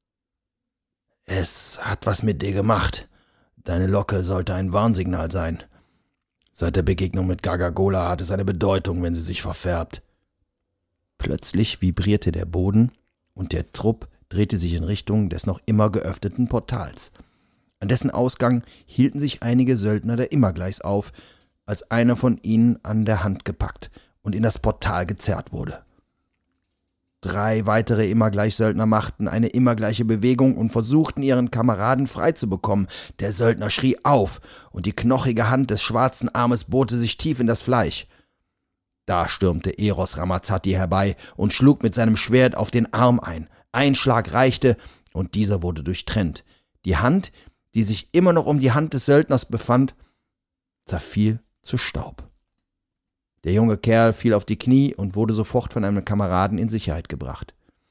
»Es hat was mit dir gemacht. Deine Locke sollte ein Warnsignal sein. Seit der Begegnung mit Gargagola hat es eine Bedeutung, wenn sie sich verfärbt.« Plötzlich vibrierte der Boden und der Trupp drehte sich in Richtung des noch immer geöffneten Portals. An dessen Ausgang hielten sich einige Söldner der Immergleichs auf, als einer von ihnen an der Hand gepackt und in das Portal gezerrt wurde. 3 weitere Immergleich-Söldner machten eine immergleiche Bewegung und versuchten, ihren Kameraden freizubekommen. Der Söldner schrie auf, und die knochige Hand des schwarzen Armes bohrte sich tief in das Fleisch. Da stürmte Eros Ramazzotti herbei und schlug mit seinem Schwert auf den Arm ein. Ein Schlag reichte, und dieser wurde durchtrennt. Die Hand, die sich immer noch um die Hand des Söldners befand, zerfiel zu Staub. Der junge Kerl fiel auf die Knie und wurde sofort von einem Kameraden in Sicherheit gebracht.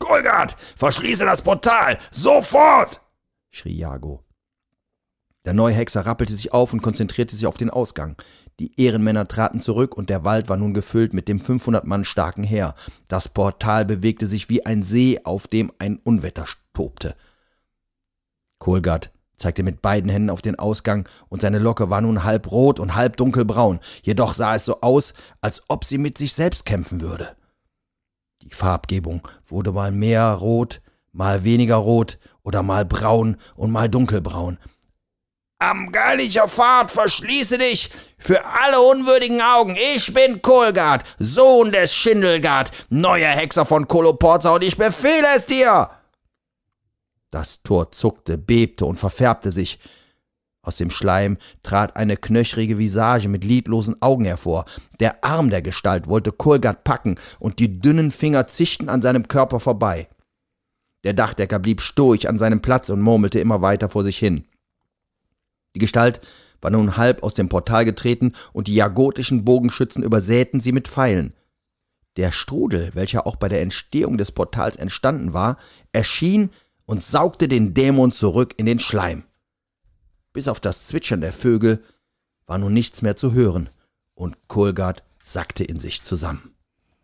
Kolgard, verschließe das Portal! Sofort! Schrie Jago. Der neue Hexer rappelte sich auf und konzentrierte sich auf den Ausgang. Die Ehrenmänner traten zurück und der Wald war nun gefüllt mit dem 500 Mann starken Heer. Das Portal bewegte sich wie ein See, auf dem ein Unwetter tobte. Kolgard zeigte mit beiden Händen auf den Ausgang und seine Locke war nun halb rot und halb dunkelbraun. Jedoch sah es so aus, als ob sie mit sich selbst kämpfen würde. Die Farbgebung wurde mal mehr rot, mal weniger rot oder mal braun und mal dunkelbraun. »Am Gallicher Pfad, verschließe dich! Für alle unwürdigen Augen, ich bin Kolgard, Sohn des Schindelgard, neuer Hexer von Koloporza, und ich befehle es dir!« Das Tor zuckte, bebte und verfärbte sich. Aus dem Schleim trat eine knöchrige Visage mit lidlosen Augen hervor. Der Arm der Gestalt wollte Kolgard packen, und die dünnen Finger zischten an seinem Körper vorbei. Der Dachdecker blieb stoisch an seinem Platz und murmelte immer weiter vor sich hin. Die Gestalt war nun halb aus dem Portal getreten, und die jagotischen Bogenschützen übersäten sie mit Pfeilen. Der Strudel, welcher auch bei der Entstehung des Portals entstanden war, erschien und saugte den Dämon zurück in den Schleim. Bis auf das Zwitschern der Vögel war nun nichts mehr zu hören, und Kolgard sackte in sich zusammen.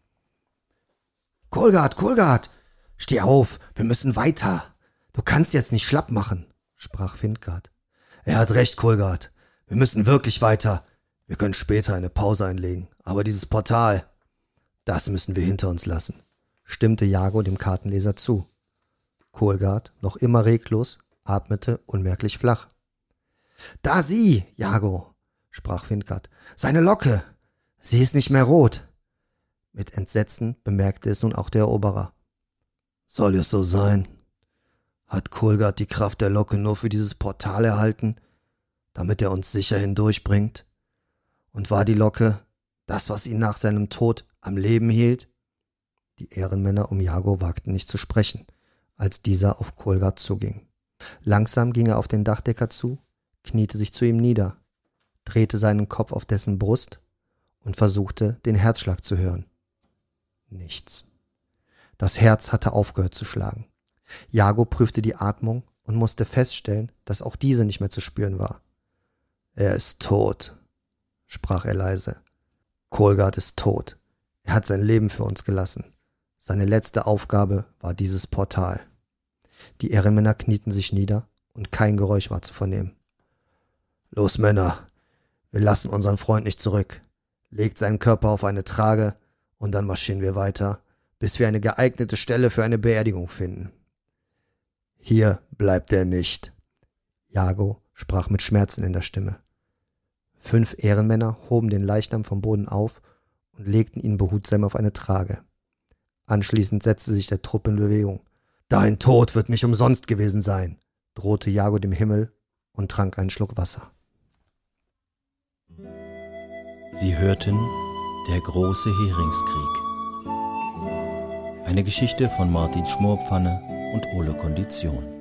Kolgard, steh auf, wir müssen weiter. Du kannst jetzt nicht schlapp machen, sprach Findgard. Er hat recht, Kolgard. Wir müssen wirklich weiter. Wir können später eine Pause einlegen. Aber dieses Portal, das müssen wir hinter uns lassen, stimmte Jago dem Kartenleser zu. Kolgard, noch immer reglos, atmete unmerklich flach. »Da sieh, Jago«, sprach Findgard, »seine Locke. Sie ist nicht mehr rot.« Mit Entsetzen bemerkte es nun auch der Eroberer. »Soll es so sein? Hat Kolgard die Kraft der Locke nur für dieses Portal erhalten, damit er uns sicher hindurchbringt? Und war die Locke das, was ihn nach seinem Tod am Leben hielt?« Die Ehrenmänner um Jago wagten nicht zu sprechen, als dieser auf Kolgard zuging. Langsam ging er auf den Dachdecker zu, kniete sich zu ihm nieder, drehte seinen Kopf auf dessen Brust und versuchte, den Herzschlag zu hören. Nichts. Das Herz hatte aufgehört zu schlagen. Jago prüfte die Atmung und musste feststellen, dass auch diese nicht mehr zu spüren war. »Er ist tot«, sprach er leise. »Kolgard ist tot. Er hat sein Leben für uns gelassen. Seine letzte Aufgabe war dieses Portal.« Die Ehrenmänner knieten sich nieder und kein Geräusch war zu vernehmen. »Los, Männer, wir lassen unseren Freund nicht zurück. Legt seinen Körper auf eine Trage und dann marschieren wir weiter, bis wir eine geeignete Stelle für eine Beerdigung finden.« »Hier bleibt er nicht«, Jago sprach mit Schmerzen in der Stimme. 5 Ehrenmänner hoben den Leichnam vom Boden auf und legten ihn behutsam auf eine Trage. Anschließend setzte sich der Trupp in Bewegung. »Dein Tod wird nicht umsonst gewesen sein«, drohte Jago dem Himmel und trank einen Schluck Wasser. Sie hörten Der große Heringskrieg. Eine Geschichte von Martin Schmorpfanne und Ole Kondition.